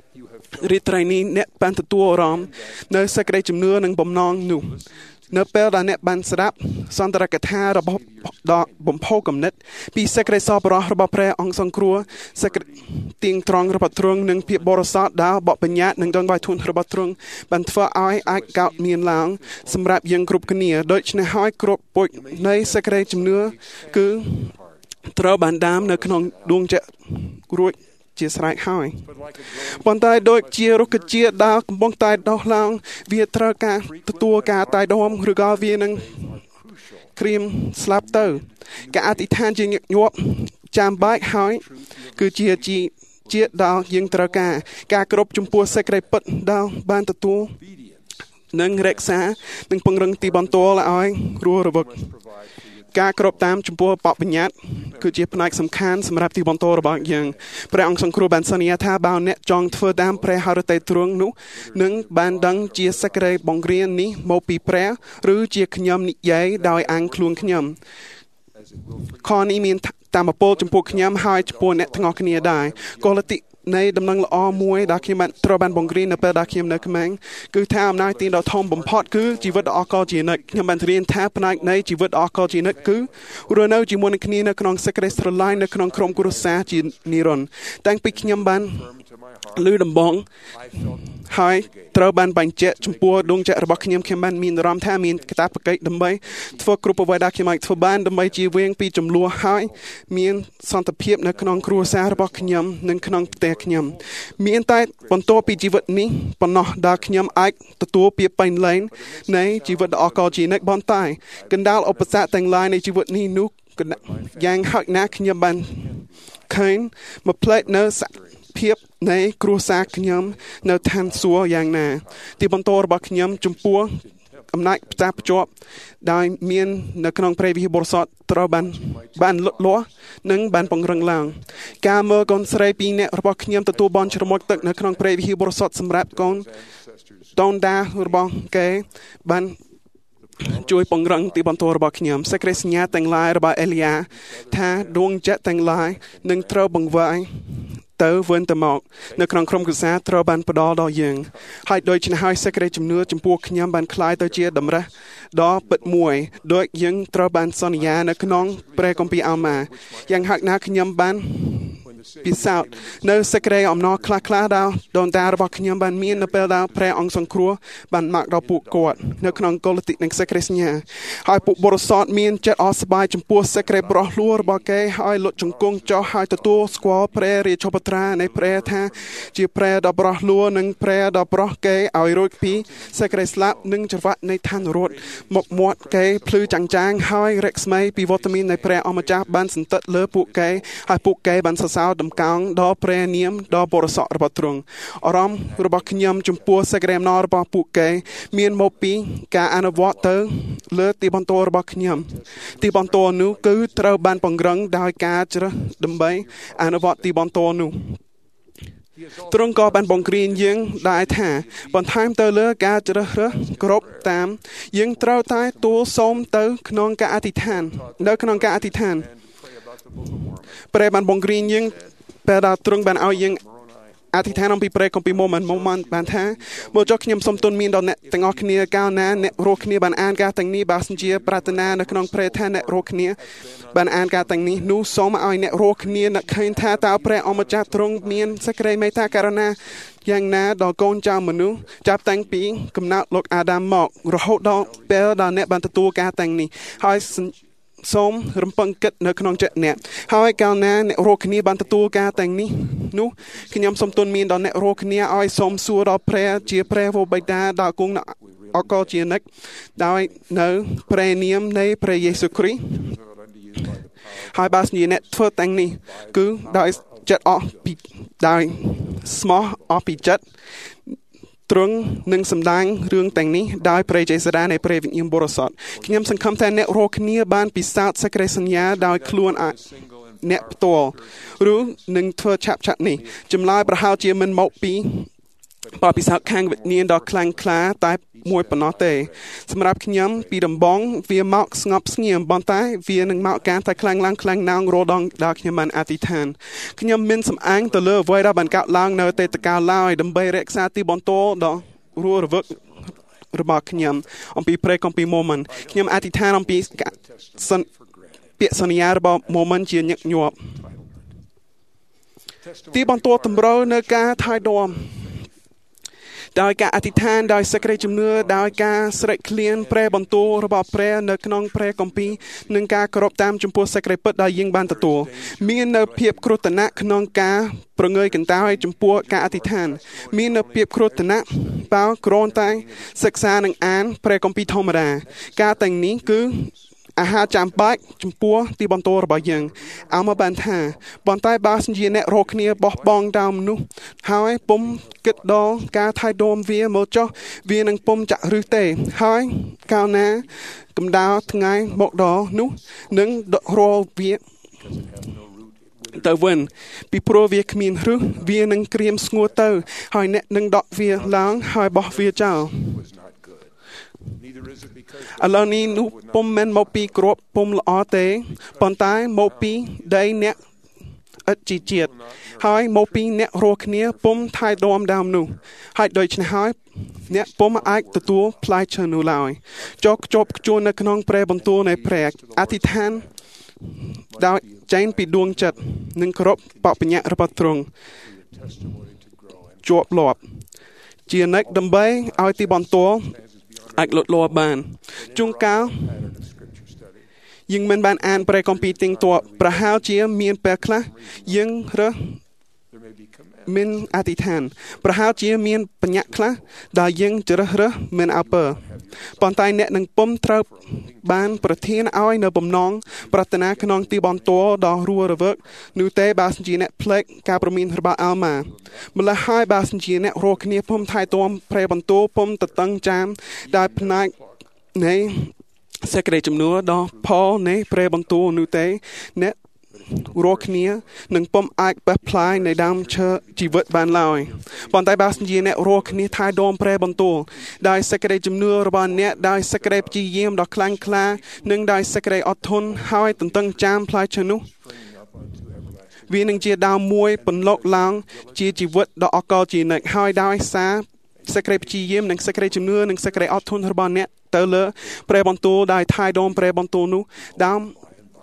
រីត្រៃនេះអ្នកបានទទួលអារម្មណ៍នៅសេចក្តីជំនឿនិងបំណងនោះនៅពេលដែលអ្នកបានស្ដាប់សន្ទរកថារបស់ដ៏បំផុសគំនិតពីសេចក្តីសប្បុរសរបស់ព្រះអង្គសង្គ្រោះសេចក្តីទៀងត្រង់របស់ទ្រង់និងភាពបរិសុទ្ធដែលបបញ្ញាតនិងដងបាយធួនរបស់ទ្រង់បានធ្វើឲ្យអាចកោតមានឡើងសម្រាប់យើងគ្រប់គ្នាដូច្នេះហើយគ្រប់ពុជនៃសេចក្តីជំនឿគឺត្រូវបានដាមនៅក្នុងដួងចិត្តរួចជាស្រេចហើយប៉ុន្តែដូចជារុក្ខជាតិដែលកំពុងតែដុះឡើងវាត្រូវការទទួលការតែដមឬក៏វានឹងក្រៀមស្លាប់ទៅការអធិដ្ឋានជាញឹកញាប់ចាំបាច់ហើយគឺជាជាជាដែលយើងត្រូវការការគោរពចំពោះសេចក្តីពិតដែលបានទទួលនិងរក្សានិងពង្រឹងទីបន្ទាល់ឲ្យរស់រវើកការគោរពតាមចំពោះបបបញ្ញត្តិគឺជាផ្នែកសំខាន់សម្រាប់ទីបន្ទាល់របស់យើងព្រះអង្គសង្គ្រោះបានសន្យាថាបើអ្នកចង់ធ្វើតាមព្រះហឫទ័យទ្រង់នោះនឹងបានដឹងជាសេចក្តីបង្រៀននេះមកពីព្រះឬជាខ្ញុំនិយាយដោយអាំងខ្លួនខ្ញុំខនេះមានតាមពលចំពោះខ្ញុំហើយចំពោះអ្នកទាំងអស់គ្នាដែរកុលតិនៃដំណឹងល្អមួយដែលខ្ញុំបានត្រូវបានបង្រៀននៅពេលដែលខ្ញុំនៅក្មេងគឺថាអំណាចទានដ៏ធំបំផុតគឺជីវិតដ៏អស្ចារ្យជានិច្ចខ្ញុំបានរៀនថាផ្នែកនៃជីវិតដ៏អស្ចារ្យជានិច្ចគឺរស់នៅជាមួយនឹងគ្នានៅក្នុងសេចក្តីស្រឡាញ់នៅក្នុងក្រុមគ្រួសារជានិរន្តរ៍តាំងពីខ្ញុំបានឮដំបងហើយត្រូវបានបញ្ជាក់ចំពោះដួងចិត្តរបស់ខ្ញុំខ្ញុំបានមានអារម្មណ៍ថាមានកាតព្វកិច្ចដើម្បីធ្វើគ្រប់អ្វីដែលខ្ញុំអាចធ្វើបានដើម្បីជៀសវាងពីចំនួនហើយមានសន្តិភាពនៅក្នុងគ្រួសាររបស់ខ្ញុំនិងក្នុងផ្ទះខ្ញុំមានតែបន្ទាប់ពីជីវិតនេះប៉ុណ្ណោះដែលខ្ញុំអាចទទួលពីបេនលែងនៃជីវិតដ៏អស្ចារ្យជានិច្ចបន្តែកណ្ដាលឧបសគ្គទាំងឡាយនៃជីវិតនេះនោះយ៉ាងហោចណាស់ខ្ញុំបានឃើញមកផ្លែកនៅភាពនៃគ្រួសារខ្ញុំនៅឋានសួគ៌យ៉ាងណាទីបន្ទាល់របស់ខ្ញុំចំពោះអំណាចផ្សារភ្ជាប់ដោយមាននៅក្នុងព្រះវិហារបរិសុទ្ធត្រូវបានបានលុតលាស់និងបានពង្រឹងឡើងការមើលកូនស្រីពីរនាក់របស់ខ្ញុំទទួលបន់ជ្រមុជទឹកនៅក្នុងព្រះវិហារបរិសុទ្ធសម្រាប់កូនតូនតារបស់គេបានជួយពង្រឹងទីបន្ទាល់របស់ខ្ញុំសេចក្តីសញ្ញាទាំងឡាយរបស់អេលីយ៉ាថាដួងចិត្តទាំងឡាយនឹងត្រូវបង្វែរទៅវិញទៅមកនៅក្នុងក្រុមគ្រួសារត្រូវបានផ្ដល់ដល់យើងហើយដូច្នេះហើយសេចក្តីជំនឿចំពោះខ្ញុំបានคล้ายទៅជាតម្រាស់ដ៏ពិតមួយដោយយើងត្រូវបានសន្យានៅក្នុងព្រះគម្ពីរអាម៉ាយ៉ាងហោចណាស់ខ្ញុំបានពិសោធន៍នៅសេចក្តីអំណរខ្លះៗដែលដូនតារបស់ខ្ញុំបានមាននៅពេលដែលព្រះអង្គសង្គ្រោះបានមកដល់ពួកគាត់នៅក្នុងកុលតិនិងសេចក្តីសញ្ញាហើយពួកបរិសុទ្ធមានចិត្តអស្ចារ្យចំពោះសេចក្តីប្រោះលួរបស់គេហើយលុតជង្គង់ចុះហើយទទួលស្គាល់ព្រះរាជបត្រានៃព្រះថាជាព្រះដ៏ប្រោះលួនិងព្រះដ៏ប្រោះគេឲ្យរួចពីសេចក្តីស្លាប់និងច្រវាក់នៃឋានរត់មកមាត់គេភ្លឺចាំងចាំងហើយរស្មីពីវត្តមាននៃព្រះអម្ចាស់បានសន្តិដ្ឋលើពួកគេហើយពួកគេបានសរសើរដំកោងដល់ព្រះនាមដ៏បរិសុទ្ធរបស់ទ្រង់អារម្មណ៍របស់ខ្ញុំចំពោះសេចក្តីអំណររបស់ពួកគេមានមកពីការអនុវត្តទៅលើទីបន្ទាល់របស់ខ្ញុំទីបន្ទាល់នោះគឺត្រូវបានពង្រឹងដោយការជ្រើសដើម្បីអនុវត្តទីបន្ទាល់នោះទ្រង់ក៏បានបង្រៀនយើងដែរថាបន្ថែមទៅលើការជ្រើសរើសគ្រប់តាមយើងត្រូវតែទូលសូមទៅក្នុងការអធិដ្ឋាននៅក្នុងការអធិដ្ឋានព្រះបានបង្រៀនយើងពេលដែលទ្រង់បានឲ្យយើងអធិដ្ឋានអំពីព្រះគម្ពីរម៉ូមិនម៉ូមិនបានថាមកចុះខ្ញុំសូមទូលមានដល់អ្នកទាំងអស់គ្នាកាលណាអ្នករស់គ្នាបានអានការទាំងនេះបើសិនជាប្រាថ្នានៅក្នុងព្រះថាអ្នករស់គ្នាបានអានការទាំងនេះនោះសូមឲ្យអ្នករស់គ្នានឹកឃើញថាតើព្រះអម្ចាស់ទ្រង់មានសេចក្តីមេត្តាករុណាយ៉ាងណាដល់កូនចៅមនុស្សចាប់តាំងពីកំណើតលោកអាដាមមករហូតដល់ពេលដែលអ្នកបានទទួលការទាំងនេះហើយសូមរំពឹងគិតនៅក្នុងចិត្តអ្នកហើយកាលណាអ្នករស់គ្នាបានទទួលការទាំងនេះនោះខ្ញុំសូមទូលមានដល់អ្នករស់គ្នាឲ្យសូមសួរដល់ព្រះជាព្រះវរបិតាដល់គង់អកលជានិច្ចដោយនៅព្រះនាមនៃព្រះយេស៊ូវគ្រីស្ទហើយបើស្ញអ្នកធ្វើទាំងនេះគឺដោយចិត្តអស់ពីដោយស្មោះអស់ពីចិត្តទ្រង់នឹងសម្ដែងរឿងទាំងនេះដោយព្រះចេស្តានៃព្រះវិញ្ញាណបរិសុទ្ធខ្ញុំសង្ឃឹមថាអ្នករាល់គ្នាបានពិសោធន៍សេចក្តីសញ្ញាដោយខ្លួនអ្នកផ្ទាល់ឬនឹងធ្វើឆាប់ឆាប់នេះចម្លើយប្រហែលជាមិនមកពីបបពិសោធន៍ខាងវិញ្ញាណដ៏ខ្លាំងក្លាតែមួយប៉ុណ្ណោះទេសម្រាប់ខ្ញុំពីដំបងវាមកស្ងប់ស្ងៀមប៉ុន្តែវានឹងមកការតែខ្លាំងឡើងខ្លាំងណាងរដងដល់ខ្ញុំបានអធិដ្ឋានខ្ញុំមានសំអាងទៅលើអ្វីដែលបានកើតឡើងនៅទេតកាលឡើយដើម្បីរក្សាទីបន្ទាល់ដ៏រស់រវើករបស់ខ្ញុំអំពីព្រែកអំពីម៉ូមិនខ្ញុំអធិដ្ឋានអំពីពាក្យសន្យារបស់ម៉ូមិនជាញឹកញាប់ទីបន្ទាល់តម្រូវនៅការថែទាំដោយការអធិដ្ឋានដោយសេចក្តីជំនឿដោយការស្រែកឃ្លានប្រែបន្ទូលរបស់ព្រះនៅក្នុងព្រះគម្ពីរនិងការគោរពតាមចំពោះសេចក្តីពិតដែលយើងបានទទួលមាននៅភាពគ្រោះថ្នាក់ក្នុងការប្រងើយកន្តើយចំពោះការអធិដ្ឋានមាននៅភាពគ្រោះថ្នាក់បើគ្រាន់តែសិក្សានិងអានព្រះគម្ពីរធម្មតាការទាំងនេះគឺអាហារចាំបាច់ចំពោះទីបន្ទាល់របស់យើងអមបានថាប៉ុន្តែបើសិនជាអ្នករកគ្នាបោះបង់តាមមនុស្សហើយពុំគិតដល់ការថែទាំវាមកចុះវានឹងពុំចាក់ឫសទេហើយកាលណាកម្ដៅថ្ងៃមកដល់នោះនឹងដករវាទៅវិញពីព្រោះវាគ្មានឫសវានឹងក្រៀមស្ងួតទៅហើយអ្នកនឹងដកវាឡើងហើយបោះវាចោលឥឡូវនេះនោះពុំមែនមកពីគ្រាប់ពុំល្អទេប៉ុន្តែមកពីដីអ្នកឥតជីជាតិហើយមកពីអ្នករស់គ្នាពុំថែទាំដើមនោះហើយដូច្នេះហើយអ្នកពុំអាចទទួលផ្លែឈើនោះឡើយចុះខ្ជាប់ខ្ជួននៅក្នុងព្រះបន្ទូលនៃព្រះអធិដ្ឋានដោយចេញពីដួងចិត្តនិងគោរពបបញ្ញត្តិរបស់ទ្រង់ជាប់លាប់ជានិច្ចដើម្បីឲ្យទីបន្ទាល់អាចលូតលាស់បានជួនកាលយើងមិនបានអានព្រះគម្ពីរទៀងទាត់ប្រហែលជាមានពេលខ្លះយើងរើសមានអធិដ្ឋានប្រហែលជាមានបញ្ញត្តិខ្លះដែលយើងជ្រើសរើសមិនអើពើប៉ុន្តែអ្នកនឹងពុំត្រូវបានប្រធានឲ្យនៅបំណងប្រាថ្នាក្នុងទីបន្ទាល់ដ៏រស់រវើកនោះទេបើសិនជាអ្នកផ្លេចការប្រមានរបស់អាល់ម៉ាម្ល៉េះហើយបើសិនជាអ្នករស់គ្នាពុំថែទាំព្រះបន្ទូលពុំតតឹងចាមដោយផ្នែកនៃសេចក្តីជំនឿដ៏ផលនៃព្រះបន្ទូលនោះទេអ្នករស់គ្នានឹងពុំអាចបេះផ្លាយនៃដើមឈើជីវិតបានឡើយប៉ុន្តែបើសិនជាអ្នករស់គ្នាថែទាំព្រះបន្ទូលដោយសេចក្តីជំនឿរបស់អ្នកដោយសេចក្តីព្យាយាមដ៏ខ្លាំងក្លានិងដោយសេចក្តីអត់ធន់ហើយទន្ទឹងចាមផ្លែឈើនោះវានឹងជាដើមមួយពន្លកឡើងជាជីវិតដ៏អកលជានិច្ចហើយដោយសារសេចក្តីព្យាយាមនិងសេចក្តីជំនឿនិងសេចក្តីអត់ធន់របស់អ្នកទៅលើព្រះបន្ទូលដោយថែទាំព្រះបន្ទូលនោះដើម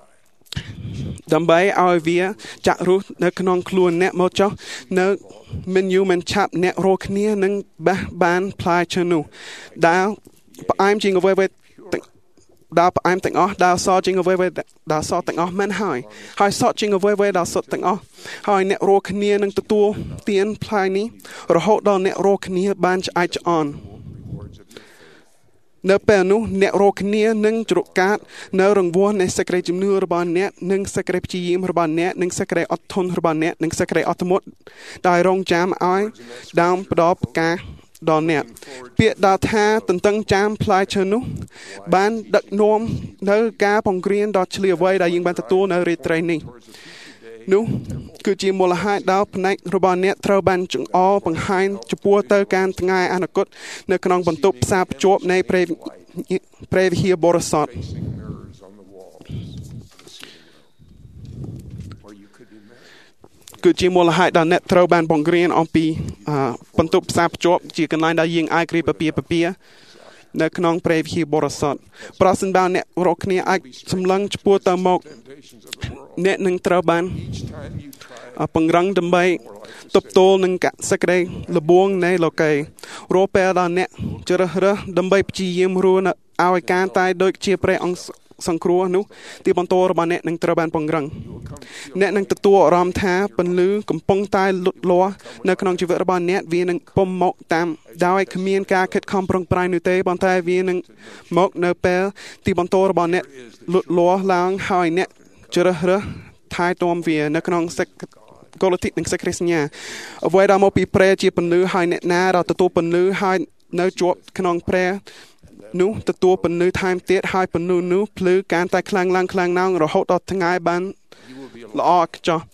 ដើម្បីឲ្យវាចាក់រស់នៅក្នុងខ្លួនអ្នកមកចុះនៅមិនយូរមិនឆាប់អ្នករស់គ្នានឹងបេះបានផ្លែឈើនោះដែលផ្អែមជាងអ្វីៗដែលផ្អែមទាំងអស់ដែលសជាងអ្វីៗដែលសទាំងអស់មិនហើយហើយសជាងអ្វីៗដែលសុទ្ធទាំងអស់ហើយអ្នករស់គ្នានឹងទទួលទានផ្លែនេះរហូតដល់អ្នករស់គ្នាបានឆ្អែតឆ្អន់នៅពេលនោះអ្នករកគ្នានឹងជ្រកកាត់នៅរង្វាស់នៃសេចក្តីជំនឿរបស់អ្នកនិងសេចក្តីព្យាយាមរបស់អ្នកនិងសេចក្តីអត់ធន់របស់អ្នកនិងសេចក្តីអត់ធ្មត់ដោយរងចាំឲ្យដើមផ្ដល់ផ្កាដល់អ្នកពាក្យដែលថាទន្ទឹងចាមផ្លែឈើនោះបានដឹកនាំនៅការបង្រៀនដ៏ឆ្លៀវវៃដែលយើងបានទទួលនៅរាត្រីនេះនោះគឺជាមូលហេតុដែលផ្នែករបស់អ្នកត្រូវបានចង្អុលបង្ហាញចំពោះទៅការថ្ងៃអនាគតនៅក្នុងបន្ទប់ផ្សារភ្ជាប់នៃព្រះព្រះវិហារបរិសុទ្ធគឺជាមូលហេតុដែលអ្នកត្រូវបានបង្រៀនអំពីបន្ទប់ផ្សារភ្ជាប់ជាកន្លែងដែលយើងអាចគ្រាបពាពពានៅក្នុងព្រះវិហារបរិសុទ្ធប្រសិនបើអ្នករកគ្នាអាចសម្លឹងឆ្ពោះទៅមកអ្នកនឹងត្រូវបានពង្រឹងដើម្បីទប់ទល់នឹងសេចក្តីលបួងនៃលោកីរាល់ពេលដែលអ្នកជ្រើសរើសដើម្បីព្យាយាមរស់ឲ្យការតែដូចជាព្រះអង្គសង្គ្រោះនោះទីបន្ទាល់របស់អ្នកនឹងត្រូវបានពង្រឹងអ្នកនឹងទទួលអារម្មណ៍ថាពន្លឺកំពុងតែលុតលាស់នៅក្នុងជីវិតរបស់អ្នកវានឹងពុំមកតាមដោយគ្មានការខិតខំប្រឹងប្រែងនោះទេប៉ុន្តែវានឹងមកនៅពេលទីបន្ទាល់របស់អ្នកលុតលាស់ឡើងហើយអ្នកជ្រើសរើសថែទាំវានៅក្នុងសេចកលតិនិងសេចក្តីសញ្ញាអ្វីដែលមកពីព្រះជាពន្លឺហើយអ្នកណាដែលទទួលពន្លឺហើយនៅជាប់ក្នុងព្រះនោះទទួលពន្លឺថែមទៀតហើយពន្លឺនោះភ្លឺកាន់តែខ្លាំងឡើងខ្លាំងឡើងរហូតដល់ថ្ងៃបានល្អខ្ចោះ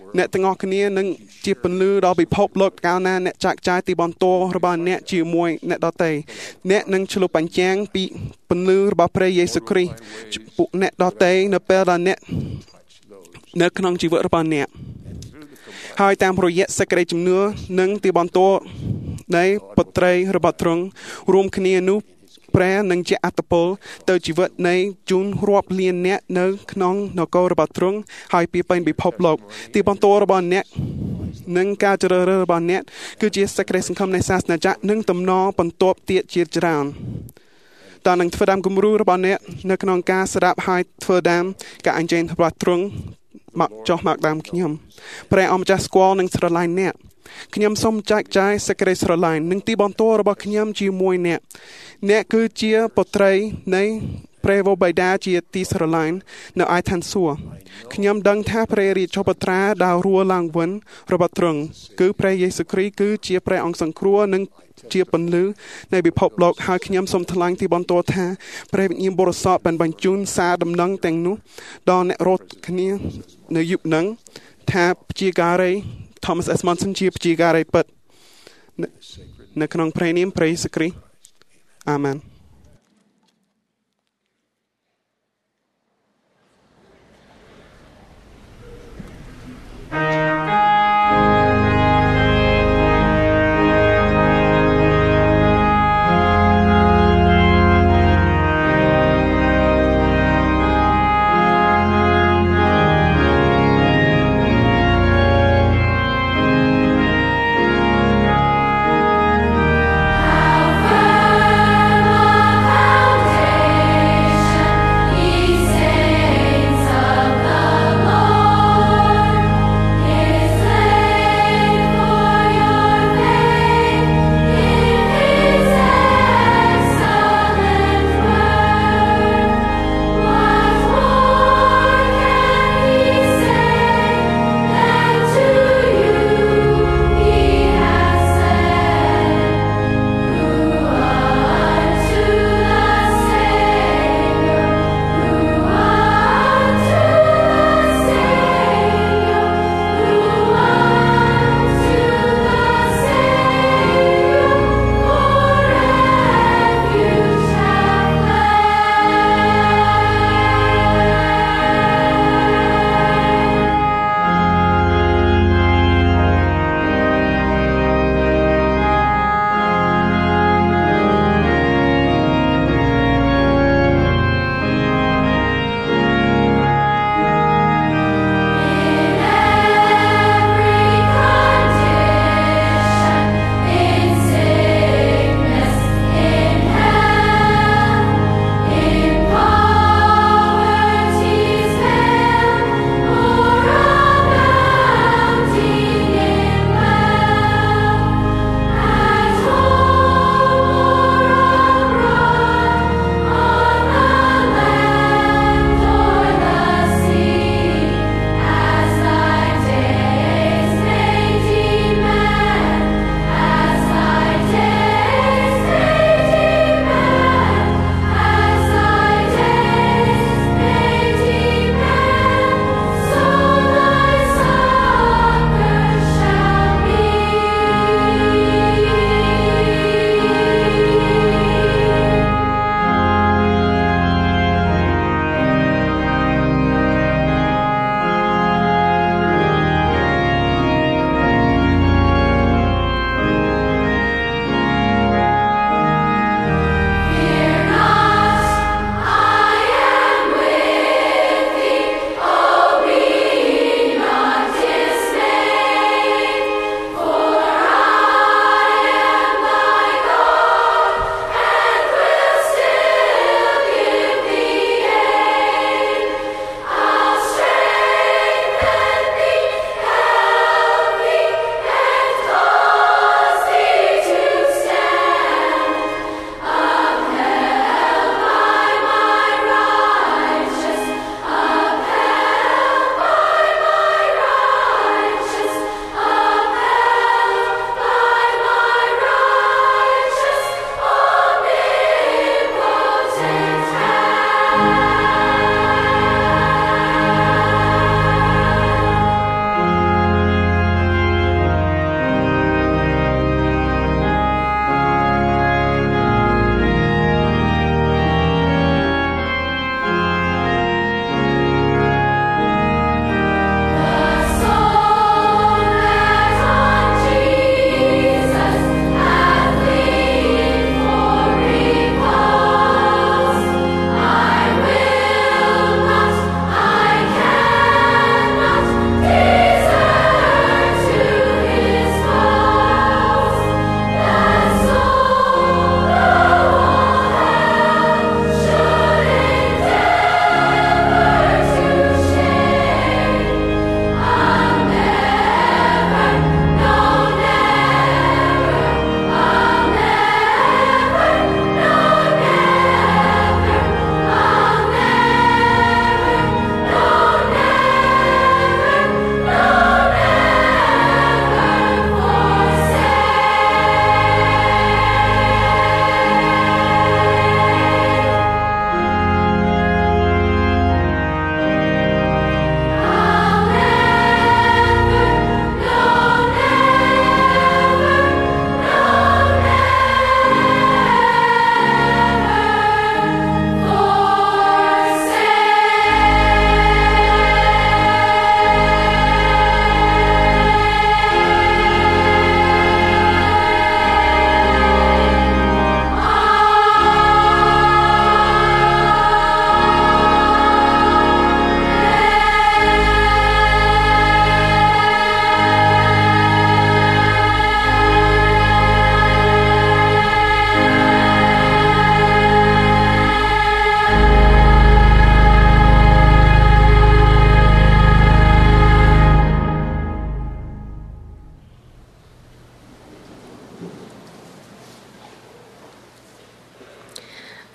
អ្នកទាំងអស់គ្នានឹងជាពន្លឺដល់ពិភពលោកកាលណាអ្នកចាក់ចាយទីបន្ទាល់របស់អ្នកជាមួយអ្នកដទៃអ្នកនឹងឆ្លុះបញ្ចាំងពីពន្លឺរបស់ព្រះយេស៊ូវគ្រីស្ទពួកអ្នកដទៃនៅពេលដែលអ្នកនៅក្នុងជីវិតរបស់អ្នកហើយតាមរយៈសេចក្តីជំនឿនិងទីបន្ទាល់នៃពុត្រីរបស់ទ្រង់រួមគ្នានោះព្រះនឹងជាអត្តពលទៅជីវិតនៃជូនរាប់លានអ្នកនៅក្នុងនគររបស់ទ្រង់ហើយពីពេញពិភពលោកទីបន្ទាល់របស់អ្នកនិងការជ្រើសរើសរបស់អ្នកគឺជាសេចក្តីសង្ឃឹមនៃសាសនាจักរនិងតំណបន្ទាប់ទៀតជាច្រើនតើនឹងធ្វើតាមគំរូរបស់អ្នកនៅក្នុងការស្ដាប់ហើយធ្វើតាមការអញ្ជើញរបស់ទ្រង់មកចុះមកតាមខ្ញុំព្រះអម្ចាស់ស្គាល់និងស្រឡាញ់អ្នកខ្ញុំសូមចែកចាយសេចក្តីស្រឡាញ់និងទីបន្ទាល់របស់ខ្ញុំជាមួយអ្នកអ្នកគឺជាពុត្រីនៃព្រះវរបិតាជាទីស្រឡាញ់នៅឯឋានសួគ៌ខ្ញុំដឹងថាព្រះរាជបុត្រាដែលរស់ឡើងវិញរបស់ទ្រង់គឺព្រះយេស៊ូវគ្រីស្ទគឺជាព្រះអង្គសង្គ្រោះនិងជាពន្លឺនៃពិភពលោកហើយខ្ញុំសូមថ្លែងទីបន្ទាល់ថាព្រះវិញ្ញាណបរិសុទ្ធបានបញ្ជូនសារដំណឹងទាំងនោះដល់អ្នករត់គ្នានៅយុគនឹងថាជាការីThomas S. Monson ជាប្រជាការីពិតនៅក្នុងព្រះនាមព្រះយេស៊ូវគ្រីស្ទអាមែន How far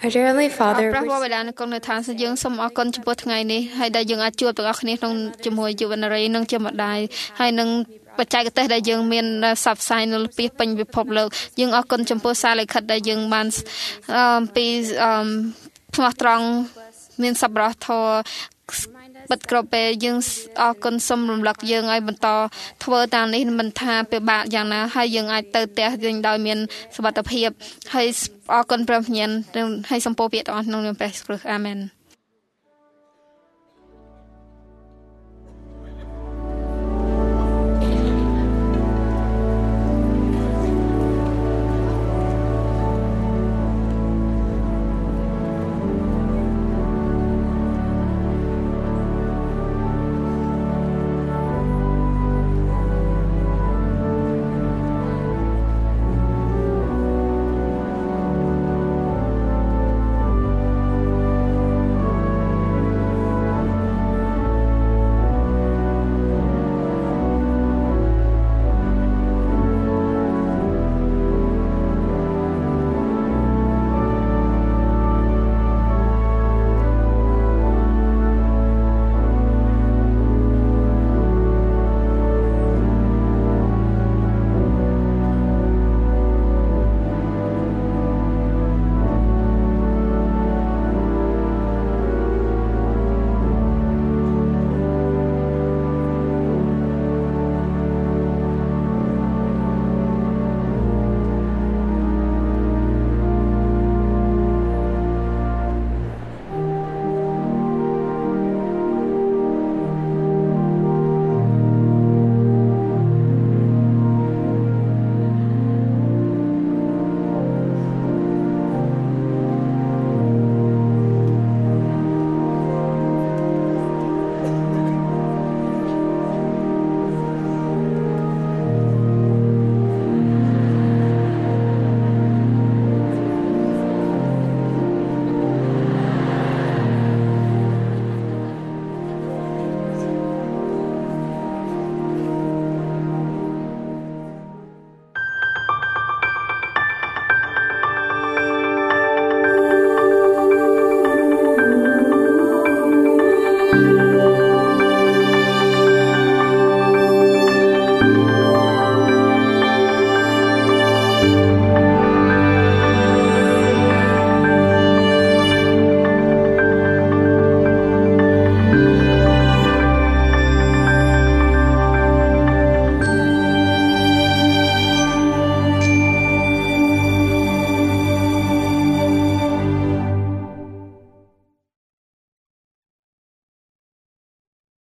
Our dear Heavenly Father, ព្រះវរបិតានៅក្នុងឋានសួគ៌យើងសូមអរគុណចំពោះថ្ងៃនេះហើយដែលយើងអាចជួបទាំងអស់គ្នាក្នុងជាមួយយុវនារីនិងជាម្ដាយហើយនឹងបច្ចេកទេសដែលយើងមានសັບផ្សាយនៅពីពេញពិភពលោកយើងអរគុណចំពោះសារលិខិតដែលយើងបានពីផ្នែកត្រង់មានសប្បុរសធម៌បិទក្របពេលយើងអរគុណសូមរំលឹកយើងឲ្យបន្តធ្វើតាមនេះមិនថាពិបាកយ៉ាងណាហើយយើងអាចទៅផ្ទះយើងដោយមានសុវត្ថិភាពហើយអរគុណព្រះវិញ្ញាណហើយសំពោពាក្យទាំងអស់ក្នុងនាមព្រះគ្រីស្ទអាមែន